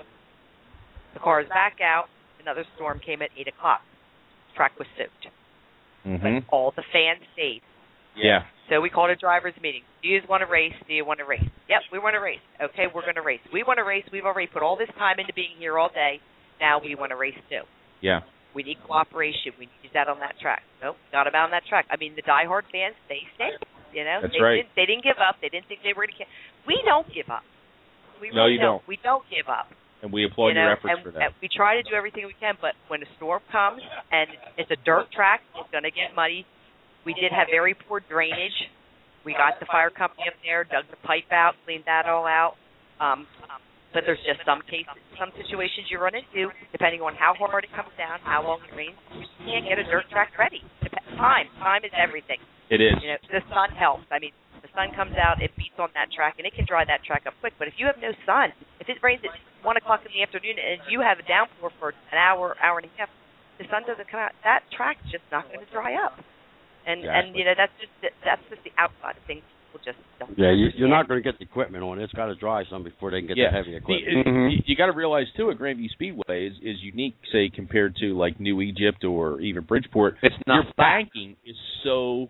the cars back out. Another storm came at eight o'clock. Track was soaked. Mm-hmm. But all the fans stayed. Yeah. So we called a drivers' meeting. Do you want to race? Do you want to race? Yep, we want to race. Okay, we're going to race. We want to race. We've already put all this time into being here all day. Now we want to race too. Yeah. We need cooperation. We need that on that track. Nope, not about on that track. I mean, the diehard fans, they stayed. You know, That's they right. didn't. They didn't give up. They didn't think they were going to. We don't give up. We No, really you don't. We don't give up. And we applaud you know, your efforts and, for and that. we try to do everything we can, but when a storm comes and it's a dirt track, it's going to get muddy. We did have very poor drainage. We got the fire company up there, dug the pipe out, cleaned that all out. Um, but there's just some cases, some situations you run into, depending on how hard it comes down, how long it rains, you can't get a dirt track ready. Dep- Time, time is everything. It is. You know, the sun helps. I mean, the sun comes out, it beats on that track, and it can dry that track up quick. But if you have no sun, if it rains at one o'clock in the afternoon and you have a downpour for an hour, hour and a half, the sun doesn't come out. That track's just not going to dry up. And Exactly. and you know that's just that's just the outside of things. People just don't. Yeah, you, you're understand. not going to get the equipment on it. It's got to dry some before they can get yeah. the heavy The- equipment. it- You, you got to realize too, at Grandview Speedway is, is unique, say compared to like New Egypt or even Bridgeport. It's not Your banking is so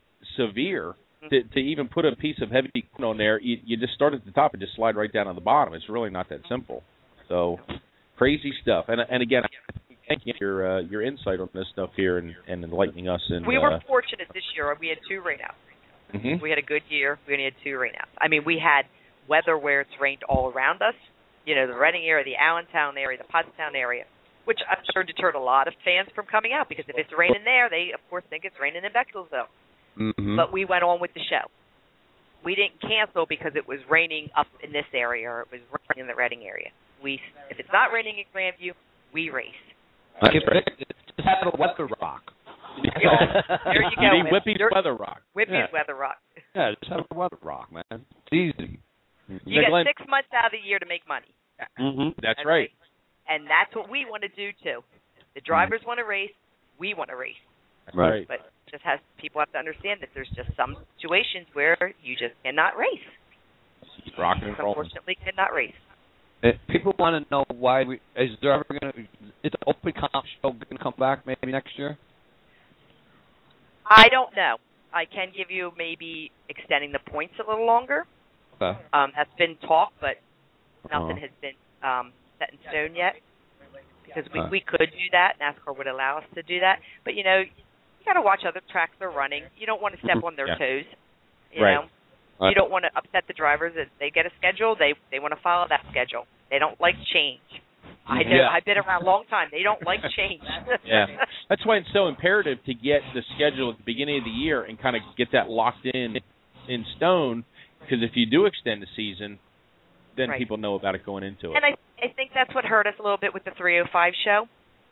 severe to, to even put a piece of heavy equipment on there. You, you just start at the top and just slide right down to the bottom. It's really not that simple. So crazy stuff. And and again, thank you for your uh, your insight on this stuff here and, and enlightening us. And We were uh, fortunate this year. We had two rainouts. mhm. We had a good year. We only had two rainouts. I mean, we had weather where it's rained all around us. You know, the Reading area, the Allentown area, the Pottstown area, which I'm sure deterred a lot of fans from coming out because if it's raining there, they of course think it's raining in Bechtelsville. Mm-hmm. But we went on with the show. We didn't cancel because it was raining up in this area or it was raining in the Reading area. We, if it's not raining at Grandview, we race. Like if it, just have a weather rock. There you go. You need Whip- Whippy's Dirt- Weather Rock. Whippy's Yeah. Weather Rock. Yeah, just have a weather rock, man. It's easy. You Like got Glenn- six months out of the year to make money. Mm-hmm. That's And right. And that's what we want to do, too. The drivers want to race. We want to race. That's Right. But just has people have to understand that there's just some situations where you just cannot race. Rocking and rolling. Unfortunately, cannot race. Uh, people want to know why we is there ever going to is the open comp show going to come back maybe next year? I don't know. I can give you maybe extending the points a little longer. Okay. Um, that's been talked, but Nothing Uh-huh. has been um, set in stone yet because we Uh. we could do that. NASCAR would allow us to do that, but you know, you got to watch other tracks they're running. You don't want to step on their Yeah. toes. You Right. know, you don't want to upset the drivers. If they get a schedule, they they want to follow that schedule. They don't like change. I know. Yeah. I've been around a long time. They don't like change. Yeah, that's why it's so imperative to get the schedule at the beginning of the year and kind of get that locked in in stone. Because if you do extend the season, then Right. people know about it going into it. And I I think that's what hurt us a little bit with the three oh five show.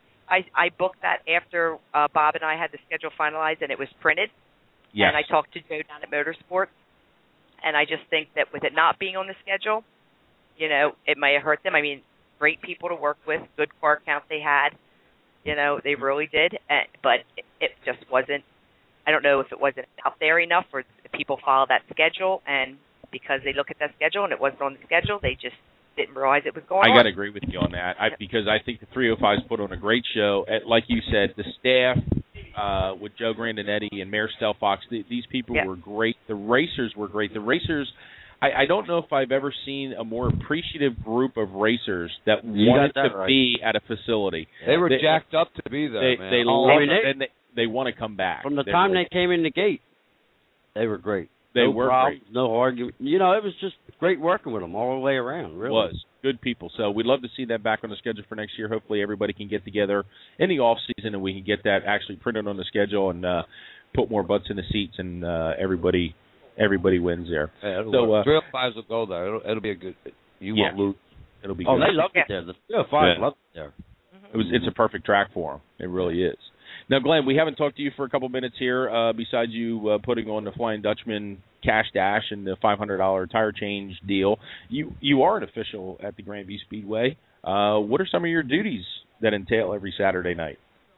I I booked that after uh, Bob and I had the schedule finalized and it was printed. Yes. And I talked to Joe down at Motorsports, and I just think that with it not being on the schedule, you know, it may have hurt them. I mean, great people to work with, good car count they had, you know, they really did. And, but it, it just wasn't. I don't know if it wasn't out there enough, or if people follow that schedule, and because they look at that schedule and it wasn't on the schedule, they just didn't realize it was going I on. got to agree with you on that I, because I think the three oh fives put on a great show. At, like you said, the staff uh, with Joe Grandinetti and Mayor Stelfox, the, these people Yeah. were great. The racers were great. The racers, I, I don't know if I've ever seen a more appreciative group of racers that You wanted got that to right. be at a facility. They were They- jacked up to be there, They, man. they Oh, love I mean, it, they- and they, they want to come back. From the They time really- they came in the gate, they were great. They no were problems, no argument. You know, it was just great working with them all the way around. Really was good people. So we'd love to see that back on the schedule for next year. Hopefully everybody can get together in the off season and we can get that actually printed on the schedule and uh, put more butts in the seats and uh, everybody everybody wins there. Yeah, it'll So, work. uh, three oh fives will go there. It'll, it'll be a good. You Yeah. won't lose. It'll be Oh, good. they loved it there. The three oh five Yeah. loved it there. It was it's a perfect track for them. It really is. Now, Glenn, we haven't talked to you for a couple minutes here. Uh, besides you uh, putting on the Flying Dutchman cash dash and the five hundred dollar tire change deal, you you are an official at the Grandview Speedway. Uh, what are some of your duties that entail every Saturday night?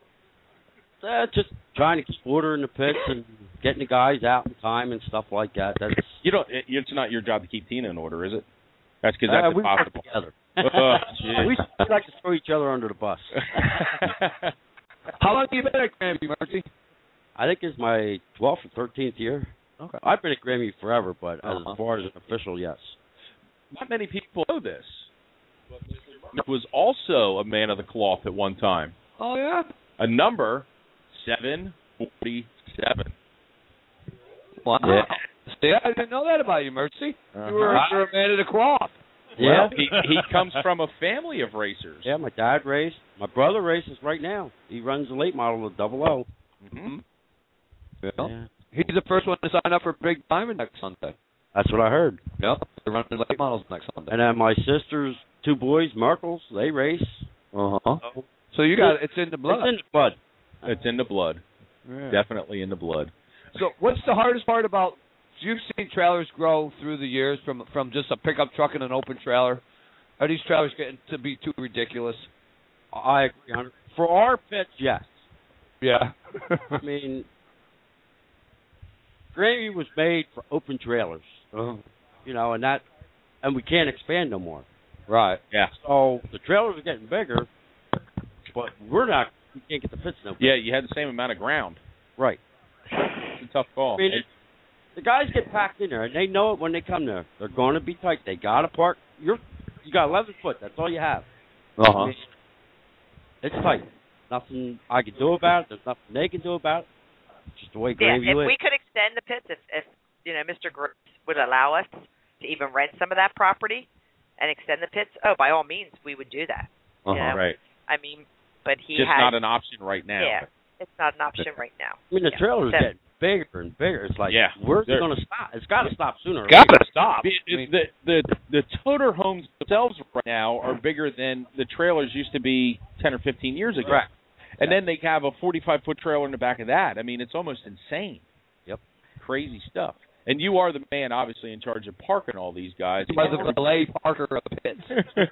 Uh, just trying to keep order in the pits and getting the guys out in time and stuff like that. That's You don't. It, it's not your job to keep Tina in order, is it? That's because uh, that's we work impossible. together. Oh, geez. we like to throw each other under the bus. How long have you been at Grandview, Mercy? I think it's my twelfth or thirteenth year. Okay. I've been at Grandview forever, but Uh-huh. as far as an official, yes. Not many people know this. It was also a man of the cloth at one time. Oh yeah. A number seven forty-seven. Wow. Yeah. See, I didn't know that about you, Mercy. Uh-huh. You were you're a man of the cloth. Yeah. Well, he, he comes from a family of racers. Yeah, my dad raced. My brother races right now. He runs the late model of Double O. Mm-hmm. Yeah. Yeah. He's the first one to sign up for Big Diamond next Sunday. That's what I heard. Yep. They're running late models next Sunday. And then my sister's two boys, Merkles, they race. Uh huh. So you got it's in the blood. It's in the blood. It's in the blood. Yeah. Definitely in the blood. So what's the hardest part about? You've seen trailers grow through the years from from just a pickup truck and an open trailer. Are these trailers getting to be too ridiculous? I agree. For our pits, yes. Yeah. I mean, Grandview was made for open trailers. Uh-huh. You know, and that, and we can't expand no more. Right. Yeah. So the trailers are getting bigger, but we're not. We can't get the pits no bigger. Yeah, you had the same amount of ground. Right. It's a tough call. I mean, it, the guys get packed in there, and they know it when they come there. They're going to be tight. They got to park. You're, you got eleven foot. That's all you have. Uh I mean, it's tight. Nothing I can do about it. There's nothing they can do about it. It's just the way Yeah, Grandview if is. we could extend the pits, if, if you know Mister Gross would allow us to even rent some of that property and extend the pits, oh, by all means, we would do that. Uh-huh. You know? Right. I mean, but he Just has, not an option right now. Yeah, it's not an option right now. I mean, the Yeah. trailers So- get bigger and bigger. It's like, Yeah. where's They're- it going to stop? It's got to stop sooner or Got later. to stop. The, I mean, the the the toter homes themselves right now are bigger than the trailers used to be ten or fifteen years ago. Correct. And then they have a forty-five foot trailer in the back of that. I mean, it's almost insane. Yep. Crazy stuff. And you are the man, obviously, in charge of parking all these guys. by the valet parker of the pits.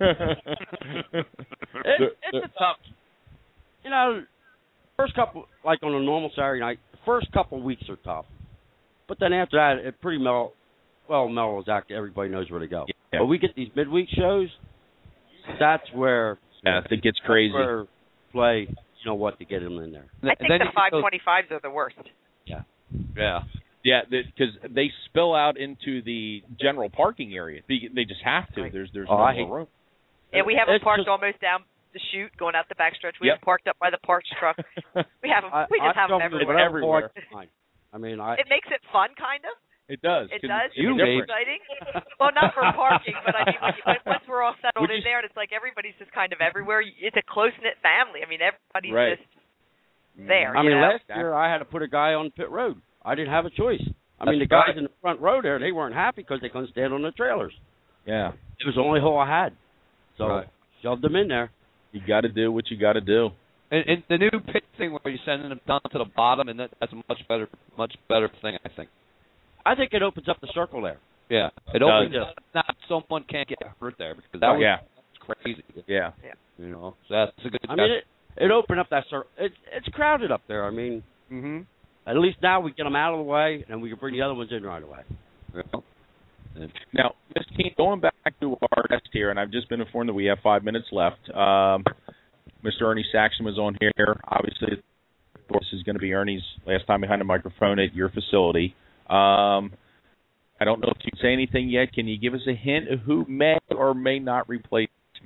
It, it's a tough. You know, first couple, like on a normal Saturday night, the first couple of weeks are tough. But then after that, it pretty mellow. Well, mellows out. Everybody knows where to go. Yeah. But we get these midweek shows. That's where. Yeah, it gets crazy. That's where play. You know what to get them in there. I think the five twenty-fives are the worst. Yeah. Yeah. Yeah, because they spill out into the general parking area. They they just have to. There's there's Oh, no I more hate- room. Yeah, we have them It's parked just- almost down the chute, going out the backstretch. We Yep. have them parked up by the parks truck. We have them. I, We just I have them come to everywhere. whatever Everywhere. park is fine. I mean, I It makes it fun, kind of. It does. It 'cause does. it's You it's may. exciting. Well, not for parking, but I mean, when you, when, once we're all settled Would in you- there, and it's like everybody's just kind of everywhere. It's a close knit family. I mean, everybody's Right. just there. I you mean, know? last year I had to put a guy on pit road. I didn't have a choice. I mean, the guys right. in the front row there, they weren't happy because they couldn't stand on the trailers. Yeah. It was the only hole I had, so Right. shoved them in there. You got to do what you got to do. And, and the new pit thing where you're sending them down to the bottom, and that, that's a much better, much better thing, I think. I think it opens up the circle there. Yeah, it does. opens up. Not someone can't get hurt there because that was yeah. crazy. Yeah. You know, so that's a good. I mean, it, it opened up that circle. It, it's crowded up there. I mean, mm-hmm. at least now we get them out of the way, and we can bring the other ones in right away. Yeah. Now, Miz Keene, going back to our guest here, and I've just been informed that we have five minutes left. Um, Mister Ernie Saxon was on here. Obviously, this is going to be Ernie's last time behind the microphone at your facility. Um, I don't know if you can say anything yet. Can you give us a hint of who may or may not replace him?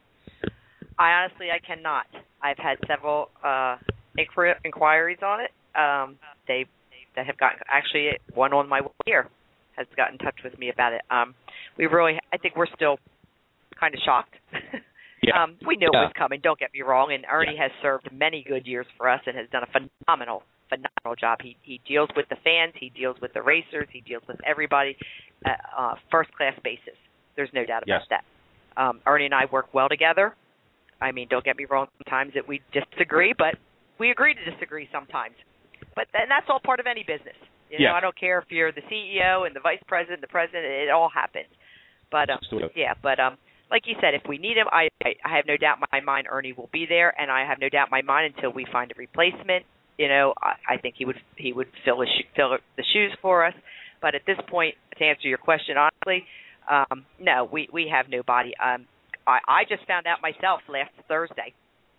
I honestly, I cannot. I've had several uh, inquir- inquiries on it. Um, they that have gotten actually one on my way here has gotten in touch with me about it. Um, we really, I think we're still kind of shocked. Yeah. um, we knew Yeah. it was coming. Don't get me wrong. And Ernie Yeah. has served many good years for us and has done a phenomenal, phenomenal job. He he deals with the fans. He deals with the racers. He deals with everybody, uh, uh, first class basis. There's no doubt about Yes. that. Um, Ernie and I work well together. I mean, don't get me wrong. Sometimes that we disagree, but we agree to disagree sometimes. But then that's all part of any business. You know, Yeah. I don't care if you're the C E O and the vice president, the president. It all happens. But um, Just do it. yeah, but um, like you said, if we need him, I, I I have no doubt in my mind Ernie will be there, and I have no doubt in my mind until we find a replacement. You know, I, I think he would he would fill the sho- fill the shoes for us. But at this point, to answer your question honestly, um, no, we we have nobody. Um, I I just found out myself last Thursday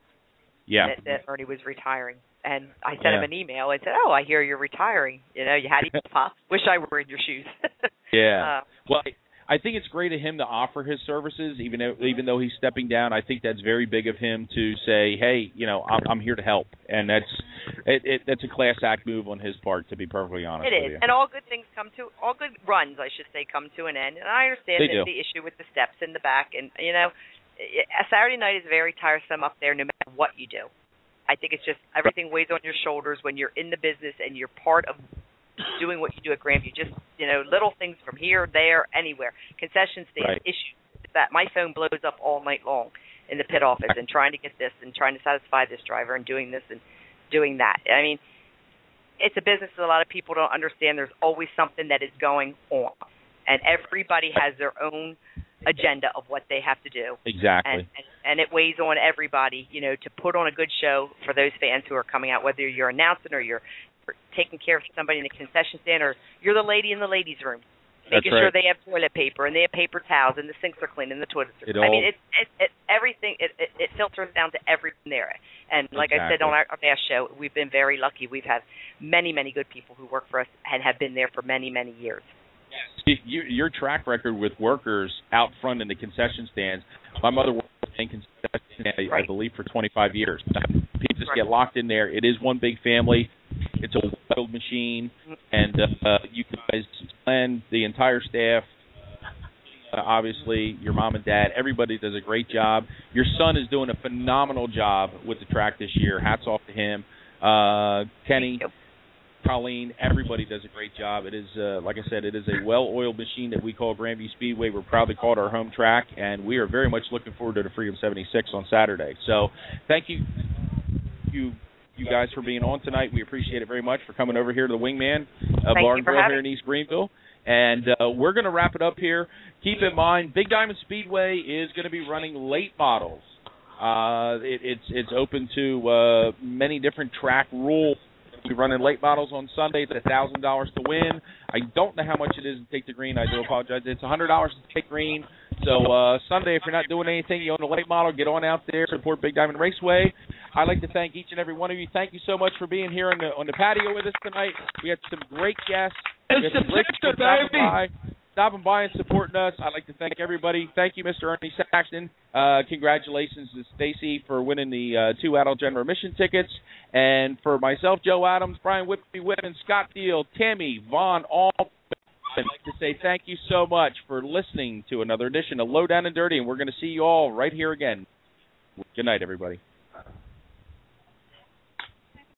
Yeah. that, that Ernie was retiring. And I sent Yeah. him an email and said, "Oh, I hear you're retiring. You know, you had to pop. Wish I were in your shoes." Yeah. Uh, Well, I- I think it's great of him to offer his services, even though, even though he's stepping down. I think that's very big of him to say, "Hey, you know, I'm, I'm here to help," and that's it, it. That's a class act move on his part, to be perfectly honest It with is, you. and all good things come to all good runs, I should say, come to an end. And I understand They that do. the issue with the steps in the back, and you know, a Saturday night is very tiresome up there, no matter what you do. I think it's just everything weighs on your shoulders when you're in the business and you're part of doing what you do at Grandview. Just you know, little things from here, there, anywhere. Concession stand Right. issues that my phone blows up all night long in the pit office and trying to get this and trying to satisfy this driver and doing this and doing that. I mean, it's a business that a lot of people don't understand. There's always something that is going on, and everybody has their own agenda of what they have to do. Exactly. And, and, and it weighs on everybody, you know, to put on a good show for those fans who are coming out, whether you're announcing or you're taking care of somebody in the concession stand or you're the lady in the ladies' room, making That's right. sure they have toilet paper and they have paper towels and the sinks are clean and the toilets are It clean. I all- mean, it, it, it, everything, it, it, it filters down to everything there. And like I said Exactly. on our, our last show, we've been very lucky. We've had many, many good people who work for us and have been there for many, many years. You, your track record with workers out front in the concession stands. My mother worked in concession stand, I, I believe, for twenty-five years. People just get locked in there. It is one big family. It's a wild machine, and uh, you guys plan the entire staff. Uh, obviously, your mom and dad, everybody does a great job. Your son is doing a phenomenal job with the track this year. Hats off to him. Uh, Kenny, Colleen, everybody does a great job. It is, uh, like I said, it is a well-oiled machine that we call Grandview Speedway. We're proud to call it our home track, and we are very much looking forward to the Freedom seventy-six on Saturday. So thank you, you you guys, for being on tonight. We appreciate it very much for coming over here to the Wingman of Thank you Bar and for Grill having here in East Greenville. And uh, we're going to wrap it up here. Keep in mind, Big Diamond Speedway is going to be running late models. Uh, it, it's it's open to uh, many different track rules. We're running late models on Sunday. It's one thousand dollars to win. I don't know how much it is to take the green. I do apologize. It's one hundred dollars to take green. So uh, Sunday, if you're not doing anything, you own a late model, get on out there, support Big Diamond Raceway. I'd like to thank each and every one of you. Thank you so much for being here on the on the patio with us tonight. We had some great guests. We had some great people stopping by, stopping by and supporting us. I'd like to thank everybody. Thank you, Mister Ernie Saxton. Uh, congratulations to Stacy for winning the uh, two adult general admission tickets. And for myself, Joe Adams, Brian Whitby Whitman, Scott Deal, Tammy, Vaughn, all. I'd like to say thank you so much for listening to another edition of Low Down and Dirty, and we're going to see you all right here again. Good night, everybody.